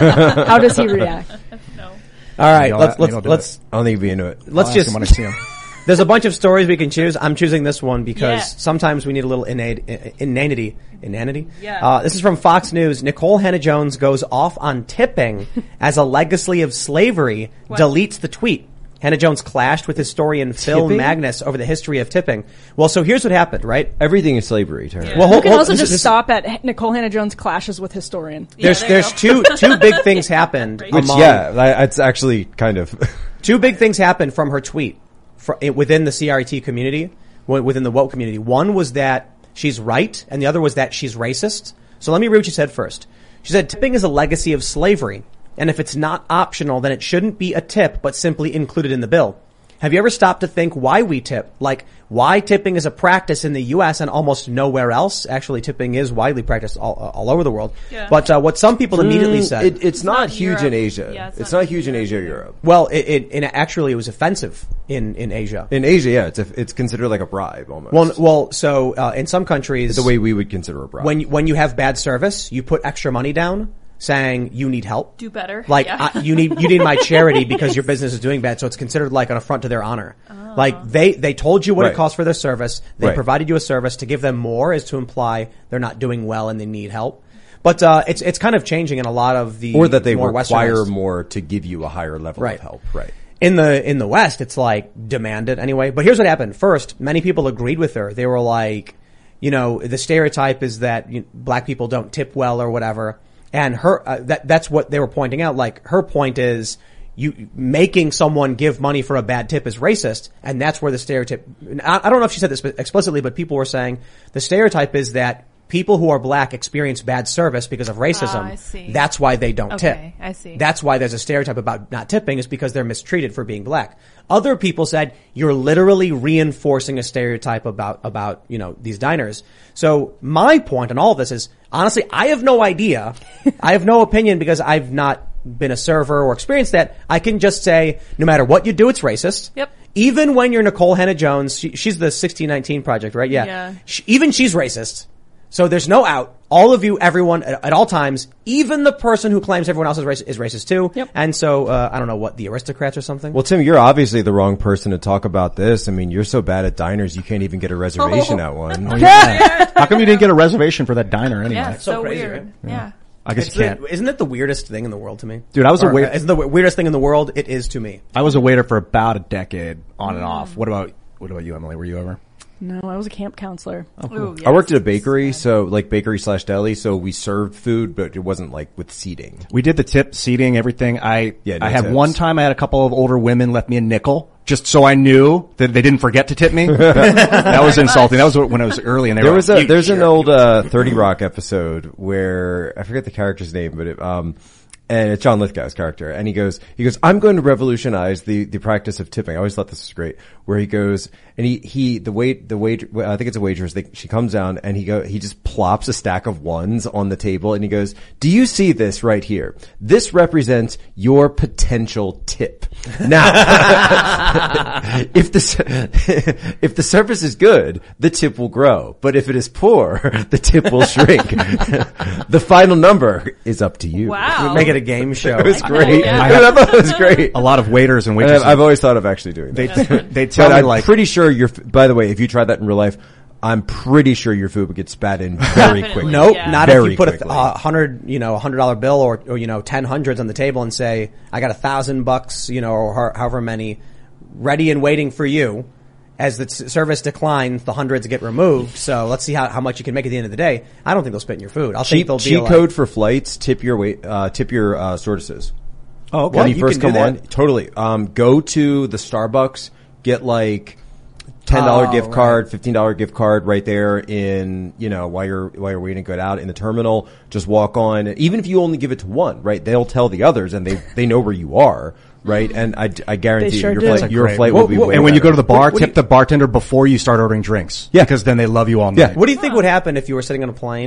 how does he react? No. All right, Maybe I'll- let's maybe let's I'll do let's I don't think you'd be into it. let's I'll ask just him when I see him. There's a bunch of stories we can choose. I'm choosing this one because Yeah. sometimes we need a little innate, inanity. Inanity? Yeah. Uh, this is from Fox News. Nicole Hannah-Jones goes off on tipping as a legacy of slavery, What? deletes the tweet. Hannah-Jones clashed with historian Phil Tipping? Magnus over the history of tipping. Well, so here's what happened, right? Everything is slavery, Turner. Yeah. Well, You hold, can hold- also this- just this- stop at Nicole Hannah-Jones clashes with historian. There's, Yeah, there you there's go. two, two big things happened. Which, among- yeah, that- it's actually kind of. Two big things happened from her tweet fr- within the C R T community, wi- within the woke community. One was that she's right, and the other was that she's racist. So let me read what she said first. She said, tipping is a legacy of slavery, and if it's not optional, then it shouldn't be a tip, but simply included in the bill. Have you ever stopped to think why we tip? Like, why tipping is a practice in the U S and almost nowhere else? Actually, tipping is widely practiced all, all over the world. Yeah. But uh, what some people immediately said... It, it's, not, not huge Europe. in Asia. Yeah, it's it's, not not huge in Europe Asia or either. Europe. Well, it, it, it actually it was offensive in, in Asia. In Asia, yeah, it's a, it's considered like a bribe almost. Well, well, so uh, in some countries, the way we would consider a bribe. when you, when you have bad service, you put extra money down, saying you need help. Do better. Like Yeah. I, you need you need my charity because your business is doing bad, so it's considered like an affront to their honor. Like they they told you what Right. it costs for their service. They Right. provided you a service. To give them more is to imply they're not doing well and they need help. But uh, it's it's kind of changing in a lot of the or that they more require westernized- more to give you a higher level Right. of help. Right. In the, in the West, it's like demanded anyway. But here's what happened. First, many people agreed with her. They were like, you know, the stereotype is that you, black people don't tip well or whatever. And her, uh, that, that's what they were pointing out. Like, her point is, you, making someone give money for a bad tip is racist. And that's where the stereotype, I, I don't know if she said this explicitly, but people were saying the stereotype is that people who are black experience bad service because of racism. Ah, I see. That's why they don't tip. Okay, I see. That's why there's a stereotype about not tipping is because they're mistreated for being black. Other people said you're literally reinforcing a stereotype about, about, you know, these diners. So my point on all of this is, honestly, I have no idea. I have no opinion because I've not been a server or experienced that. I can just say, no matter what you do, it's racist. Yep. Even when you're Nicole Hannah-Jones, she, she's the sixteen nineteen Project, right? Yeah. Yeah. She, even she's racist. So there's no out. All of you, everyone, at, at all times, even the person who claims everyone else is racist, is racist too. Yep. And so, uh, I don't know what, the aristocrats or something? Well, Tim, you're obviously the wrong person to talk about this. I mean, you're so bad at diners, you can't even get a reservation Oh. at one. How come you didn't get a reservation for that diner anyway? Yeah, it's so, so crazy, weird. right? Yeah. I guess It's you can't. the- isn't it the weirdest thing in the world to me? Dude, I was a Or, wait- uh, Isn't the w- weirdest thing in the world? It is to me. I was a waiter for about a decade, on and off. What about what about you, Emily? Were you ever? No, I was a camp counselor. Ooh, I worked at a yes. bakery, so like bakery slash deli, so we served food, but it wasn't like with seating. We did the tip, seating, everything. I Yeah, no I had tips. one time I had a couple of older women left me a nickel just so I knew that they didn't forget to tip me. That was insulting. That was when I was early and they There were was like, a "You there's an jerk." old uh thirty Rock episode where I forget the character's name, but it, um and it's John Lithgow's character, and he goes he goes I'm going to revolutionize the the practice of tipping. I always thought this was great. Where he goes and he he the wait the wait I think it's a waitress. They, she comes down and he go he just plops a stack of ones on the table and he goes, "Do you see this right here? This represents your potential tip." Now, if the if the service is good, the tip will grow. But if it is poor, the tip will shrink. The final number is up to you. Wow. Make it a game show. It was great. Yeah. I thought it was great. a lot of waiters and And waitresses. I've, I've always thought of actually doing they that. they tell But me I'm like pretty sure your. By the way, if you tried that in real life, I'm pretty sure your food would get spat in very Definitely. quickly. Nope, Yeah. not Very if you put quickly. a uh, hundred, you know, a hundred dollar bill or, or, you know, ten hundreds on the table and say, I got a thousand bucks, you know, or ho- however many ready and waiting for you. As the s- service declines, the hundreds get removed. So let's see how, how much you can make at the end of the day. I don't think they'll spit in your food. I'll think Cheap, they'll be cheat like, code for flights. Tip your wait. Uh, tip your uh, stewardesses. oh okay. When What? you You first can come do on, that? totally. Um, go to the Starbucks, get like ten dollar Oh, gift right. card, fifteen dollar gift card right there in, you know, while you're while you're waiting to go out in the terminal. Just walk on. Even if you only give it to one, right? They'll tell the others, and they they know where you are, right? And I, I guarantee They you, sure your do. flight That's your great. flight What- will be what- way and when you go better. to the bar, What- what do tip the bartender before you start ordering drinks. Yeah. because then they love you all Yeah. night. What do you think would happen if you were sitting on a plane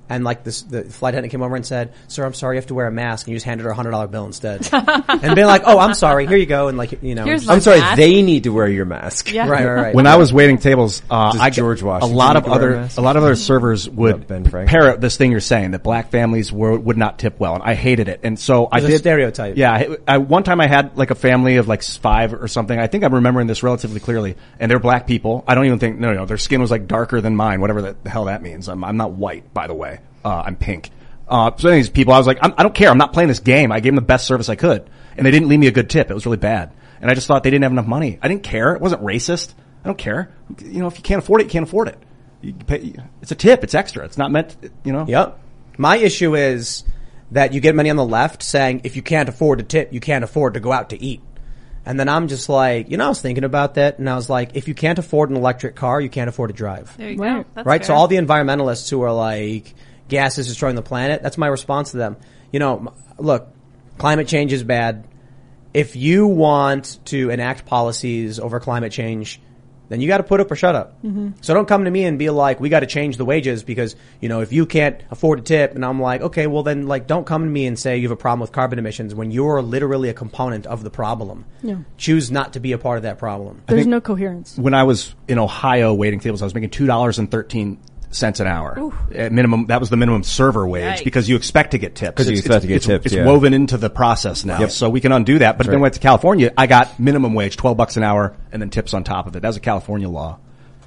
And like this, the flight attendant came over and said, "Sir, I'm sorry, you have to wear a mask." And you just handed her a hundred dollar bill instead. And being like, "Oh, I'm sorry, here you go." And like, you know, Here's my I'm sorry, mask. they need to wear your mask. Yeah. right, right, right. When I was waiting tables, uh, Does I George a Washington lot of need to wear a other mask? a lot of other servers would Ben Franklin? parrot this thing you're saying that black families were, would not tip well, and I hated it. And so I It's a did stereotype. Yeah, I, I one time I had like a family of like five or something. I think I'm remembering this relatively clearly, and they're black people. I don't even think no, no, their skin was like darker than mine, whatever the, the hell that means. I'm, I'm not white, by the way. Uh, I'm pink. Uh, so these people, I was like, I'm, I don't care. I'm not playing this game. I gave them the best service I could, and they didn't leave me a good tip. It was really bad, and I just thought they didn't have enough money. I didn't care. It wasn't racist. I don't care. You know, if you can't afford it, you can't afford it. You pay, it's a tip. It's extra. It's not meant. You know. Yep. My issue is that you get many on the left saying if you can't afford to tip, you can't afford to go out to eat. And then I'm just like, you know, I was thinking about that, and I was like, if you can't afford an electric car, you can't afford to drive. There you Right. go. That's Right? fair. So all the environmentalists who are like, gas is destroying the planet, that's my response to them. You know, m- look, climate change is bad. If you want to enact policies over climate change, then you got to put up or shut up. Mm-hmm. So don't come to me and be like, we got to change the wages because, you know, if you can't afford a tip, and I'm like, okay, well then, like, don't come to me and say you have a problem with carbon emissions when you're literally a component of the problem. Yeah. Choose not to be a part of that problem. There's think- no coherence. When I was in Ohio waiting tables, I was making two dollars and thirteen cents an hour. At minimum, that was the minimum server wage Yikes. because you expect to get tips. 'Cause you It's- expect to get it's, tips, It's yeah. woven into the process now, Yep. so we can undo that. But That's then right. went to California, I got minimum wage, twelve bucks an hour, and then tips on top of it. That was a California law.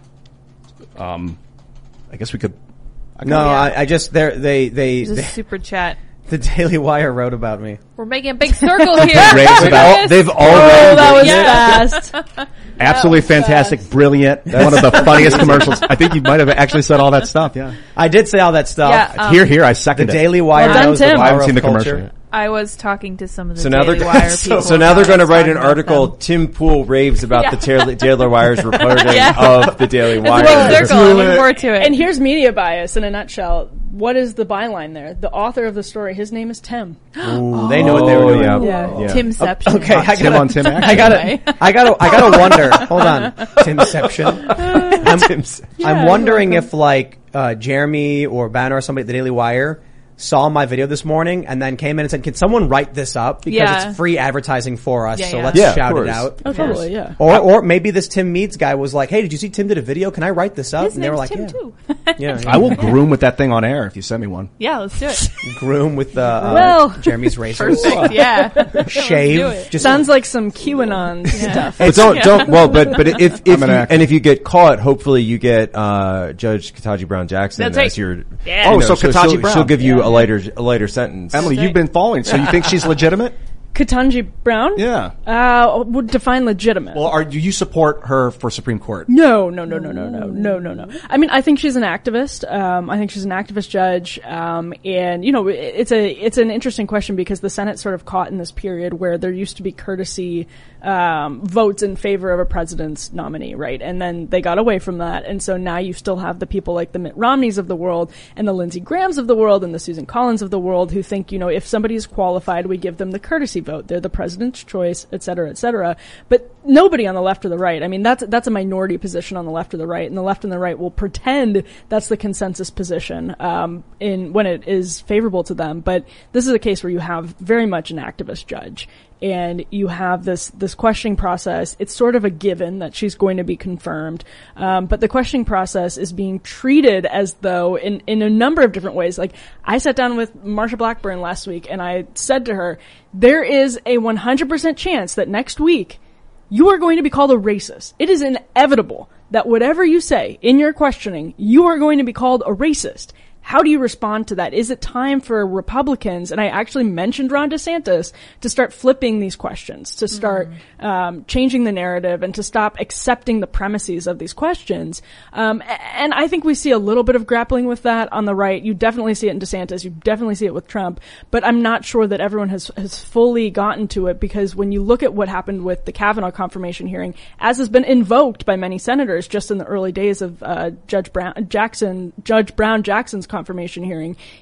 Um, I guess we could. I No, could- I, I just, they're, they, they, There's a they, super chat. the Daily Wire wrote about me. We're making a big circle here. Raves about- Chris. They've Oh, already that was Yeah. fast. Absolutely fantastic, brilliant. One of the funniest commercials. I think you might have actually said all that stuff. Yeah. I did say all that stuff. Yeah, um, here, here, I The second it. Daily Wire Well done, knows the Tim. power I haven't of seen the culture. commercial yet. I was talking to some of the So now Daily they're Wire so, people. so now they're about going to write talking an about article. them. Tim Pool raves about Yeah. the Daily, Daily Wire's reporting Yeah. of the Daily It's a Wire. big circle. I'm looking forward to it. And here's media bias in a nutshell. What is the byline there? The author of the story, his name is Tim. Ooh, they know what they were doing. yeah. Yeah. Yeah. Timception. Okay, I Tim gotta, on Tim Action. I gotta, I gotta, I gotta wonder. Hold on, Timception. I'm, Tim's- I'm Yeah, wondering you're if like uh, Jeremy or Banner or somebody at the Daily Wire saw my video this morning and then came in and said, "Can someone write this up because Yeah. it's free advertising for us? Yeah, so yeah. let's Yeah, of shout it course. out." Oh, totally, yeah. Or, or maybe this Tim Meads guy was like, "Hey, did you see Tim did a video? Can I write this up?" His and they were name's like, Tim "Yeah, too. yeah, yeah." I will groom with that thing on air if you send me one. Yeah, let's do it. groom with the uh, Well- Jeremy's razors, Perfect. Yeah. Let's do shave, it. just Sounds like some QAnon stuff. But don't, don't, well, but, but if, if, I'm an you, actor. and if you get caught, hopefully you get, uh, Judge Kataji Brown Jackson That's as right. your, Yeah. Oh, you know, so Kataji she'll, Brown. she'll give you Yeah. a lighter, a lighter sentence. Emily, right. you've been following, so you think she's legitimate? Ketanji Brown? Yeah. Uh, would define legitimate. Well, are do you support her for Supreme Court? No, no, no, no, no, no, no, no, no. I mean, I think she's an activist. Um, I think she's an activist judge. Um, and you know, it- it's a it's an interesting question because the Senate's sort of caught in this period where there used to be courtesy um, votes in favor of a president's nominee, right? And then they got away from that, and so now you still have the people like the Mitt Romneys of the world and the Lindsey Grahams of the world and the Susan Collins of the world who think, you know, if somebody is qualified, we give them the courtesy vote. They're the president's choice, et cetera, et cetera. But nobody on the left or the right. I mean, that's that's a minority position on the left or the right, and the left and the right will pretend that's the consensus position um, in when it is favorable to them. But this is a case where you have very much an activist judge. And you have this this questioning process. It's sort of a given that she's going to be confirmed, um, but the questioning process is being treated as though, in in a number of different ways. Like I sat down with Marsha Blackburn last week, and I said to her, "There is a one hundred percent chance that next week you are going to be called a racist. It is inevitable that whatever you say in your questioning, you are going to be called a racist." How do you respond to that? Is it time for Republicans, and I actually mentioned Ron DeSantis, to start flipping these questions, to start mm. um, changing the narrative, and to stop accepting the premises of these questions? Um, and I think we see a little bit of grappling with that on the right. You definitely see it in DeSantis. You definitely see it with Trump. But I'm not sure that everyone has, has fully gotten to it, because when you look at what happened with the Kavanaugh confirmation hearing, as has been invoked by many senators just in the early days of uh, Judge Brown Jackson, Judge Brown Jackson's confirmation hearing,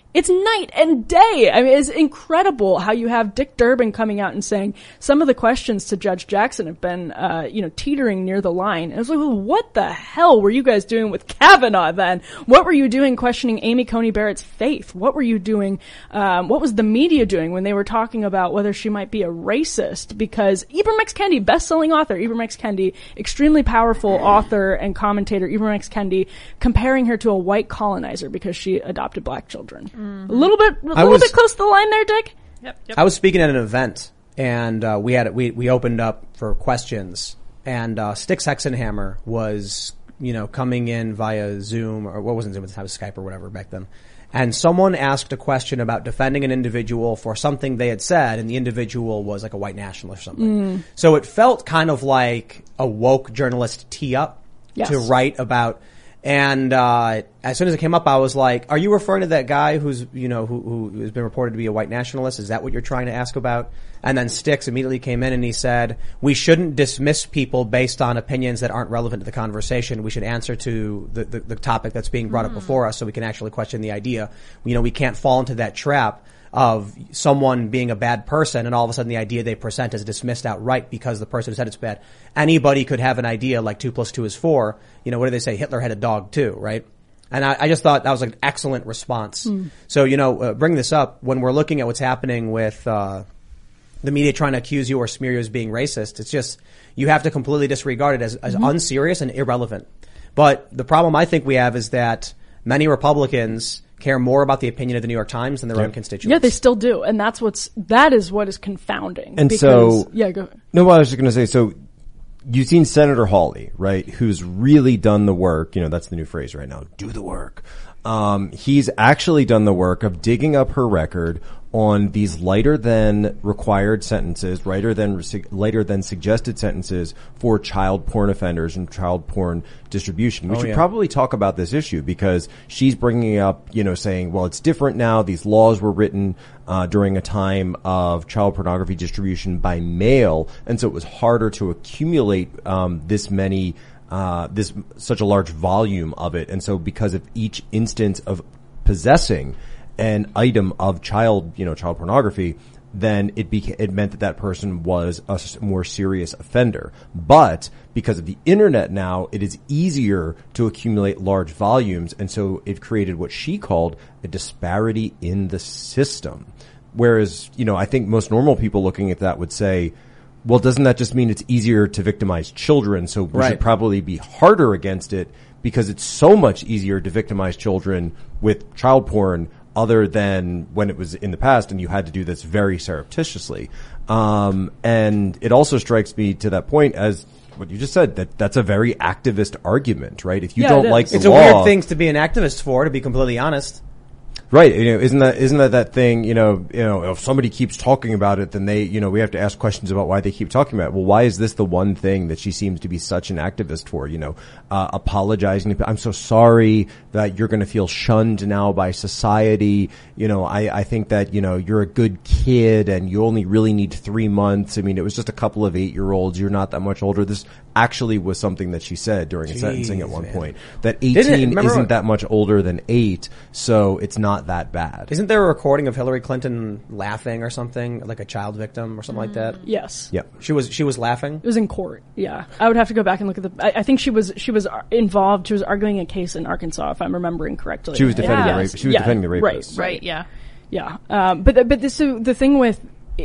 It's night and day. I mean, it's incredible how you have Dick Durbin coming out and saying some of the questions to Judge Jackson have been, uh, you know, teetering near the line. And I was like, well, what the hell were you guys doing with Kavanaugh then? What were you doing questioning Amy Coney Barrett's faith? What were you doing? Um, what was the media doing when they were talking about whether she might be a racist? Because Ibram X. Kendi, best-selling author, Ibram X. Kendi, extremely powerful author and commentator, Ibram X. Kendi, comparing her to a white colonizer because she adopted black children. Mm-hmm. A little bit, a little was, bit close to the line there, Dick. Yep, yep. I was speaking at an event, and uh, we had we we opened up for questions, and uh, Styx Hexenhammer was you know coming in via Zoom, or what wasn't Zoom at the time, it was Skype or whatever back then. And someone asked a question about defending an individual for something they had said, and the individual was like a white nationalist or something. Mm. So it felt kind of like a woke journalist tee up yes. to write about. And uh as soon as it came up, I was like, "Are you referring to that guy who's you know who who has been reported to be a white nationalist? Is that what you're trying to ask about?" And then Styx immediately came in and he said, "We shouldn't dismiss people based on opinions that aren't relevant to the conversation. We should answer to the the, the topic that's being brought mm. up before us, so we can actually question the idea. You know, we can't fall into that trap of someone being a bad person and all of a sudden the idea they present is dismissed outright because the person who said it's bad. Anybody could have an idea like two plus two is four. You know, what do they say? Hitler had a dog too, right?" And I, I just thought that was an excellent response. Mm. So, you know, uh, bring this up when we're looking at what's happening with, uh, the media trying to accuse you or smear you as being racist. It's just, you have to completely disregard it as, as mm-hmm. unserious and irrelevant. But the problem I think we have is that many Republicans care more about the opinion of the New York Times than their yeah. own constituents. Yeah, they still do. And that's what's, that is what is confounding. And because, so, yeah, go ahead. No, well, I was just going to say, so you've seen Senator Hawley, right, who's really done the work. You know, that's the new phrase right now. Do the work. Um, he's actually done the work of digging up her record on these lighter than required sentences, lighter than lighter than suggested sentences for child porn offenders and child porn distribution. We oh, should yeah. probably talk about this issue because she's bringing up, you know, saying, well, it's different now. These laws were written uh during a time of child pornography distribution by mail, and so it was harder to accumulate um this many uh this such a large volume of it. And so because of each instance of possessing an item of child, you know, child pornography, then it beca- it meant that that person was a more serious offender. But because of the internet now, it is easier to accumulate large volumes, and so it created what she called a disparity in the system. Whereas, you know, I think most normal people looking at that would say, well, doesn't that just mean it's easier to victimize children? So we right. should probably be harder against it because it's so much easier to victimize children with child porn other than when it was in the past, and you had to do this very surreptitiously. Um, and it also strikes me to that point as what you just said, that that's a very activist argument, right? If you yeah, don't it like is. the it's law, a weird thing to be an activist for, to be completely honest. right? You know, isn't that isn't that that thing? You know, you know, if somebody keeps talking about it, then they, you know, we have to ask questions about why they keep talking about it. Well, why is this the one thing that she seems to be such an activist for? You know, uh, apologizing. I'm so sorry that you're going to feel shunned now by society. You know, I I think that, you know, you're a good kid and you only really need three months. I mean, it was just a couple of eight year olds. You're not that much older. This actually was something that she said during Jeez, sentencing at one man. point, that Didn't it- eighteen remember isn't what- that much older than eight, so it's not that bad. Isn't there a recording of Hillary Clinton laughing or something, like a child victim or something like that? Yes. Yep. She was she was laughing. It was in court. Yeah, I would have to go back and look at the. I, I think she was she was ar- involved. She was arguing a case in Arkansas, if I'm remembering correctly. She was defending Yeah. the rape. She was Yeah, defending the right, rapist. Right, yeah. Yeah, um, but the, but this, so the thing with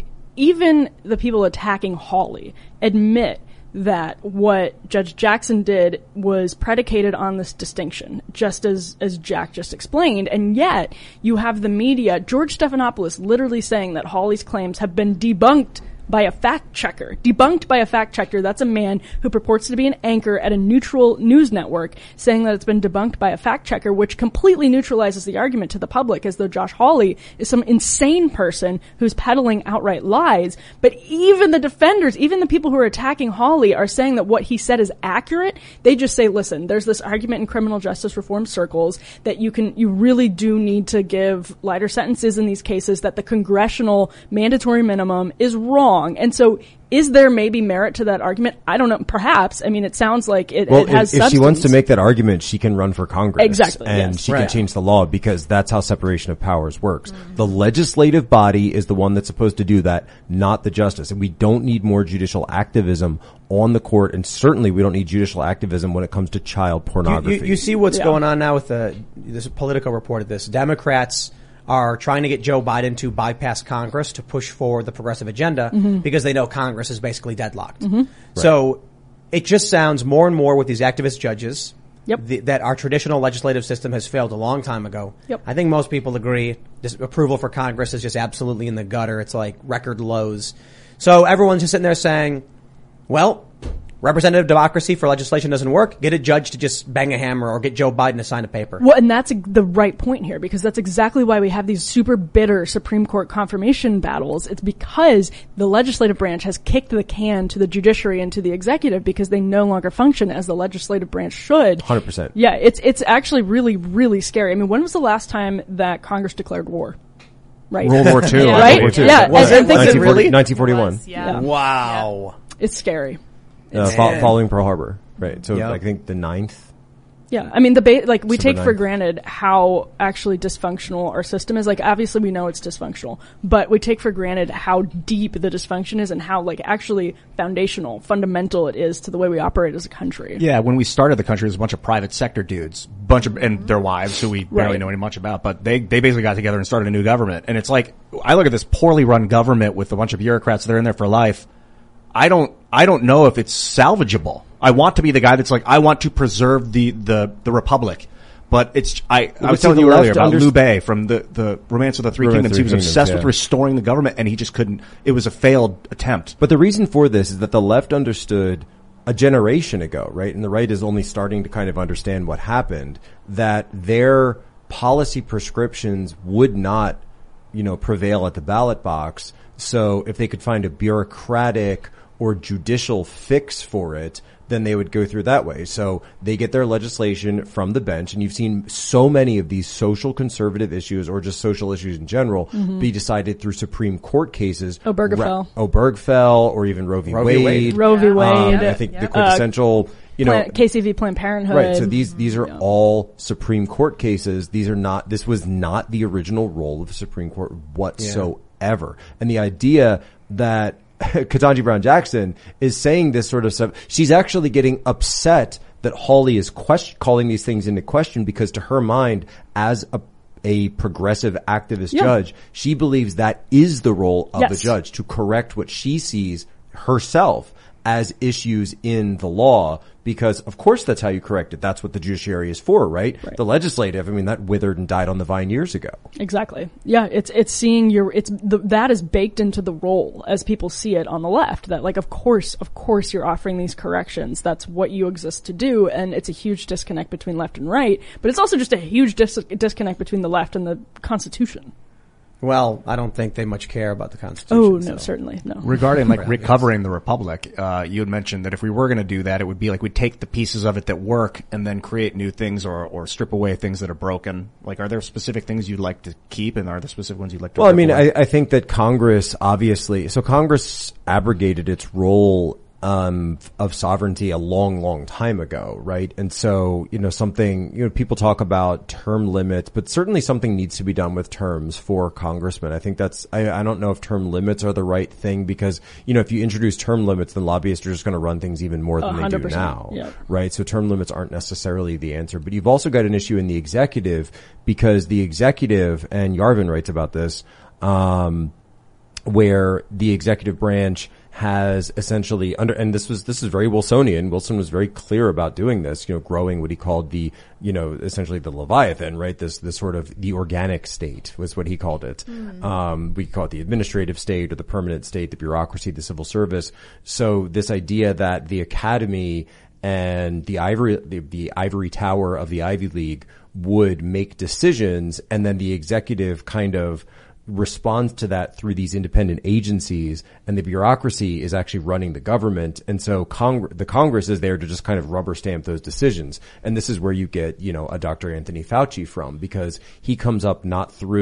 even the people attacking Hawley admit that what Judge Jackson did was predicated on this distinction, just as, as Jack just explained, and yet you have the media, George Stephanopoulos literally saying that Hawley's claims have been debunked by a fact checker. Debunked by a fact checker. That's a man who purports to be an anchor at a neutral news network, saying that it's been debunked by a fact checker, which completely neutralizes the argument to the public, as though Josh Hawley is some insane person who's peddling outright lies. But even the defenders, even the people who are attacking Hawley, are saying that what he said is accurate. They just say, listen, there's this argument in criminal justice reform circles that you can, you really do need to give lighter sentences in these cases, that the congressional mandatory minimum is wrong. wrong. And so is there maybe merit to that argument? I don't know. Perhaps. I mean, it sounds like it, well, it has if, if substance. she wants to make that argument, she can run for Congress. Exactly, And yes. she Right. can change the law because that's how separation of powers works. Mm-hmm. The legislative body is the one that's supposed to do that, not the justice. And we don't need more judicial activism on the court, and certainly we don't need judicial activism when it comes to child pornography. You, you, you see what's Yeah. going on now with the, this Politico reported this. Democrats are trying to get Joe Biden to bypass Congress to push forward the progressive agenda Mm-hmm. because they know Congress is basically deadlocked. Mm-hmm. So it just sounds more and more with these activist judges Yep. the, that our traditional legislative system has failed a long time ago. Yep. I think most people agree this approval for Congress is just absolutely in the gutter. It's like record lows. So everyone's just sitting there saying, well, representative democracy for legislation doesn't work. Get a judge to just bang a hammer or get Joe Biden to sign a paper. Well, and that's the right point here, because that's exactly why we have these super bitter Supreme Court confirmation battles. It's because the legislative branch has kicked the can to the judiciary and to the executive because they no longer function as the legislative branch should. one hundred percent. Yeah, it's it's actually really, really scary. I mean, when was the last time that Congress declared war? Right. World War Two. Yeah. Right? World War Two. Yeah. Was and, it- and things was it are- really? nineteen forty-one. Yeah. Yeah. Wow. It's scary. Uh, fo- following Pearl Harbor. Right. So Yeah. I think the ninth. Yeah, I mean, the ba- like we December take for ninth. granted how actually dysfunctional our system is. Like, obviously, we know it's dysfunctional, but we take for granted how deep the dysfunction is and how like actually foundational, fundamental it is to the way we operate as a country. Yeah, when we started the country, it was a bunch of private sector dudes, bunch of, and their wives, who we barely Right. know any much about, but they, they basically got together and started a new government. And it's like, I look at this poorly run government with a bunch of bureaucrats that are in there for life. I don't, I don't know if it's salvageable. I want to be the guy that's like, I want to preserve the, the, the republic. But it's, I, I was see, telling the you earlier left about underst- Liu Bei from the, the Romance of the Three Romance of Kingdoms. the He was Three obsessed Kingdoms, with yeah. restoring the government, and he just couldn't, it was a failed attempt. But the reason for this is that the left understood a generation ago, right? And the right is only starting to kind of understand what happened, that their policy prescriptions would not, you know, prevail at the ballot box. So if they could find a bureaucratic or judicial fix for it, then they would go through that way. So they get their legislation from the bench, and you've seen so many of these social conservative issues or just social issues in general be decided through Supreme Court cases. Obergefell. Ra- Obergefell or even Roe v. Roe v. Wade. Wade. Roe v. Um, Wade, I think Yeah. the quintessential, you know, Plan- K C V Planned Parenthood. right. So these these are Yeah. all Supreme Court cases. These are not. This was not the original role of the Supreme Court whatsoever. And the idea that Ketanji Brown Jackson is saying this sort of stuff, she's actually getting upset that Hawley is question, calling these things into question, because to her mind, as a a progressive activist Yeah. judge, she believes that is the role of Yes. the judge, to correct what she sees herself as issues in the law, because of course that's how you correct it. That's what the judiciary is for, right? Right. The legislative, I mean, that withered and died on the vine years ago. Exactly. Yeah, it's it's seeing your it's the, that is baked into the role as people see it on the left. That like, of course, of course, you're offering these corrections. That's what you exist to do, and it's a huge disconnect between left and right. But it's also just a huge dis- disconnect between the left and the Constitution. Well, I don't think they much care about the Constitution. Oh no, so. certainly no. Regarding like recovering the republic, uh, you had mentioned that if we were going to do that, it would be like we'd take the pieces of it that work and then create new things, or, or strip away things that are broken. Like, are there specific things you'd like to keep, and are there specific ones you'd like to Well, I rip mean, away? I, I think that Congress obviously, so Congress abrogated its role um of sovereignty a long, long time ago, right? And so, you know, something, you know, people talk about term limits, but certainly something needs to be done with terms for congressmen. I think that's, I, I don't know if term limits are the right thing, because, you know, if you introduce term limits, then lobbyists are just going to run things even more than one they hundred do percent, now, yeah. right? So term limits aren't necessarily the answer, but you've also got an issue in the executive, because the executive, and Yarvin writes about this, um, where the executive branch has essentially under, and this was, this is very Wilsonian. Wilson was very clear about doing this, you know, growing what he called the, you know, essentially the Leviathan, right? This, this sort of the organic state was what he called it. Mm. Um, we call it the administrative state or the permanent state, the bureaucracy, the civil service. So this idea that the academy and the ivory, the, the ivory tower of the Ivy League would make decisions, and then the executive kind of responds to that through these independent agencies, and the bureaucracy is actually running the government. And so Cong- the Congress is there to just kind of rubber stamp those decisions. And this is where you get, you know, a Doctor Anthony Fauci from, because he comes up not through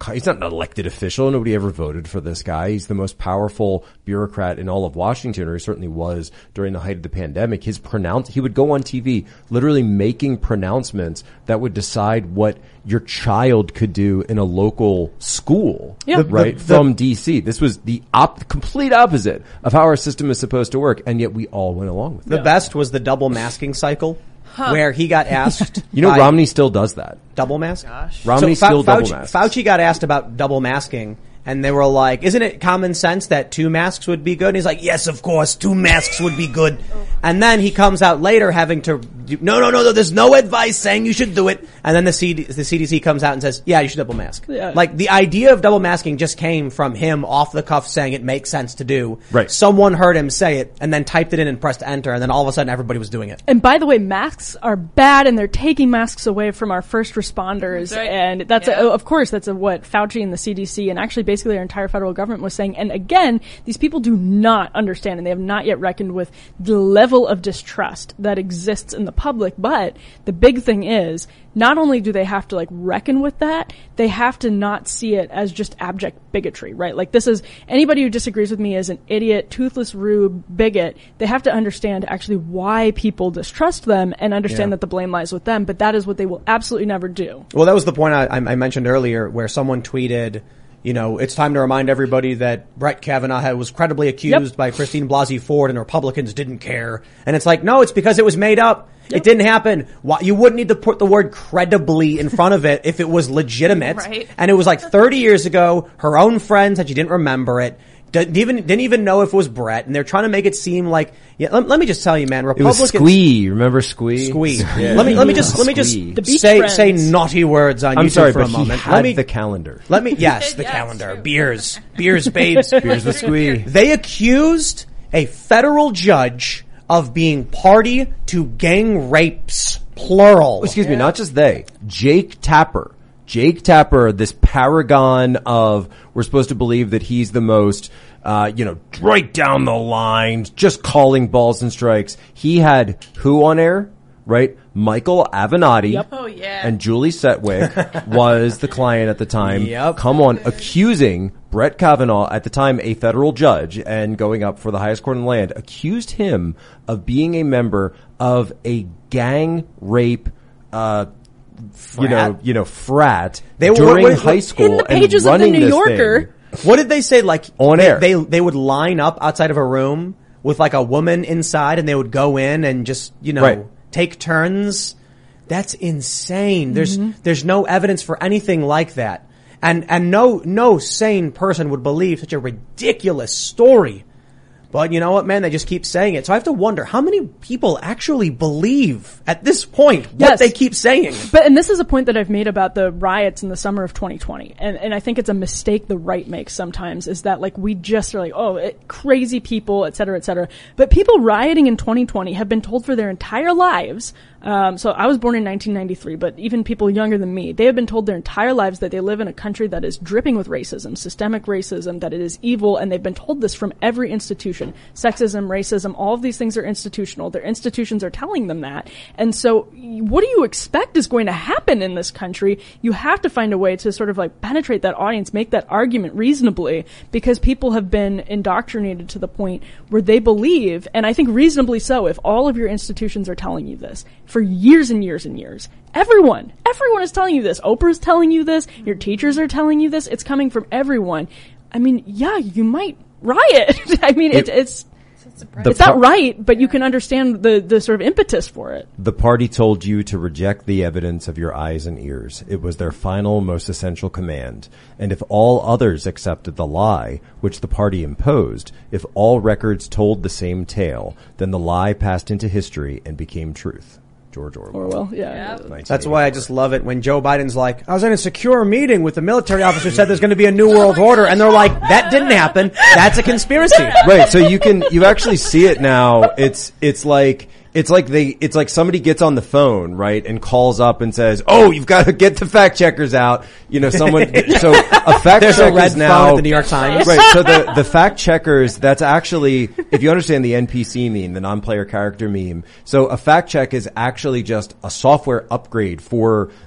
he's not an elected official. Nobody ever voted for this guy. He's the most powerful bureaucrat in all of Washington, or he certainly was during the height of the pandemic. His pronounce, he would go on T V literally making pronouncements that would decide what your child could do in a local school, Yeah. right? The- the- from D C. This was the op- complete opposite of how our system is supposed to work, and yet we all went along with it. The best was the double masking cycle, where he got asked. You know, by- Romney still does that. double mask. Romney so, still Fau- double Fauci, masks. Fauci got asked about double masking, and they were like, "Isn't it common sense that two masks would be good?" And he's like, "Yes, of course, two masks would be good." And then he comes out later having to, do, "No, no, no, no. There's no advice saying you should do it." And then the C D, the C D C comes out and says, "Yeah, you should double mask." Yeah. Like the idea of double masking just came from him off the cuff saying it makes sense to do. Right. Someone heard him say it and then typed it in and pressed enter, and then all of a sudden everybody was doing it. And by the way, masks are bad, and they're taking masks away from our first responders. That's right. And that's, Yeah. a, of course, that's a, what Fauci and the C D C and actually basically our entire federal government was saying. And again, these people do not understand, and they have not yet reckoned with the level of distrust that exists in the public. But the big thing is, not only do they have to like reckon with that, they have to not see it as just abject bigotry, right? Like this is, anybody who disagrees with me is an idiot, toothless rube, bigot. They have to understand actually why people distrust them and understand Yeah. that the blame lies with them, but that is what they will absolutely never do. Well, that was the point I, I mentioned earlier, where someone tweeted, you know, it's time to remind everybody that Brett Kavanaugh had, was credibly accused Yep. by Christine Blasey Ford, and the Republicans didn't care. And it's like, no, it's because it was made up. Yep. It didn't happen. Why, you wouldn't need to put the word credibly in front of it if it was legitimate. Right. And it was like thirty years ago. Her own friend said she didn't remember it. Didn't even didn't even know if it was Brett, and they're trying to make it seem like. Yeah, let, let me just tell you, man. It Republicans. was Squee. Remember Squee? Squee. Yeah. Let me let me just let me just Squee. The Beach say Friends. say naughty words on I'm YouTube sorry, for but a he moment. had Let me the calendar. let me yes, the Yeah, calendar, it's true. beers, beers, babes, Here's the Squee. They accused a federal judge of being party to gang rapes, plural. Excuse me, not just they. Jake Tapper. Jake Tapper, this paragon of, we're supposed to believe that he's the most, uh, you know, right down the line, just calling balls and strikes. He had who on air? Right? Michael Avenatti. Yep. Oh, yeah. And Julie Setwick was the client at the time. Yep. Come on, accusing Brett Kavanaugh, at the time a federal judge and going up for the highest court in the land, accused him of being a member of a gang rape, uh, you know, you know, frat They were- during wait, wait, high school in the pages and of the running New this Yorker. thing. What did they say? Like On they, air. they they would line up outside of a room with like a woman inside, and they would go in and just you know Right. take turns. That's insane. There's Mm-hmm. there's no evidence for anything like that, and and no no sane person would believe such a ridiculous story. But you know what, man? They just keep saying it. So I have to wonder how many people actually believe at this point what Yes. they keep saying. But, and this is a point that I've made about the riots in the summer of twenty twenty. And, and I think it's a mistake the right makes sometimes, is that like we just are like, oh, it, crazy people, et cetera, et cetera. But people rioting in twenty twenty have been told for their entire lives. Um, so I was born in nineteen ninety-three, but even people younger than me, they have been told their entire lives that they live in a country that is dripping with racism, systemic racism, that it is evil, and they've been told this from every institution. Sexism, racism, all of these things are institutional. Their institutions are telling them that. And so what do you expect is going to happen in this country? You have to find a way to sort of like penetrate that audience, make that argument reasonably, because people have been indoctrinated to the point where they believe, and I think reasonably so, if all of your institutions are telling you this for years and years and years. Everyone, everyone is telling you this. Oprah's telling you this. Your teachers are telling you this. It's coming from everyone. I mean, yeah, you might riot. I mean, it, It- it's, The it's not par- right, but you can understand the, the sort of impetus for it. The party told you to reject the evidence of your eyes and ears. It was their final, most essential command. And if all others accepted the lie, which the party imposed, if all records told the same tale, then the lie passed into history and became truth. George Orwell. Orwell, yeah. Yep. That's why I just love it when Joe Biden's like, I was in a secure meeting with the military officer who said there's going to be a new world order. And they're like, that didn't happen. That's a conspiracy. Right, so you can, you actually see it now. It's, it's like, it's like they, it's like somebody gets on the phone, right, and calls up and says, oh, you've got to get the fact checkers out. You know, someone, so a fact There's a check red is phone now, at the New York Times. right, so the, the fact checkers, that's actually, if you understand the N P C meme, the non-player character meme, so a fact check is actually just a software upgrade for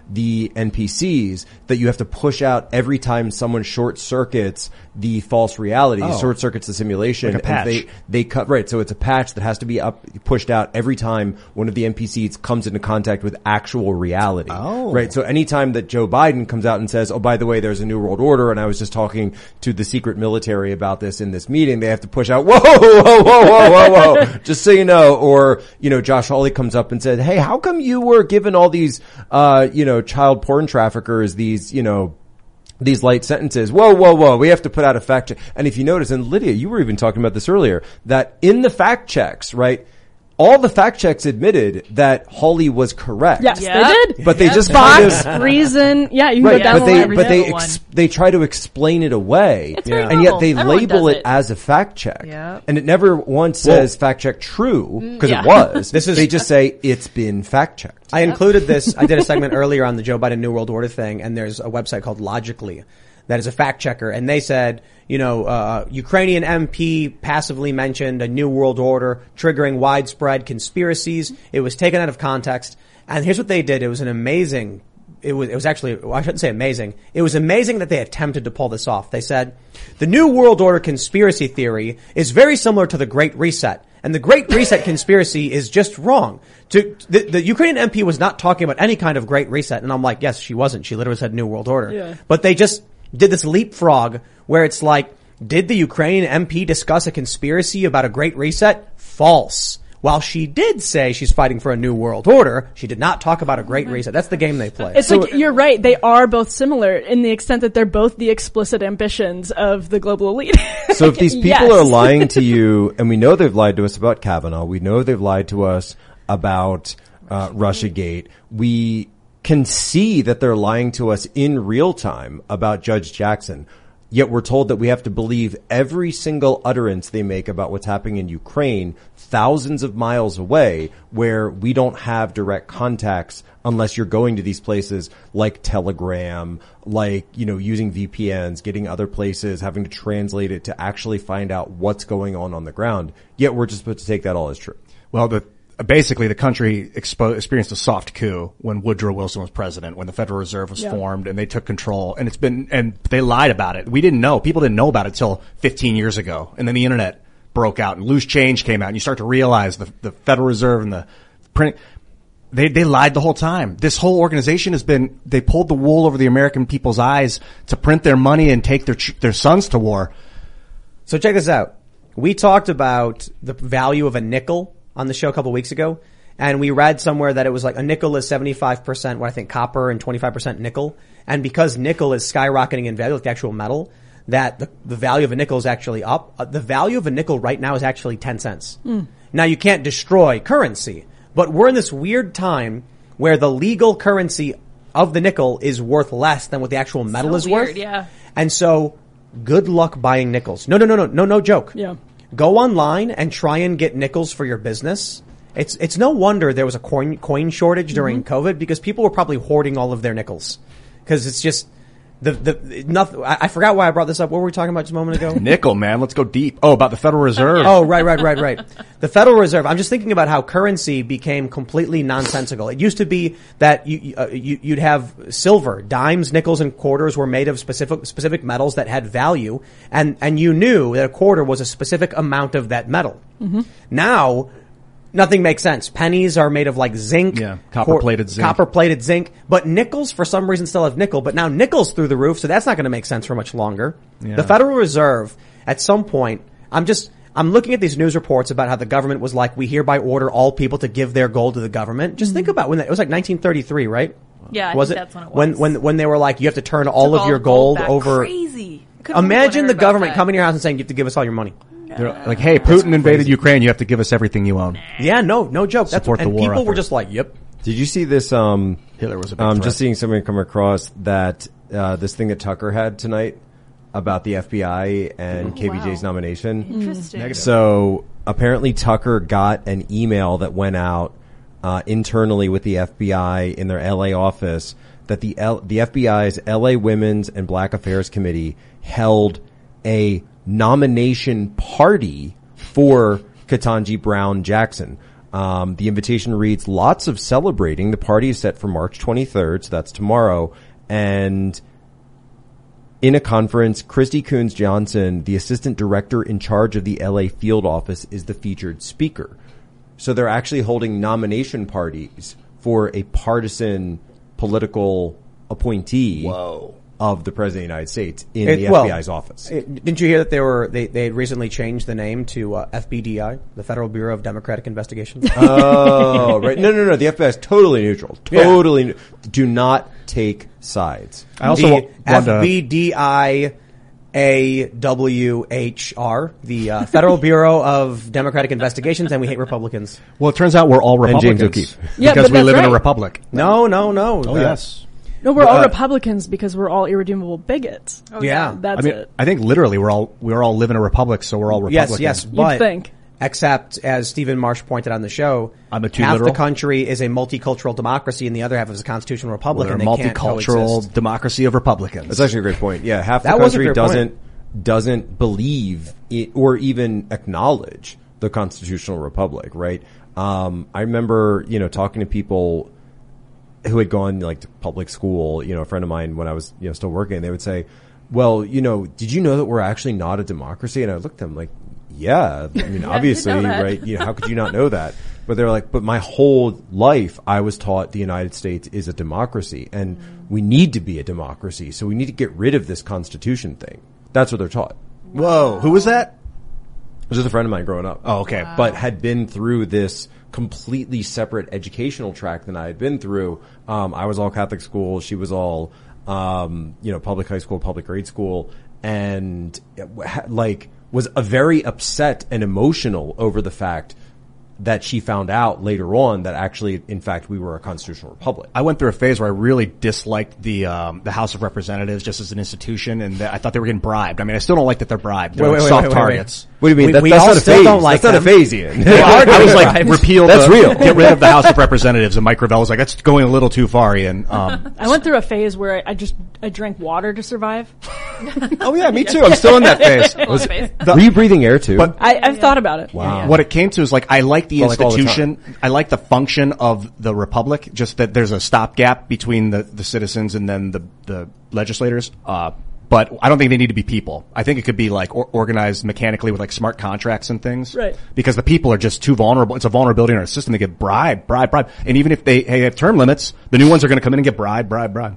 the N P Cs that you have to push out every time someone short circuits the false reality, Oh. short circuits the simulation. Like a patch. And they, they cut, right. So it's a patch that has to be up, pushed out every time one of the N P Cs comes into contact with actual reality. Oh. Right. So anytime that Joe Biden comes out and says, oh, by the way, there's a new world order, and I was just talking to the secret military about this in this meeting, they have to push out, whoa, whoa, whoa, whoa, whoa, whoa, just so you know. Or, you know, Josh Hawley comes up and said, hey, how come you were given all these, uh, you know, child porn traffickers, these, you know, these light sentences? Whoa, whoa, whoa. We have to put out a fact check. And if you notice, and Lydia, you were even talking about this earlier, that in the fact checks, right, all the fact checks admitted that Hawley was correct. Yes, Yeah. they did. But they Yep. just kind Fox, of, Reason, yeah, you can right, go down but the they, line. but they, Every ex- single one. they try to explain it away. It's very And yet they normal. Everyone label does it it. as a fact check. Yep. And it never once says fact check true, because yeah. it was. This is- they just say it's been fact checked. I included this. I did a segment earlier on the Joe Biden New World Order thing, and there's a website called Logically that is a fact checker, and they said, you know, uh, Ukrainian M P passively mentioned a new world order triggering widespread conspiracies. It was taken out of context, and here's what they did. It was an amazing. It was, it was actually, well, I shouldn't say amazing. It was amazing that they attempted to pull this off. They said, the New World Order conspiracy theory is very similar to the Great Reset. And the Great Reset conspiracy is just wrong. To, the, the Ukrainian M P was not talking about any kind of Great Reset. And I'm like, yes, she wasn't. She literally said New World Order. Yeah. But they just did this leapfrog where it's like, did the Ukrainian M P discuss a conspiracy about a Great Reset? False. While she did say she's fighting for a new world order, she did not talk about a Great Reset. That's the game they play. It's like, you're right, they are both similar in the extent that they're both the explicit ambitions of the global elite. So if these people Yes. are lying to you, and we know they've lied to us about Kavanaugh, we know they've lied to us about uh, Russiagate, we can see that they're lying to us in real time about Judge Jackson. Yet we're told that we have to believe every single utterance they make about what's happening in Ukraine thousands of miles away, where we don't have direct contacts unless you're going to these places like Telegram, like, you know, using V P Ns, getting other places, having to translate it to actually find out what's going on on the ground. Yet we're just supposed to take that all as true. Well, the, basically the country expo- experienced a soft coup when Woodrow Wilson was president, when the Federal Reserve was Yeah. formed and they took control. And it's been, and they lied about it. We didn't know. People didn't know about it until fifteen years ago. And then the internet broke out and loose change came out, and you start to realize the, the Federal Reserve and the print, they, they lied the whole time. This whole organization has been, they pulled the wool over the American people's eyes to print their money and take their, ch- their sons to war. So check this out. We talked about the value of a nickel on the show a couple weeks ago, and we read somewhere that it was like a nickel is seventy-five percent what I think copper and twenty-five percent nickel. And because nickel is skyrocketing in value, like the actual metal, that the, the value of a nickel is actually up. Uh, the value of a nickel right now is actually ten cents. Mm. Now you can't destroy currency, but we're in this weird time where the legal currency of the nickel is worth less than what the actual metal So is weird, worth. yeah. And so good luck buying nickels. No, no, no, no, no, no joke. Yeah. Go online and try and get nickels for your business. It's it's no wonder there was a coin coin shortage during Mm-hmm. COVID, because people were probably hoarding all of their nickels. Because it's just the the nothing. I, I forgot why I brought this up. What were we talking about just a moment ago? Nickel, man. Let's go deep. Oh, about the Federal Reserve. Oh, right, right, right, right. The Federal Reserve. I'm just thinking about how currency became completely nonsensical. It used to be that you, uh, you you'd have silver, dimes, nickels, and quarters were made of specific specific metals that had value, and and you knew that a quarter was a specific amount of that metal. Mm-hmm. Now, nothing makes sense. Pennies are made of like zinc. Yeah, copper-plated zinc. Copper-plated zinc. But nickels, for some reason, still have nickel. But now nickel's through the roof, so that's not going to make sense for much longer. Yeah. The Federal Reserve, at some point, I'm just, I'm looking at these news reports about how the government was like, we hereby order all people to give their gold to the government. Just think about when that, it was like nineteen thirty-three, right? Yeah, I was think it? that's when it was. When, when, when they were like, you have to turn all Took of your the gold, back. over. Crazy. Couldn't believe when I Imagine heard the about government that. coming to your house and saying, you have to give us all your money. They're like, hey, Putin invaded Ukraine. You have to give us everything you own. Yeah, no, no joke. That's Support and the war people were effort. just like, yep. Did you see this? Um, Hitler was a big um, threat. just seeing somebody come across that uh, this thing that Tucker had tonight about the F B I and K B J's wow. nomination. Interesting. So apparently Tucker got an email that went out uh, internally with the F B I in their L A office that the L- the F B I's L A Women's and Black Affairs Committee held a nomination party for Ketanji Brown Jackson. Um, the invitation reads, lots of celebrating. The party is set for March twenty-third, so that's tomorrow. And in a conference, Christy Coons Johnson, the assistant director in charge of the L A field office, is the featured speaker. So they're actually holding nomination parties for a partisan political appointee Whoa. of the President of the United States in It- the well, F B I's office. It- didn't you hear that they were they they had recently changed the name to uh, F B D I, the Federal Bureau of Democratic Investigation? Oh, right. No, no, no. The F B I is totally neutral. Totally. Yeah. Do not take sides. I also the wa- wanted to- F B D I A W H R, the uh, Federal Bureau of Democratic Investigations, and we hate Republicans. Well, it turns out we're all And James Republicans. O'Keefe. Yeah, because but we that's live in a right. republic. No, no, no. Oh, Uh, yes. No, we're all Uh, Republicans because we're all irredeemable bigots. Oh, Yeah. That's I mean, it. I think literally we're all, we're all live in a republic, so we're all Yes, Republicans. yes, but think. except as Stephen Marsh pointed on the show, I'm a too half literal? the country is a multicultural democracy, and the other half is a constitutional republic, We're a and they can't multicultural coexist. democracy of Republicans. That's actually a great point. Yeah, half the That was a country great point. doesn't doesn't believe it, or even acknowledge the constitutional republic, right? Um, I remember, you know, talking to people who had gone like to public school. You know, a friend of mine when I was you know still working, they would say, "Well, you know, did you know that we're actually not a democracy?" And I looked at them like, "Yeah, I mean, I obviously, did know that. right? You know, how could you not know that?" But they're like, "But my whole life, I was taught the United States is a democracy, and we need to be a democracy. So we need to get rid of this Constitution thing." That's what they're taught. Whoa. Who was that? It was just a friend of mine growing up. Oh, okay. But had been through this completely separate educational track than I had been through. Um, I was all Catholic school. She was all, um, you know, public high school, public grade school, and ha- like was a very upset and emotional over the fact that she found out later on that actually, in fact, we were a constitutional republic. I went through a phase where I really disliked the um, the House of Representatives just as an institution, and that I thought they were getting bribed. I mean, I still don't like that they're bribed. They're Wait, like wait, soft wait, wait, wait. targets. What do you mean? We- That- we that's all not a still phase. don't like that's not a them. phase, Ian. I was like, bribed. repeal. That's the, real. Get rid of the House of Representatives, and Mike Gravel was like, "That's going a little too far, Ian." Um, I went through a phase where I, I just I drank water to survive. oh yeah, me too. I'm still in that phase. Love face. Were you breathing air too? But I, I've thought about it. Wow. what it came to is like I like the Well, like all the institution. I like the function of the republic. Just that there's a stopgap between the, the citizens and then the the legislators. Uh, but I don't think they need to be people. I think it could be like or, organized mechanically with like smart contracts and things. Right. Because the people are just too vulnerable. It's a vulnerability in our system. They get bribed, bribed, bribed. And even if they, they have term limits, the new ones are going to come in and get bribed, bribed, bribed.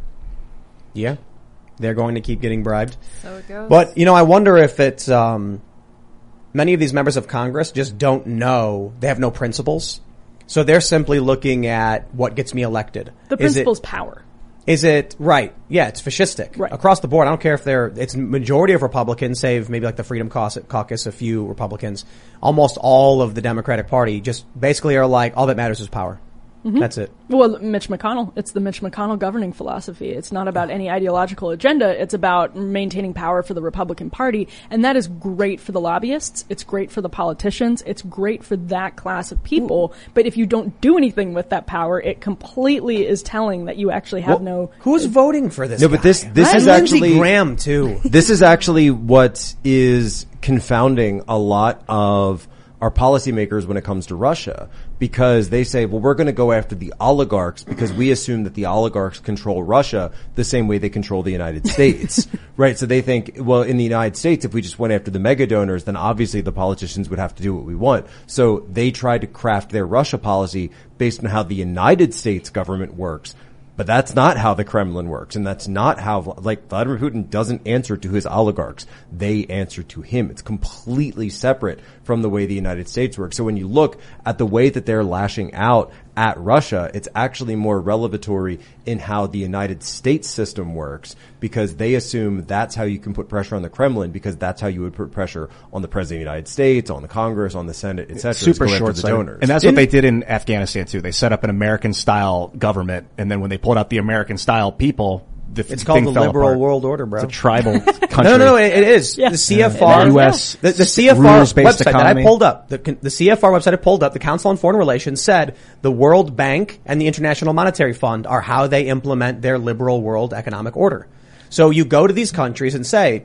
Yeah, they're going to keep getting bribed. So it goes. But, you know, I wonder if it's, um, many of these members of Congress just don't know, they have no principles. So they're simply looking at what gets me elected. The Is it- principle's power. Is it, right, yeah, it's fascistic. Right. Across the board, I don't care if they're, it's majority of Republicans, save maybe like the Freedom Caucus, caucus, a few Republicans. Almost all of the Democratic Party just basically are like, all that matters is power. Mm-hmm. That's it. Well, Mitch McConnell. It's the Mitch McConnell governing philosophy. It's not about any ideological agenda. It's about maintaining power for the Republican Party. And that is great for the lobbyists. It's great for the politicians. It's great for that class of people. But if you don't do anything with that power, it completely is telling that you actually have no... Who's voting for this No, but guy? this- this And is Lindsey actually- Graham too. This is actually what is confounding a lot of our policymakers when it comes to Russia, because they say, well, we're going to go after the oligarchs because we assume that the oligarchs control Russia the same way they control the United States, right? So they think, well, in the United States, if we just went after the mega donors, then obviously the politicians would have to do what we want. So they try to craft their Russia policy based on how the United States government works. But that's not how the Kremlin works, and that's not how, like, Vladimir Putin doesn't answer to his oligarchs. They answer to him. It's completely separate from the way the United States works. So when you look at the way that they're lashing out at Russia, it's actually more revelatory in how the United States system works, because they assume that's how you can put pressure on the Kremlin, because that's how you would put pressure on the President of the United States, on the Congress, on the Senate, et cetera. Super to go after short the sighted. donors. And that's what they did in Afghanistan too. They set up an American style government, and then when they pulled out the American style people, the It's thing called the fell liberal apart. world order, bro. It's a tribal country. No, no, no, it, it is. Yeah. The C F R, Yeah. U S the, the C F R rules-based website economy. that I pulled up, the, the C F R website I pulled up, the Council on Foreign Relations said the World Bank and the International Monetary Fund are how they implement their liberal world economic order. So you go to these countries and say,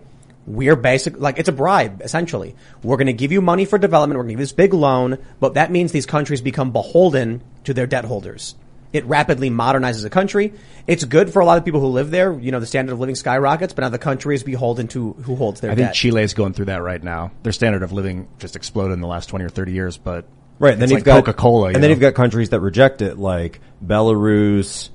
we're basic, like it's a bribe, essentially. We're going to give you money for development. We're going to give you this big loan, but that means these countries become beholden to their debt holders. It rapidly modernizes a country. It's good for a lot of people who live there. You know, the standard of living skyrockets, but now the country is beholden to who holds their I debt. think Chile is going through that right now. Their standard of living just exploded in the last twenty or thirty years, but Right. Then it's you've like got Coca-Cola. and then you've got countries that reject it, like Belarus,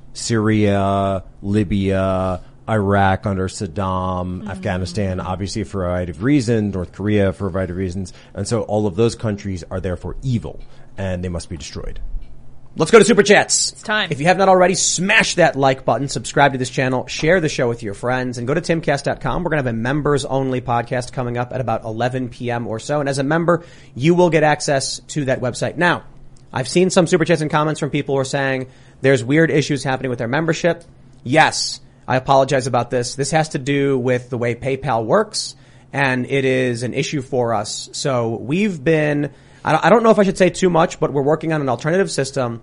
Syria, Libya, Iraq under Saddam, mm-hmm. Afghanistan, obviously for a variety of reasons, North Korea for a variety of reasons. And so all of those countries are therefore evil and they must be destroyed. Let's go to Super Chats. It's time. If you have not already, smash that like button, subscribe to this channel, share the show with your friends, and go to timcast dot com. We're going to have a members-only podcast coming up at about eleven p.m. or so. And as a member, you will get access to that website. Now, I've seen some Super Chats and comments from people who are saying there's weird issues happening with their membership. Yes, I apologize about this. This has to do with the way PayPal works, and it is an issue for us. So we've been... I don't know if I should say too much, but we're working on an alternative system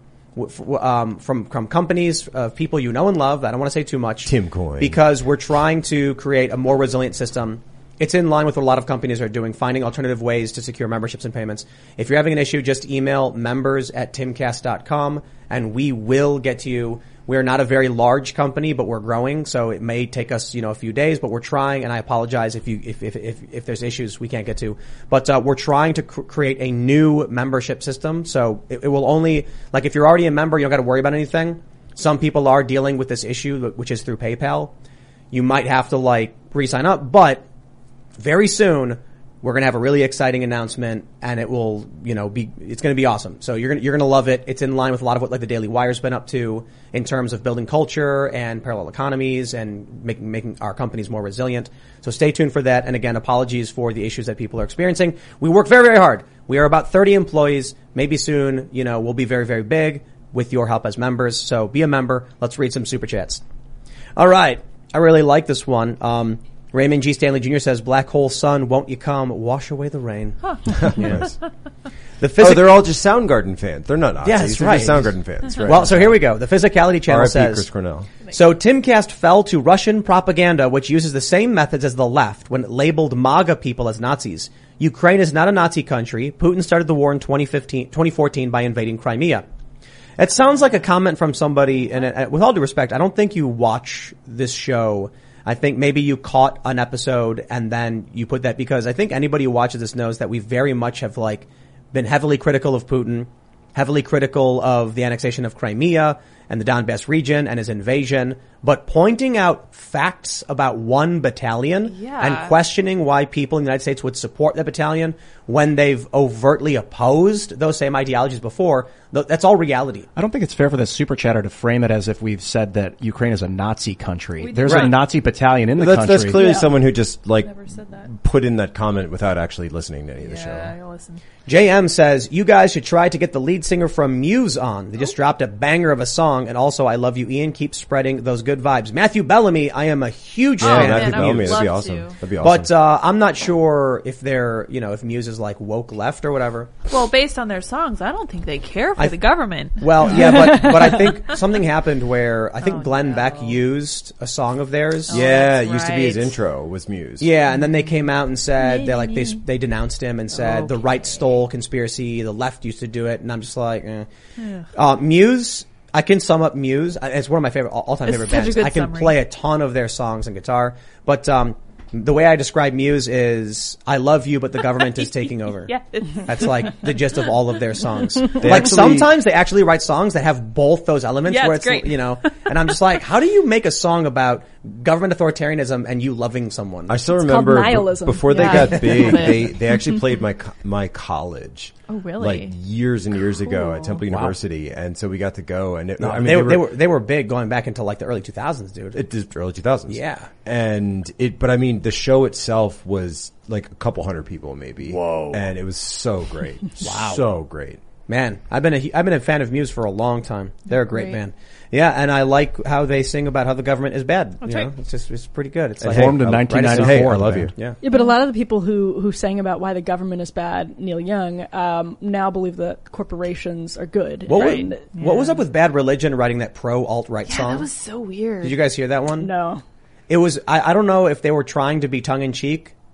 um, from from companies of people you know and love. I don't want to say too much. Timcoin. Because we're trying to create a more resilient system. It's in line with what a lot of companies are doing, finding alternative ways to secure memberships and payments. If you're having an issue, just email members at timcast dot com, and we will get to you. We're not a very large company, but we're growing, so it may take us, you know, a few days, but we're trying, and I apologize if you, if, if, if, if there's issues we can't get to. But, uh, we're trying to cr- create a new membership system, so it, it will only, like if you're already a member, you don't gotta worry about anything. Some people are dealing with this issue, which is through PayPal. You might have to, like, re-sign up, but very soon, we're going to have a really exciting announcement, and it will, you know, be, it's going to be awesome. So you're going to, you're going to love it. It's in line with a lot of what, like, the Daily Wire's been up to in terms of building culture and parallel economies and making, making our companies more resilient. So stay tuned for that. And again, apologies for the issues that people are experiencing. We work very, very hard. We are about thirty employees. Maybe soon, you know, we'll be very, very big with your help as members. So be a member. Let's read some super chats. All right. I really like this one. Um, Raymond G. Stanley Junior says, "Black hole sun, won't you come wash away the rain?" Huh. Yes. The physic- oh, they're all just Soundgarden fans. They're not Nazis. Yeah, that's they're right. just Soundgarden fans. Right. Well, so here we go. The Physicality Channel R I P says, Chris Cornell. So Timcast fell to Russian propaganda, which uses the same methods as the left when it labeled MAGA people as Nazis. Ukraine is not a Nazi country. Putin started the war in twenty fifteen, twenty fourteen by invading Crimea. It sounds like a comment from somebody, and uh, with all due respect, I don't think you watch this show. I think maybe you caught an episode and then you put that, because I think anybody who watches this knows that we very much have like been heavily critical of Putin, heavily critical of the annexation of Crimea and the Donbass region and his invasion, but pointing out facts about one battalion Yeah. and questioning why people in the United States would support that battalion when they've overtly opposed those same ideologies before, th- that's all reality. I don't think it's fair for the super chatter to frame it as if we've said that Ukraine is a Nazi country. We- There's Right. a Nazi battalion in the That's, country. that's clearly Yeah. someone who just like Never said that. put in that comment without actually listening to any of the Yeah, show. I listen. J M says, you guys should try to get the lead singer from Muse on. They just dropped a banger of a song, and also I love you, Ian. Keep spreading those good vibes. Matthew Bellamy, I am a huge Oh, Yeah, fan man, Matthew of I would Bellamy, Muse. that'd be love awesome. to. That'd be awesome. But uh I'm not sure if they're, you know, if Muse is like woke left or whatever. Well, based on their songs, I don't think they care for I- the government. Well, yeah, but but I think something happened where I think Oh, Glenn no. Beck used a song of theirs. yeah, that's it used to be his right. intro was Muse. Yeah, and then they came out and said they like they they denounced him and said the right stole conspiracy, the left used to do it, and I'm just like, eh. uh, Muse. I can sum up Muse. I- It's one of my favorite all time It's favorite such a bands. good I can summary. play a ton of their songs on guitar, but um, the way I describe Muse is I love you, but the government is taking over. Yeah. That's like the gist of all of their songs. like actually- sometimes they actually write songs that have both those elements Yeah, where it's it's, great. you know, and I'm just like, how do you make a song about government authoritarianism and you loving someone? I still It's called remember b- nihilism. before they Yeah. got big, Love it. they they actually played my co- my college. Oh, really? Like years and years ago at Cool. Temple University, and so we got to go. And it, No, I mean, they, they, they were, were they were big going back into like the early two thousands, dude. it did early two thousands. Yeah. and it. But I mean, the show itself was like a couple hundred people, maybe. Whoa. And it was so great. Wow. so great. Man, I've been a I've been a fan of Muse for a long time. They're a great, Great. band. Yeah, and I like how they sing about how the government is bad. That's you know? right. It's just it's pretty good. It's And like hey, Formed in I- nineteen right, ninety-four. hey, I love the you. band. yeah. Yeah, but a lot of the people who, who sang about why the government is bad, Neil Young, um, now believe that corporations are good. What right? was, what was up with Bad Religion writing that pro alt right Yeah, song? that was so weird. Did you guys hear that one? No. It was I, I don't know if they were trying to be tongue in cheek,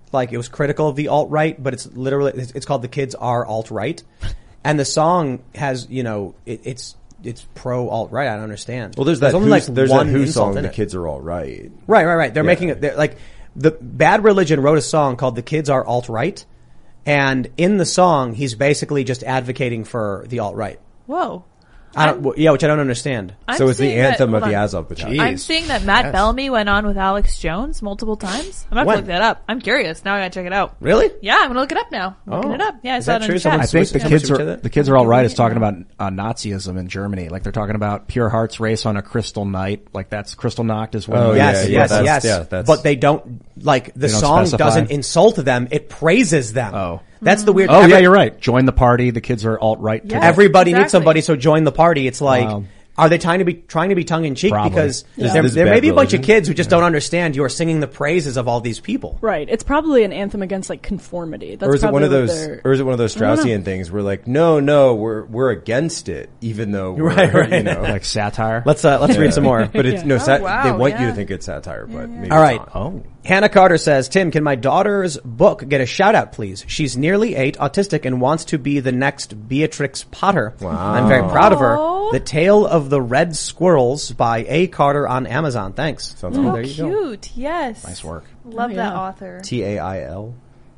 like it was critical of the alt-right, but it's literally, it's, it's called The Kids Are Alt-Right. And the song has, you know, it, it's, it's pro alt-right. I don't understand. Well, there's that only Who, like there's one that Who insult song, in The it. Kids Are All Right. Right, right, right. They're Yeah. making it, they're like, the Bad Religion wrote a song called The Kids Are Alt-Right. And in the song, he's basically just advocating for the alt-right. Whoa. I don't, well, yeah, which I don't understand. I'm So it's the seeing that- anthem of hold the on. Azov Battalion. I'm seeing that Matt Bellamy went on with Alex Jones multiple times. I'm gonna have When? to look that up. I'm curious. Now I gotta check it out. Really? Yeah, I'm gonna look it up now. I'm looking Oh. it up. Yeah, I Is saw that it in true? the chat. Someone I think the Switch- kids switch are to that? the kids are all right. Is talking about uh, Nazism in Germany. Like they're talking about Pure Heart's race on a Crystal Night. Like that's Crystal Nacht is one. Oh, of the- yeah, Yes, yeah, yes, that's- yes. yeah, that's- but they don't, like, the They don't song specify? doesn't insult them, it praises them. Oh. That's the weird Oh every- yeah, you're right. Join the party. The kids are alt right. Yeah. Everybody needs Exactly. somebody, so join the party. It's like, Wow. are they trying to be trying to be tongue in cheek? Probably. Because This- there, this is there may bad be a bunch of religion. kids who just don't understand you are singing the praises of all these people. Right. It's probably an anthem against like conformity. That's Or is it one of probably what those, they're- or is it one of those I don't know. Straussian things where like, no, no, we're, we're against it, even though we're, Right, right. you know. Like satire. Let's uh, let's read some more. But it's, no, Oh, sat- wow, they want you yeah. to think it's satire, but maybe All right. it's not. Oh. Hannah Carter says, Tim, can my daughter's book get a shout out, please? She's nearly eight, autistic, and wants to be the next Beatrix Potter. Wow. I'm very proud of her. Aw. The Tale of the Red Squirrels by A. Carter on Amazon. Thanks. Sounds Oh, cool. there you go. Cute. Yes. Nice work. Love Oh, that yeah. author. T A I L.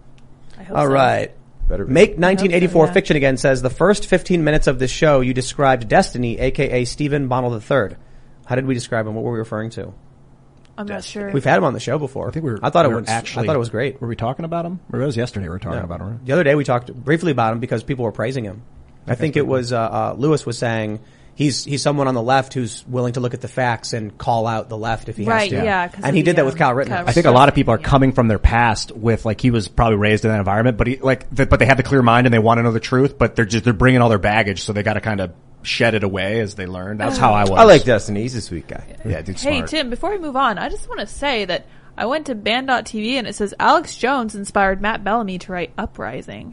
I hope All so. right. Better be. Make nineteen eighty-four yeah. Fiction Again says, the first fifteen minutes of this show, you described Destiny, a k a. Stephen Bonnell the third. How did we describe him? What were we referring to? I'm not sure. We've had him on the show before. I think we were. I thought we it were was actually. I thought it was great. Were we talking about him? Or it was yesterday. We were talking about him. Right? The other day we talked briefly about him because people were praising him. I think it was uh, uh Lewis was saying he's he's someone on the left who's willing to look at the facts and call out the left if he Right, has to. yeah, 'cause and of he the, did that with um, Kyle Rittenhouse. Kyle I think a lot of people are Yeah. coming from their past with like he was probably raised in that environment, but he like the, but they have the clear mind and they want to know the truth, but they're just they're bringing all their baggage, so they got to kind of shed it away as they learn. That's how I was. I like Destiny. He's a sweet guy. Yeah, dude, Hey, smart. Tim, before we move on, I just want to say that I went to band dot T V and it says Alex Jones inspired Matt Bellamy to write Uprising.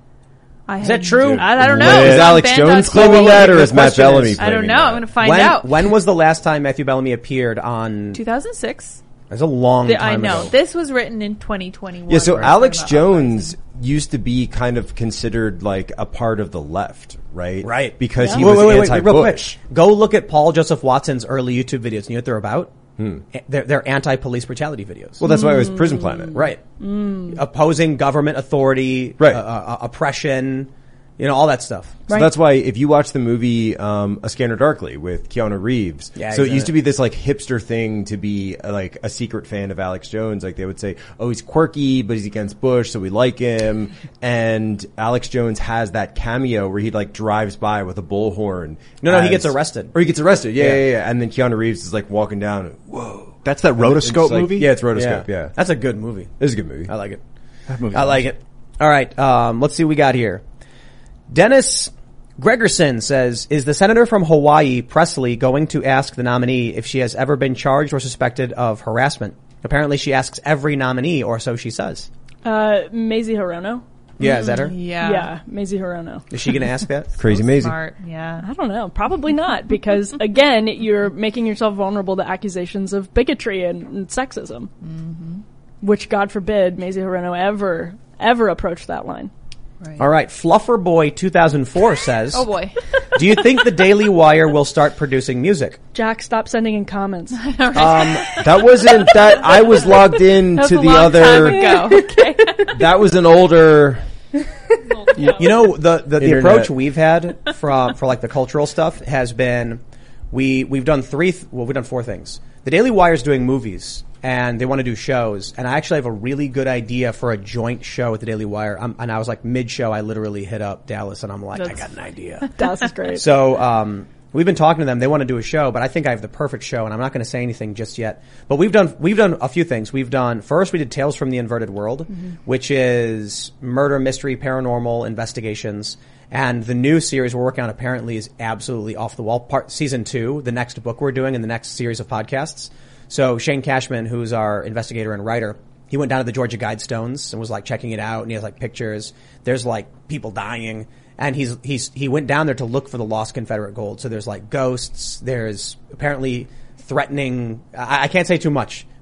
I Is had- that true? I, I don't know. Is It's on Alex band dot Jones T V. claiming that, or The is Matt question Bellamy is- I don't claiming know. that? I'm going to find when, out. when was the last time Matthew Bellamy appeared on? two thousand six. It's a long The- time I know. ago. This was written in twenty twenty-one. Yeah, so We're Alex talking about Jones Uprising. used to be kind of considered like a part of the left, right? Right. Because he Wait, was wait, wait, wait, anti-Bush. real quick. Go look at Paul Joseph Watson's early YouTube videos. You know what they're about? Hmm. They're, they're anti-police brutality videos. Well, that's why it was Prison Planet. Right. Opposing government authority, Right. uh, uh, oppression, you know, all that stuff. So Right. that's why if you watch the movie um, A Scanner Darkly with Keanu Reeves, Yeah, so it he's used in to it. be this like hipster thing to be uh, like a secret fan of Alex Jones. Like they would say, oh, he's quirky, but he's against Bush, so we like him. And Alex Jones has that cameo where he like drives by with a bullhorn. No, no, he as- gets arrested. Or he gets arrested, yeah, Yeah. yeah, yeah. And then Keanu Reeves is like walking down, whoa. That's that It's rotoscope like- movie. Yeah, it's rotoscope, yeah. That's a good movie. It's a good movie. I like it. That movie I like it. All right. Um, let's see what we got here. Dennis Gregerson says, is the senator from Hawaii, Presley, going to ask the nominee if she has ever been charged or suspected of harassment? Apparently she asks every nominee, or so she says. Uh, Maisie Hirono. Yeah, is that her? Yeah. Yeah, Maisie Hirono. Is she going to ask that? Crazy amazing. Smart. Yeah. I don't know. Probably not, because again, you're making yourself vulnerable to accusations of bigotry and, and sexism. Mm-hmm. Which, God forbid, Maisie Hirono ever, ever approach that line. Right. All right. Fluffer Boy two thousand four says, Oh boy. do you think the Daily Wire will start producing music? Jack, stop sending in comments. Um, that wasn't that. I was logged in That's to a the long other. time ago. Okay. That was an older. You know, the, the, the Internet. approach we've had from, for like the cultural stuff has been, we, we've done three, th- well, we've done four things. The Daily Wire's doing movies and they want to do shows. And I actually have a really good idea for a joint show with the Daily Wire. I'm, and I was like mid show, I literally hit up Dallas and I'm like, I That's got an idea. Dallas is great. So, um, we've been talking to them. They want to do a show, but I think I have the perfect show, and I'm not going to say anything just yet. But we've done we've done a few things. We've done first we did Tales from the Inverted World, mm-hmm. which is murder, mystery, paranormal investigations. And the new series we're working on apparently is absolutely off the wall. Part season two, the next book we're doing in the next series of podcasts. So Shane Cashman, who's our investigator and writer, he went down to the Georgia Guidestones and was like checking it out, and he has like pictures. There's like people dying. And he's, he's, he went down there to look for the lost Confederate gold. So there's like ghosts. There's apparently threatening, I, I can't say too much,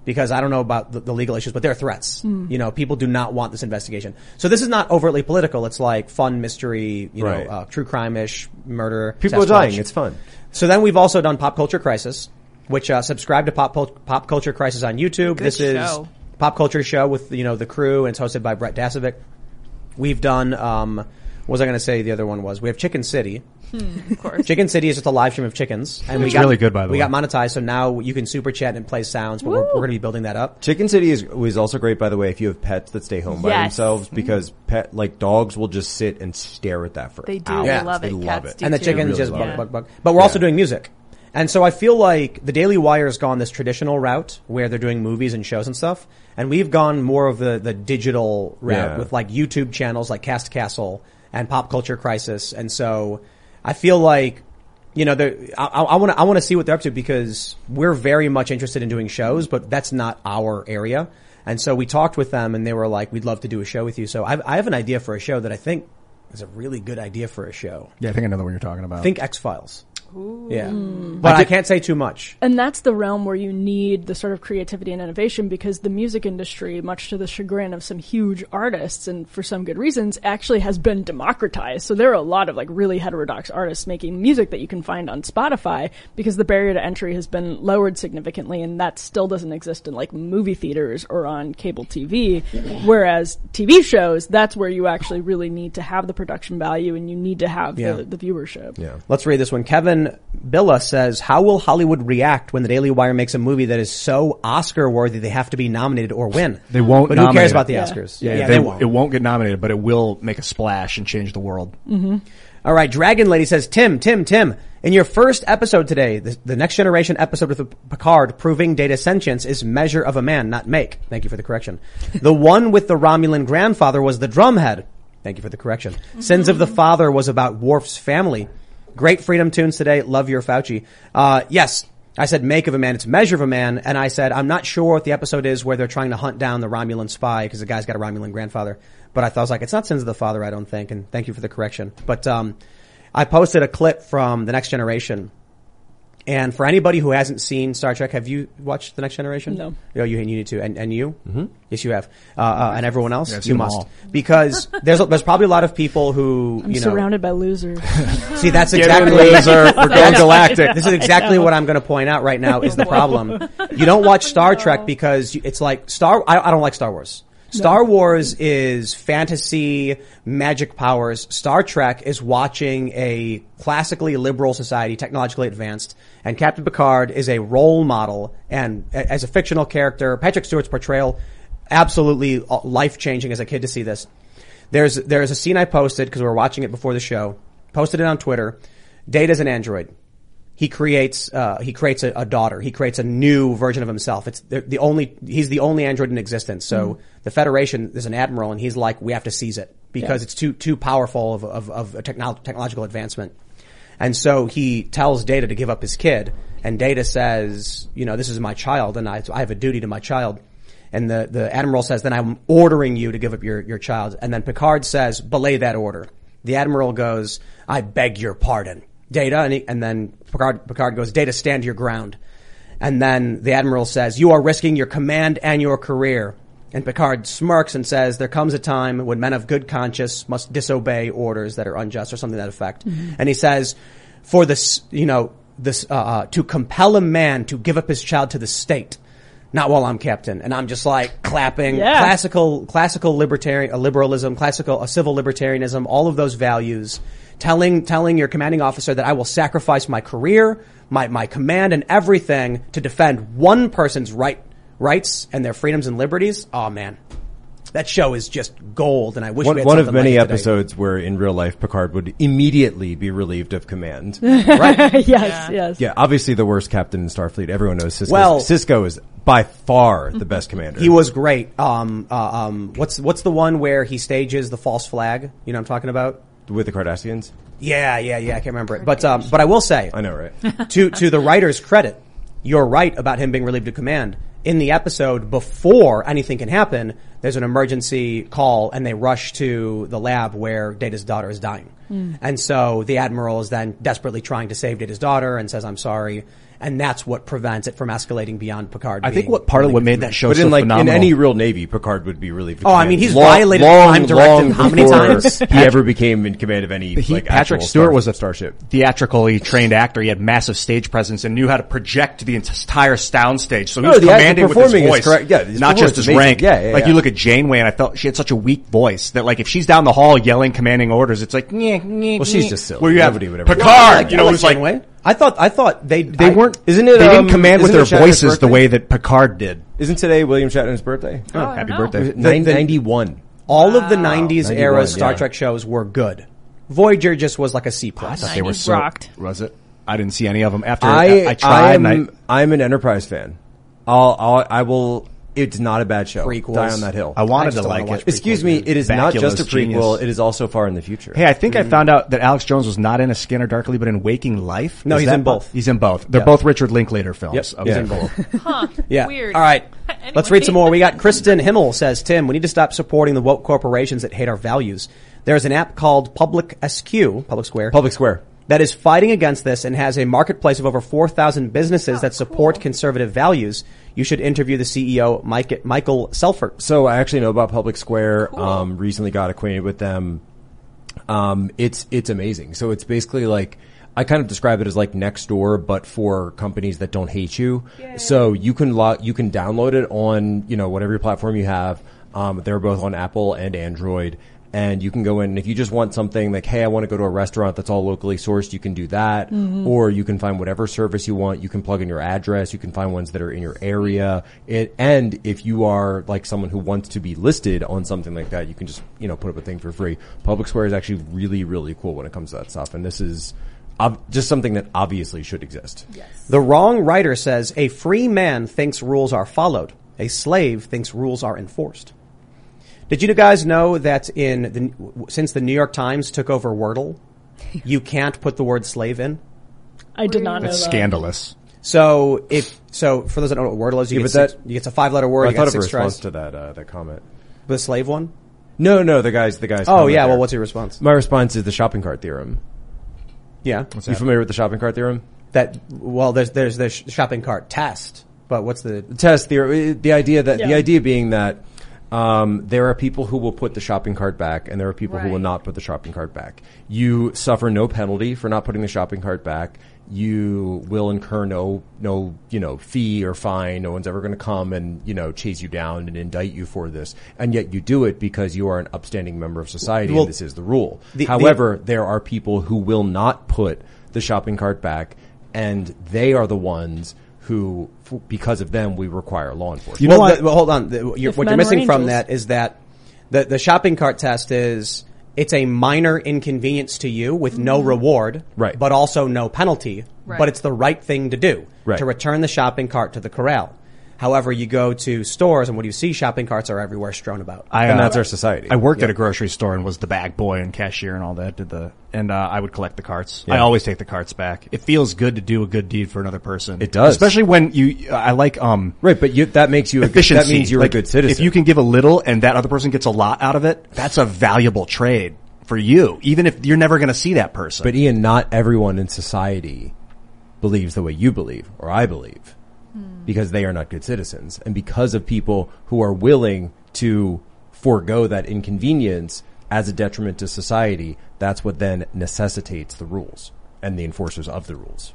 because I don't know about the, the legal issues, but there are threats. Mm. You know, people do not want this investigation. So this is not overtly political. It's like fun mystery, you right. know, uh, true crime-ish, murder. People are dying. It's fun. So then we've also done Pop Culture Crisis, which uh, subscribe to Pop Pop Culture Crisis on YouTube. Good this show. is Pop Culture Show with, you know, the crew, and it's hosted by Brett Dasovic. We've done, um, what was I going to say the other one was? We have Chicken City. Hmm, of course. Chicken City is just a live stream of chickens. And It's we got, really good, by the we way. We got monetized, so now you can super chat and play sounds, but Woo. we're, we're going to be building that up. Chicken City is was also great, by the way, if you have pets that stay home by Yes. themselves, because pet like dogs will just sit and stare at that for They do. hours. They love it. They love Cats it. do And the too. chickens Really just love bug, it. bug, bug. But we're also Yeah. doing music. And so I feel like the Daily Wire's gone this traditional route where they're doing movies and shows and stuff. And we've gone more of the, the digital route Yeah. with like YouTube channels like Cast Castle and Pop Culture Crisis. And so I feel like, you know, I want to, I want to see what they're up to because we're very much interested in doing shows, but that's not our area. And so we talked with them and they were like, we'd love to do a show with you. So I've, I have an idea for a show that I think is a really good idea for a show. Yeah, I think I know the one you're talking about. Think X-Files. Ooh. Yeah. But I, I can't say too much. And that's the realm where you need the sort of creativity and innovation because the music industry, much to the chagrin of some huge artists and for some good reasons, actually has been democratized. So there are a lot of like really heterodox artists making music that you can find on Spotify because the barrier to entry has been lowered significantly and that still doesn't exist in like movie theaters or on cable T V. Whereas T V shows, that's where you actually really need to have the production value and you need to have Yeah. the, the viewership. Yeah. Let's read this one. Kevin Billa says, how will Hollywood react when the Daily Wire makes a movie that is so Oscar worthy they have to be nominated or win? They won't But who nominate cares it. about the Yeah. Oscars? Yeah, yeah they, they won't. It won't get nominated, but it will make a splash and change the world. Mm-hmm. All right, Dragon Lady says, Tim, Tim, Tim, in your first episode today, the, the Next Generation episode with Picard proving Data's sentience is measure of a man, not make. Thank you for the correction. The one with the Romulan grandfather was the drumhead. Thank you for the correction. Mm-hmm. Sins of the Father was about Worf's family. Great Freedom tunes today. Love your Fauci. Uh, yes, I said make of a man. It's measure of a man. And I said, I'm not sure what the episode is where they're trying to hunt down the Romulan spy because the guy's got a Romulan grandfather. But I thought, I was like, it's not Sins of the Father, I don't think. And thank you for the correction. But, um, I posted a clip from The Next Generation. And for anybody who hasn't seen Star Trek, have you watched The Next Generation? No. Oh, you, you need to. And, and you? Mm-hmm. Yes, you have. Uh, uh, and everyone else? Yeah, I've you seen them must. all. Because there's, there's probably a lot of people who, I'm you know. surrounded by losers. See, that's Get exactly. in, loser. We're going galactic. This is exactly what I'm going to point out right now is the problem. You don't watch Star Trek because you, it's like Star, I, I don't like Star Wars. Star Wars is fantasy, magic powers. Star Trek is watching a classically liberal society, technologically advanced, and Captain Picard is a role model and a- as a fictional character, Patrick Stewart's portrayal, absolutely life-changing as a kid to see this. There's, there's a scene I posted because we were watching it before the show, posted it on Twitter. Data's an android. He creates, uh, he creates a, a daughter. He creates a new version of himself. It's the, the only, he's the only android in existence. So mm. the Federation, there's an admiral and he's like, we have to seize it because yeah. it's too, too powerful of, of, of a techno- technological advancement. And so he tells Data to give up his kid and Data says, you know, this is my child and I, I have a duty to my child. And the, the admiral says, then I'm ordering you to give up your, your child. And then Picard says, belay that order. The admiral goes, I beg your pardon. Data, and, he, and then Picard, Picard goes, Data, stand your ground. And then the Admiral says, you are risking your command and your career. And Picard smirks and says, there comes a time when men of good conscience must disobey orders that are unjust or something to that effect. Mm-hmm. And he says, for this, you know, this, uh, uh, to compel a man to give up his child to the state, not while I'm captain. And I'm just like clapping. Yeah. Classical, classical libertarian, uh, liberalism, classical, uh, civil libertarianism, all of those values. Telling, telling your commanding officer that I will sacrifice my career, my, my command and everything to defend one person's right, rights and their freedoms and liberties. Oh man. That show is just gold and I wish One, we had one of something many like it today. episodes where in real life Picard would immediately be relieved of command. Right. yes, Yeah. yes. Yeah, obviously the worst captain in Starfleet. Everyone knows Cisco. Well- Cisco is by far the best commander. He was great. Um, uh, um, what's, what's the one where he stages the false flag? You know what I'm talking about? with the Cardassians. Yeah, yeah, yeah. I can't remember it. But, um, but I will say. I know, right? to, to the writer's credit, you're right about him being relieved of command. In the episode, before anything can happen, there's an emergency call and they rush to the lab where Data's daughter is dying. Mm. And so the Admiral is then desperately trying to save Data's daughter and says, I'm sorry. And that's what prevents it from escalating beyond Picard. I think being what part of really what made confused. that show But so in like phenomenal. in any real Navy, Picard would be really. Oh, I mean, he's long, violated long, Prime Directive long how many before times? he ever became in command of any. He, like, Patrick actual Stewart star- was a starship. theatrically trained actor. He had massive stage presence and knew how to project the entire sound stage. So he No, was the act- commanding with his performing is voice, correct. Yeah, his not just performance his is amazing. rank. Yeah, yeah, like yeah. you look at Janeway, and I felt she had such a weak voice that like if she's down the hall yelling, commanding orders, it's like nyeh, nyeh, Well, she's nyeh. just silly. Where you have Nobody would ever- Picard, I you know, like it was like Janeway. I thought I thought they they I- weren't. Isn't it, They um, didn't command with isn't their it Shatner's voices the birthday? way that Picard did. Isn't today William Shatner's birthday? Oh, I Happy don't know. birthday. Nine the- ninety one. all of the nineties ninety-one, era Star yeah. Trek shows were good. Voyager just was like a C I plus. thought they were nineties so. rocked. Was it? I didn't see any of them after I I, I tried. I'm, and I, I'm an Enterprise fan. I'll, I'll I will. It's not a bad show. Prequels. Die on that hill. I wanted just to don't wanna like watch it. Excuse me. It is not just a Bacula's prequel. genius. It is also far in the future. Hey, I think I found out that Alex Jones was not in A Scanner Darkly, but in Waking Life. No, Is he's that in both. He's in both. They're Yeah. both Richard Linklater films. Yep, Okay. he's in both. Huh. Yeah. Weird. All right. Anyway. Let's read some more. We got Kristen Himmel says, Tim, we need to stop supporting the woke corporations that hate our values. There's an app called Public S Q, Public Square, Public Square. that is fighting against this and has a marketplace of over four thousand businesses Oh, that support cool. conservative values. You should interview the C E O, Mike, Michael Selfert. So I actually know about Public Square. Cool. Um, recently got acquainted with them. Um, it's it's amazing. So it's basically like I kind of describe it as like Nextdoor, but for companies that don't hate you. Yay. So you can log, you can download it on you know whatever platform you have. Um, they're both on Apple and Android. And you can go in, and if you just want something like, hey, I want to go to a restaurant that's all locally sourced, you can do that. Mm-hmm. Or you can find whatever service you want. You can plug in your address. You can find ones that are in your area. It, and if you are like someone who wants to be listed on something like that, you can just, you know, put up a thing for free. Public Square is actually really, really cool when it comes to that stuff. And this is ob- just something that obviously should exist. Yes. The wrong writer says, a free man thinks rules are followed. A slave thinks rules are enforced. Did you guys know that in the, since the New York Times took over Wordle, you can't put the word slave in? I did not know That's that. scandalous. So if, so for those that don't know what Wordle is, you Yeah, get but that- six, you get a five letter word, I you thought got of a six response tries. to that, uh, that comment. The slave one? No, no, the guys, the guys. Oh comment yeah, there. well what's your response? My response is the shopping cart theorem. Yeah. You familiar with the shopping cart theorem? That, well there's, there's the sh- shopping cart test, but what's the, Test theory. The idea that the Yeah. idea being that um, there are people who will put the shopping cart back, and there are people who will Right. not put the shopping cart back. You suffer no penalty for not putting the shopping cart back. You will incur no no you know fee or fine. No one's ever going to come and you know chase you down and indict you for this. And yet you do it because you are an upstanding member of society, Well, and this is the rule. the- the- However, there are people who will not put the shopping cart back, and they are the ones who, f- because of them, we require law enforcement. You know well, what? the- well, hold on. The- you're- If what men you're were missing from angels. that is that the, the shopping cart test is it's a minor inconvenience to you with no reward, Right. but also no penalty. Right. But it's the right thing to do Right. to return the shopping cart to the corral. However, you go to stores and what do you see? Shopping carts are everywhere strewn about. I, and uh, that's our society. I worked at a grocery store and was the bag boy and cashier and all that. Did the and uh, I would collect the carts. I Yeah. always take the carts back. It feels good to do a good deed for another person. It does. especially when you. I like um Right, but you, that makes you a good, efficiency. that means you're Like, a good citizen. If you can give a little and that other person gets a lot out of it, that's a valuable trade for you. Even if you're never going to see that person. But Ian, not everyone in society believes the way you believe or I believe because they are not good citizens. And because of people who are willing to forego that inconvenience as a detriment to society, that's what then necessitates the rules and the enforcers of the rules.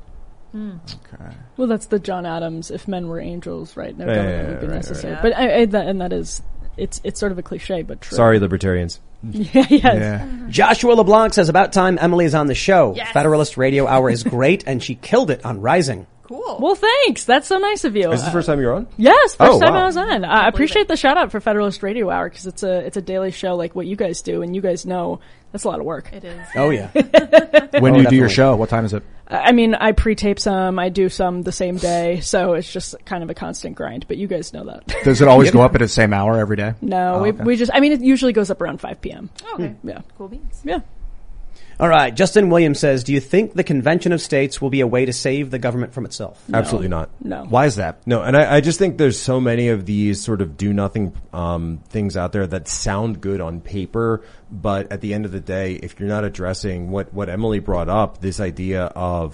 Well, that's the John Adams, if men were angels, right? No Yeah, government yeah, would be right, necessary. right. But I, I, that, and that is, it's, it's sort of a cliche, but true. Sorry, libertarians. Yeah, yes. yeah. Joshua LeBlanc says, about time Emily is on the show. Yes. Federalist Radio Hour is great and she killed it on Rising. Cool. Well, thanks. That's so nice of you. Is this the first time you're on? Yes, first Oh, time wow. I was on. I appreciate the shout out for Federalist Radio Hour because it's a it's a daily show like what you guys do, and you guys know that's a lot of work. It is. Oh yeah. When Oh, do you do definitely. your show? What time is it? I mean, I pre-tape some, I do some the same day, so it's just kind of a constant grind. But you guys know that. Does it always go up at the same hour every day? No, Oh, we okay. we just. I mean, it usually goes up around five p.m. Okay. Yeah, Cool beans. yeah. All right. Justin Williams says, do you think the Convention of States will be a way to save the government from itself? Absolutely not. No. Why is that? No, and I, I just think there's so many of these sort of do nothing um, things out there that sound good on paper, but at the end of the day, if you're not addressing what, what Emily brought up, this idea of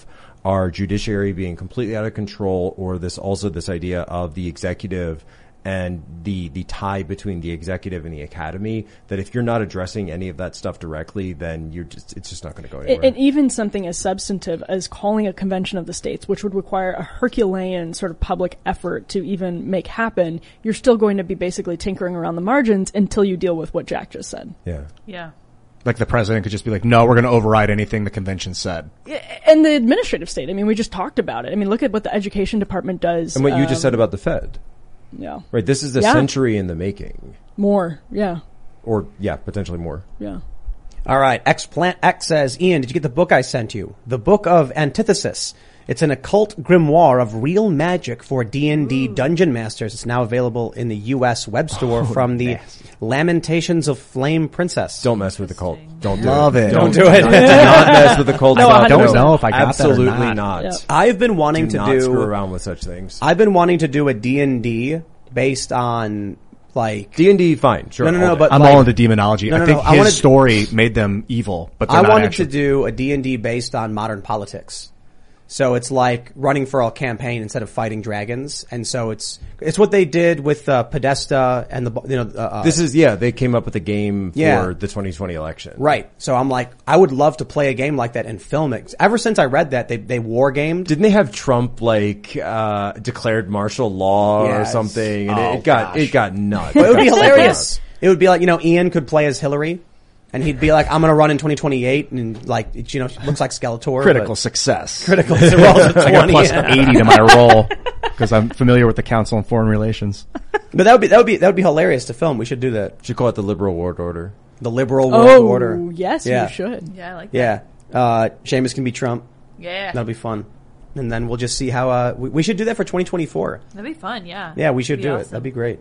our judiciary being completely out of control, or this also this idea of the executive and the the tie between the executive and the academy, that if you're not addressing any of that stuff directly, then you're just it's just not going to go anywhere. And, and even something as substantive as calling a convention of the states, which would require a Herculean sort of public effort to even make happen, you're still going to be basically tinkering around the margins until you deal with what Jack just said. Yeah. Yeah. Like the president could just be like, no, we're going to override anything the convention said. And the administrative state, I mean, we just talked about it. I mean, look at what the education department does. And what you um, just said about the Fed. Yeah. Right, this is a Yeah. century in the making. More. Yeah. Or, yeah, potentially more. Yeah. All right. X-Plant X says, Ian, did you get the book I sent you? The Book of Antithesis. It's an occult grimoire of real magic for D and D Dungeon Masters. It's now available in the U S web store from the nasty. Lamentations of Flame Princess. Don't mess with the cult. Don't do Love it. Don't do it. Do not mess with the cult. No, stuff. I don't know if I got that or Absolutely not. not. Yep. I've been wanting Do to not do screw around with such things. I've been wanting to do a D and D based on like D and D, fine, sure. No, no, no, all day. but I'm like, all into demonology. No, no, I think no, I his wanted- story made them evil, but they're I not wanted actually. to do a D and D based on modern politics. So it's like running for a campaign instead of fighting dragons. And so it's, it's what they did with, uh, Podesta and the, you know, uh, uh, This is, yeah, they came up with a game for Yeah. the twenty twenty election. right. So I'm like, I would love to play a game like that and film it. Ever since I read that, they, they war gamed. Didn't they have Trump, like, uh, declared martial law or Yes. something? And Oh, it, it got, gosh. it got nuts. It would be hilarious. It would be like, you know, Ian could play as Hillary. And he'd be like, I'm going to run in twenty twenty-eight, and like, it, you know, looks like Skeletor. critical but success. critical. It rolls a I got twenty. plus eighty to my roll because I'm familiar with the Council on Foreign Relations. But that would be that would be that would be hilarious to film. We should do that. Should call it the liberal world order. The liberal world Oh, order. yes, Yeah. you should. Yeah, I like that. Yeah. Uh, Seamus can be Trump. Yeah. That'll be fun. And then we'll just see how. Uh, we, we should do that for twenty twenty-four. That'd be fun, yeah. Yeah, we should Be do it. awesome. That'd be great.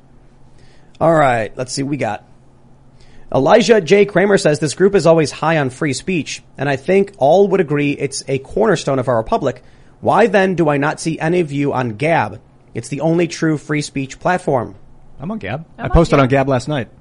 All right, let's see what we got. Elijah J. Kramer says, this group is always high on free speech, and I think all would agree it's a cornerstone of our republic. Why then do I not see any of you on Gab? It's the only true free speech platform. I'm on Gab. I'm I on posted Gab. on Gab last night.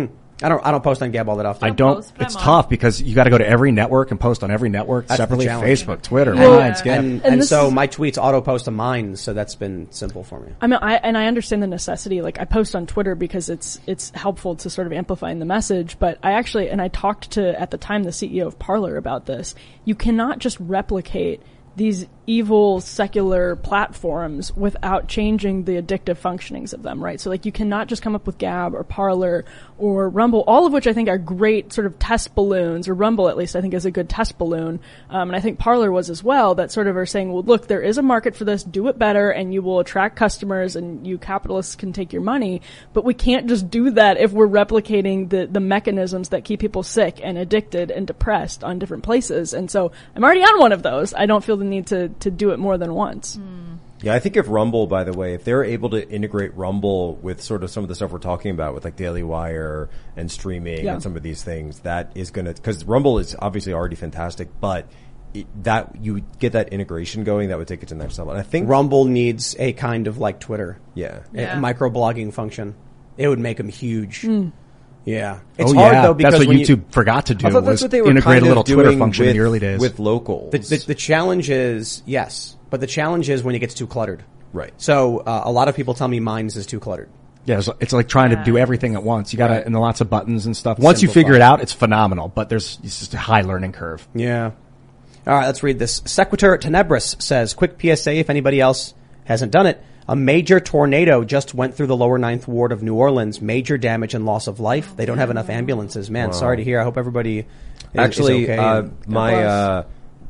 I don't, I don't post on Gab all that often. I Don't don't. post, but It's I'm on. tough because you got to go to every network and post on every network That's the separately. challenge. Facebook, Twitter, Well, Lines, Gab. and, And and this so is- my tweets auto post to mine, so that's been simple for me. I mean, I, and I understand the necessity. Like, I post on Twitter because it's it's helpful to sort of amplifying the message. But I actually, and I talked to at the time the C E O of Parler about this. You cannot just replicate these evil secular platforms without changing the addictive functionings of them, right? So like you cannot just come up with Gab or Parler or Rumble, all of which I think are great sort of test balloons, or Rumble at least I think is a good test balloon. Um, and I think Parler was as well, that sort of are saying, well, look, there is a market for this, do it better and you will attract customers and you capitalists can take your money. But we can't just do that if we're replicating the, the mechanisms that keep people sick and addicted and depressed on different places. And so I'm already on one of those. I don't feel the need to, to do it more than once. Yeah, I think if Rumble, by the way, if they're able to integrate Rumble with sort of some of the stuff we're talking about with like Daily Wire and streaming Yeah. and some of these things, that is going to, because Rumble is obviously already fantastic, but it, that you get that integration going, that would take it to the next level. And I think Rumble needs a kind of like Twitter, yeah, Yeah. a microblogging function. It would make them huge. Yeah, it's oh, hard yeah. though because that's what when YouTube you, forgot to do. I thought that's was what they were integrate kind a little of Twitter doing function with, in the early days. with locals. the, the, the challenge is yes, but the challenge is when it gets too cluttered. Right. So uh, a lot of people tell me Minds is too cluttered. Yeah, it's, it's like trying to do Yeah. everything at once. You got to, Right. and lots of buttons and stuff. Once you Simplify. figure it out, it's phenomenal. But there's it's just a high learning curve. Yeah. All right, let's read this. Sequitur Tenebris says, quick P S A if anybody else hasn't done it. A major tornado just went through the lower ninth ward of New Orleans. Major damage and loss of life. They don't have enough ambulances. Man, sorry to hear. I hope everybody is, Actually, is okay. uh, and- my bless. uh,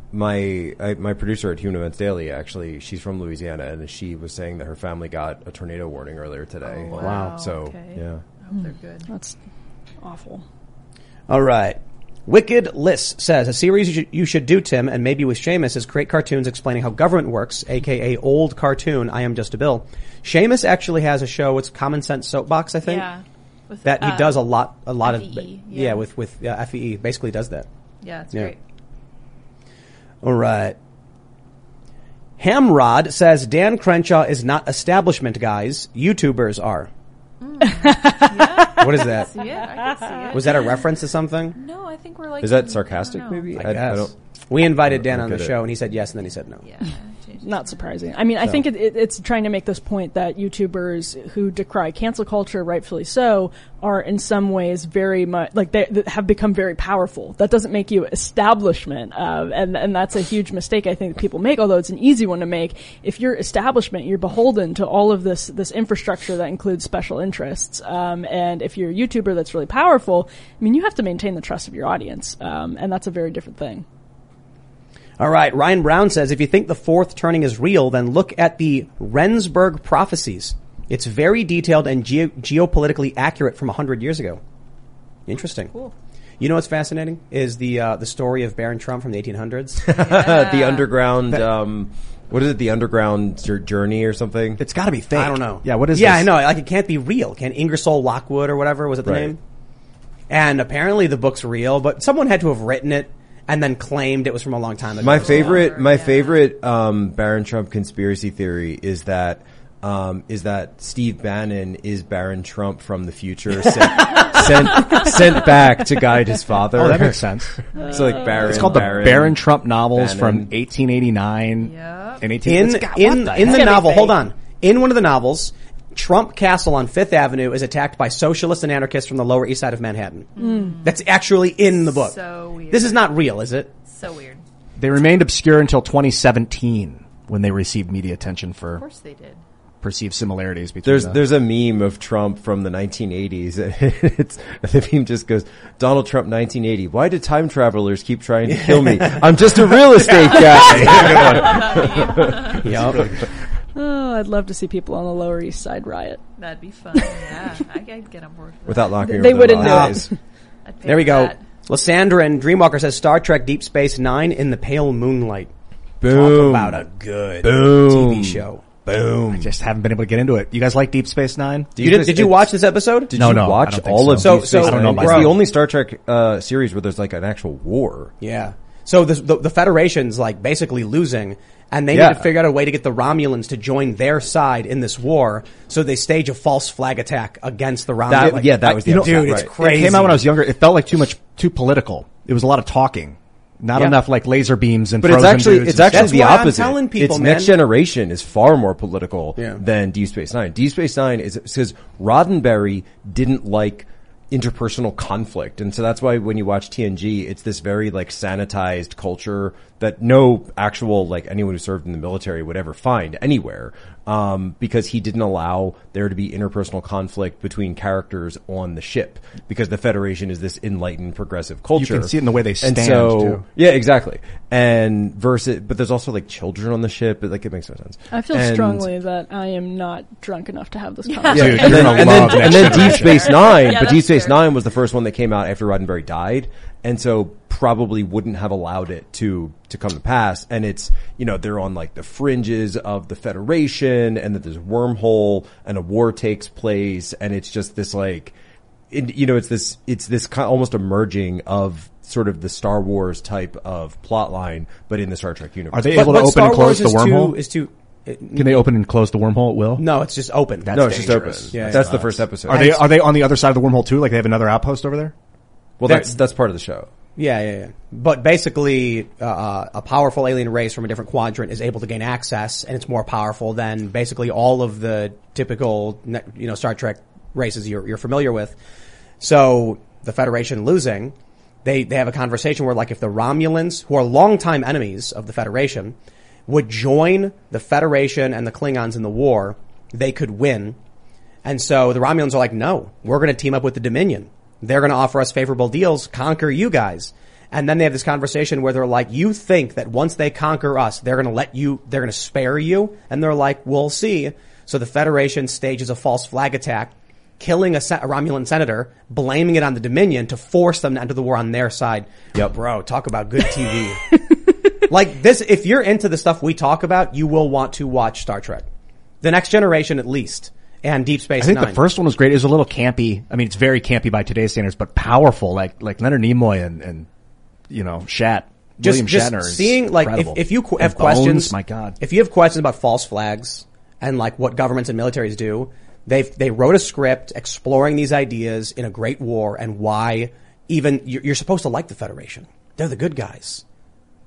my uh, my producer at Human Events Daily, actually, she's from Louisiana, and she was saying that her family got a tornado warning earlier today. Oh, wow. So Okay. yeah. I hope they're good. That's awful. All right. Wicked Liss says, a series you should, you should do, Tim, and maybe with Seamus, is create cartoons explaining how government works, aka old cartoon, I Am Just a Bill. Seamus actually has a show, it's Common Sense Soapbox, I think. Yeah. With, That he uh, does a lot, a lot F E E, of, yeah. yeah, with, with, uh, F E E, basically does that. Yeah, it's Yeah. great. All right. Hamrod says, Dan Crenshaw is not establishment guys, YouTubers are. Yeah. What is that? See it? I can see it. Was that a reference to something? No, I think we're like. Is that I sarcastic? don't know. Maybe I guess. don't. We invited Dan on the get it. show, and he said yes, and then he said no. Yeah. Not surprising. I mean, I think it, it, it's trying to make this point that YouTubers who decry cancel culture, rightfully so, are in some ways very much like they, they have become very powerful. That doesn't make you establishment, uh, and and that's a huge mistake I think that people make. Although it's an easy one to make. If you're establishment, you're beholden to all of this this infrastructure that includes special interests. Um, and if you're a YouTuber that's really powerful, I mean, you have to maintain the trust of your audience, um, and that's a very different thing. All right. Ryan Brown says, if you think the fourth turning is real, then look at the Rendsburg prophecies. It's very detailed and geo- geopolitically accurate from one hundred years ago. Interesting. Cool. You know what's fascinating is the uh, the story of Baron Trump from the eighteen hundreds. the underground, um, what is it? The underground jour- journey or something? It's got to be fake. I don't know. Yeah, what is Yeah, this? I know. Like, it can't be real. Can Ingersoll Lockwood or whatever, was it the Right. name? And apparently the book's real, but someone had to have written it and then claimed it was from a long time ago. My favorite, my Yeah. favorite um, Baron Trump conspiracy theory is that um, is that Steve Bannon is Baron Trump from the future, sent, sent sent back to guide his father. Oh, that makes sense. So like Baron, It's called the Baron, Baron Trump novels Bannon. from eighteen eighty-nine Yep. and eighteen. in It's got- in what in the the heck? be novel, fake. hold on. In one of the novels, Trump Castle on Fifth Avenue is attacked by socialists and anarchists from the Lower East Side of Manhattan. That's actually in the book. So weird. This is not real, is it? So weird. They remained obscure until twenty seventeen when they received media attention Of for course they did. perceived similarities between. There's the, there's a meme of Trump from the nineteen eighties. It's the meme just goes, Donald Trump nineteen eighty. Why do time travelers keep trying to kill me? I'm just a real estate guy. Yep. Oh, I'd love to see people on the Lower East Side riot. That'd be fun. Yeah, I, I'd get on board with that. Without locking They over wouldn't the do eyes. I'd pay There we for go. that. Lysandra and Dreamwalker says Star Trek Deep Space Nine in the pale moonlight. Boom. Talk about a good Boom. T V show. Boom. I just haven't been able to get into it. You guys like Deep Space Nine? You did, did you watch this episode? Did No, you no, I watch don't think all so. of So- Deep so- Space I don't know Nine? about It's the that. only Star Trek uh, series where there's like an actual war. Yeah. So this, the, the Federation's like basically losing, and they Yeah. need to figure out a way to get the Romulans to join their side in this war. So they stage a false flag attack against the Romulans. That- Like, yeah, that I- was the you know, episode, dude. It's right. crazy. It came out when I was younger. It felt like too much, too political. It was a lot of talking, not Yeah. enough like laser beams and. But it's frozen actually dudes it's and actually That's the why I'm opposite. telling people, it's man. Next Generation is far more political Yeah. than Deep Space Nine. Deep Space Nine is because Roddenberry didn't like interpersonal conflict, and so that's why when you watch T N G, it's this very like sanitized culture that no actual like anyone who served in the military would ever find anywhere, um, because he didn't allow there to be interpersonal conflict between characters on the ship, because the Federation is this enlightened progressive culture. You can see it in the way they stand, and so, too. Yeah, exactly. And versus, but there's also like children on the ship. Like it makes no sense. I feel And- strongly that I am not drunk enough to have this Yeah, conversation. Dude, and you're then, gonna and love then, and Next then Deep Generation. Space Nine, Yeah, but Deep that's Space fair. Nine was the first one that came out after Roddenberry died, and so probably wouldn't have allowed it to to come to pass. And it's, you know, they're on like the fringes of the Federation, and that there's a wormhole, and a war takes place, and it's just this like, it, you know, it's this it's this kind of almost a merging of sort of the Star Wars type of plot line, but in the Star Trek universe. Are they But, able but to open Star and close Wars the is wormhole? Too, is too. Can they open and close the wormhole at will? No, it's just open. That's no, it's just dangerous. open. Yeah, That's yeah. the first episode. Are they are they on the other side of the wormhole too? Like they have another outpost over there? well, that's that's part of the show. Yeah, yeah, yeah. But basically, uh, a powerful alien race from a different quadrant is able to gain access, and it's more powerful than basically all of the typical, you know, Star Trek races you're, you're familiar with. So the Federation losing, they they have a conversation where, like, if the Romulans, who are longtime enemies of the Federation, would join the Federation and the Klingons in the war, they could win. And so the Romulans are like, no, we're going to team up with the Dominion. They're going to offer us favorable deals, conquer you guys. And then they have this conversation where they're like, you think that once they conquer us, they're going to let you, they're going to spare you? And they're like, we'll see. So the Federation stages a false flag attack, killing a, se- a Romulan senator, blaming it on the Dominion to force them to enter the war on their side. Yep. Bro, talk about good T V. Like this, if you're into the stuff we talk about, you will want to watch Star Trek. The Next Generation at least. And Deep Space I think Nine. the first one was great. It was a little campy. I mean, it's very campy by today's standards, but powerful. Like like Leonard Nimoy and, and you know Shat. just, William just Shatner is seeing, like, if, incredible. if you qu- And have Bones, questions, my God. if you have questions about false flags and like what governments and militaries do, they they wrote a script exploring these ideas in a great war and why even you're, you're supposed to like the Federation. They're the good guys.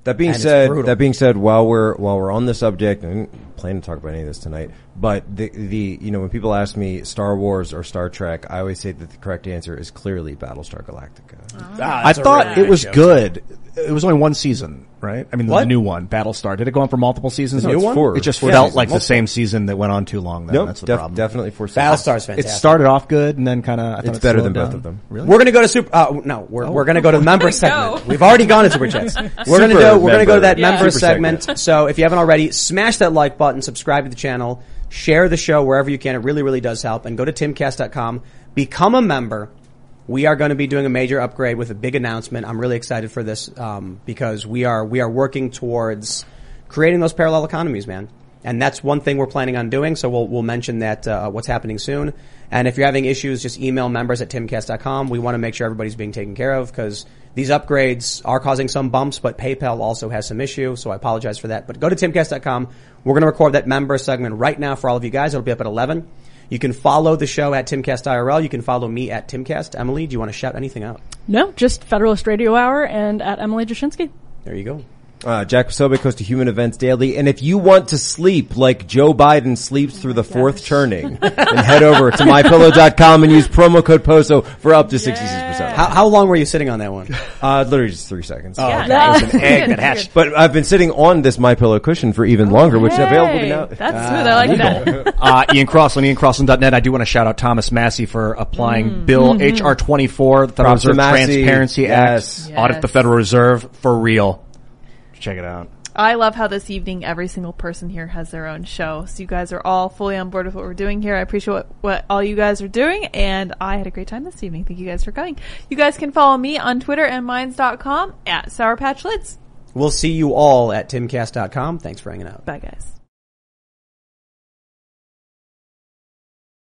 That being And it's said, brutal. that being said, while we're while we're on the subject, and I didn't plan to talk about any of this tonight, but the the you know when people ask me Star Wars or Star Trek, I always say that the correct answer is clearly Battlestar Galactica. Ah, I that's a thought really it was nice show. good. It was only one season, right? I mean, the What? new one, Battlestar. Did it go on for multiple seasons? No, it's four. It just Four felt seasons. like the Multiple. same season that went on too long. Then Nope, that's the def- problem. definitely for Battlestar's fantastic. It started off good and then kind of. It's better than both of them. Really? We're gonna go to super. Uh, no, we're we're gonna go to the member segment. go. We've already gone to super chats. We're gonna Super do. We're gonna go to that member. member Super segment. segment. So if you haven't already, smash that like button, subscribe to the channel, share the show wherever you can. It really, really does help. And go to timcast dot com, become a member. We are going to be doing a major upgrade with a big announcement. I'm really excited for this um, because we are we are working towards creating those parallel economies, man. And that's one thing we're planning on doing. So we'll we'll mention that uh, what's happening soon. And if you're having issues, just email members at timcast dot com. We want to make sure everybody's being taken care of because these upgrades are causing some bumps, but PayPal also has some issue. So I apologize for that. But go to timcast dot com. We're going to record that member segment right now for all of you guys. It'll be up at eleven. You can follow the show at Timcast I R L. You can follow me at Timcast. Emily, do you want to shout anything out? No, just Federalist Radio Hour and at Emily Jashinsky. There you go. Uh, Jack Posobiec, host of Human Events Daily. And if you want to sleep like Joe Biden sleeps through the fourth turning, then head over to my pillow dot com and use promo code POSO for up to sixty-six percent. How, how long were you sitting on that one? Uh, literally just three seconds. Oh, Yeah. okay. That It was an egg that hatched. But I've been sitting on this My Pillow cushion for even longer, which is available Hey, now. that's smooth. I like that. uh, Ian Crossland, Ian Crossland dot net. I do want to shout out Thomas Massey for applying Bill H R twenty-four, the Federal Props to Reserve Massey. Transparency Yes. Act. Audit Yes. the Federal Reserve for real. Check it out. I love how this evening every single person here has their own show. So you guys are all fully on board with what we're doing here. I appreciate what, what all you guys are doing, and I had a great time this evening. Thank you guys for coming. You guys can follow me on Twitter and minds dot com at Sour Patch Lids. We'll see you all at timcast dot com. Thanks for hanging out. Bye, guys.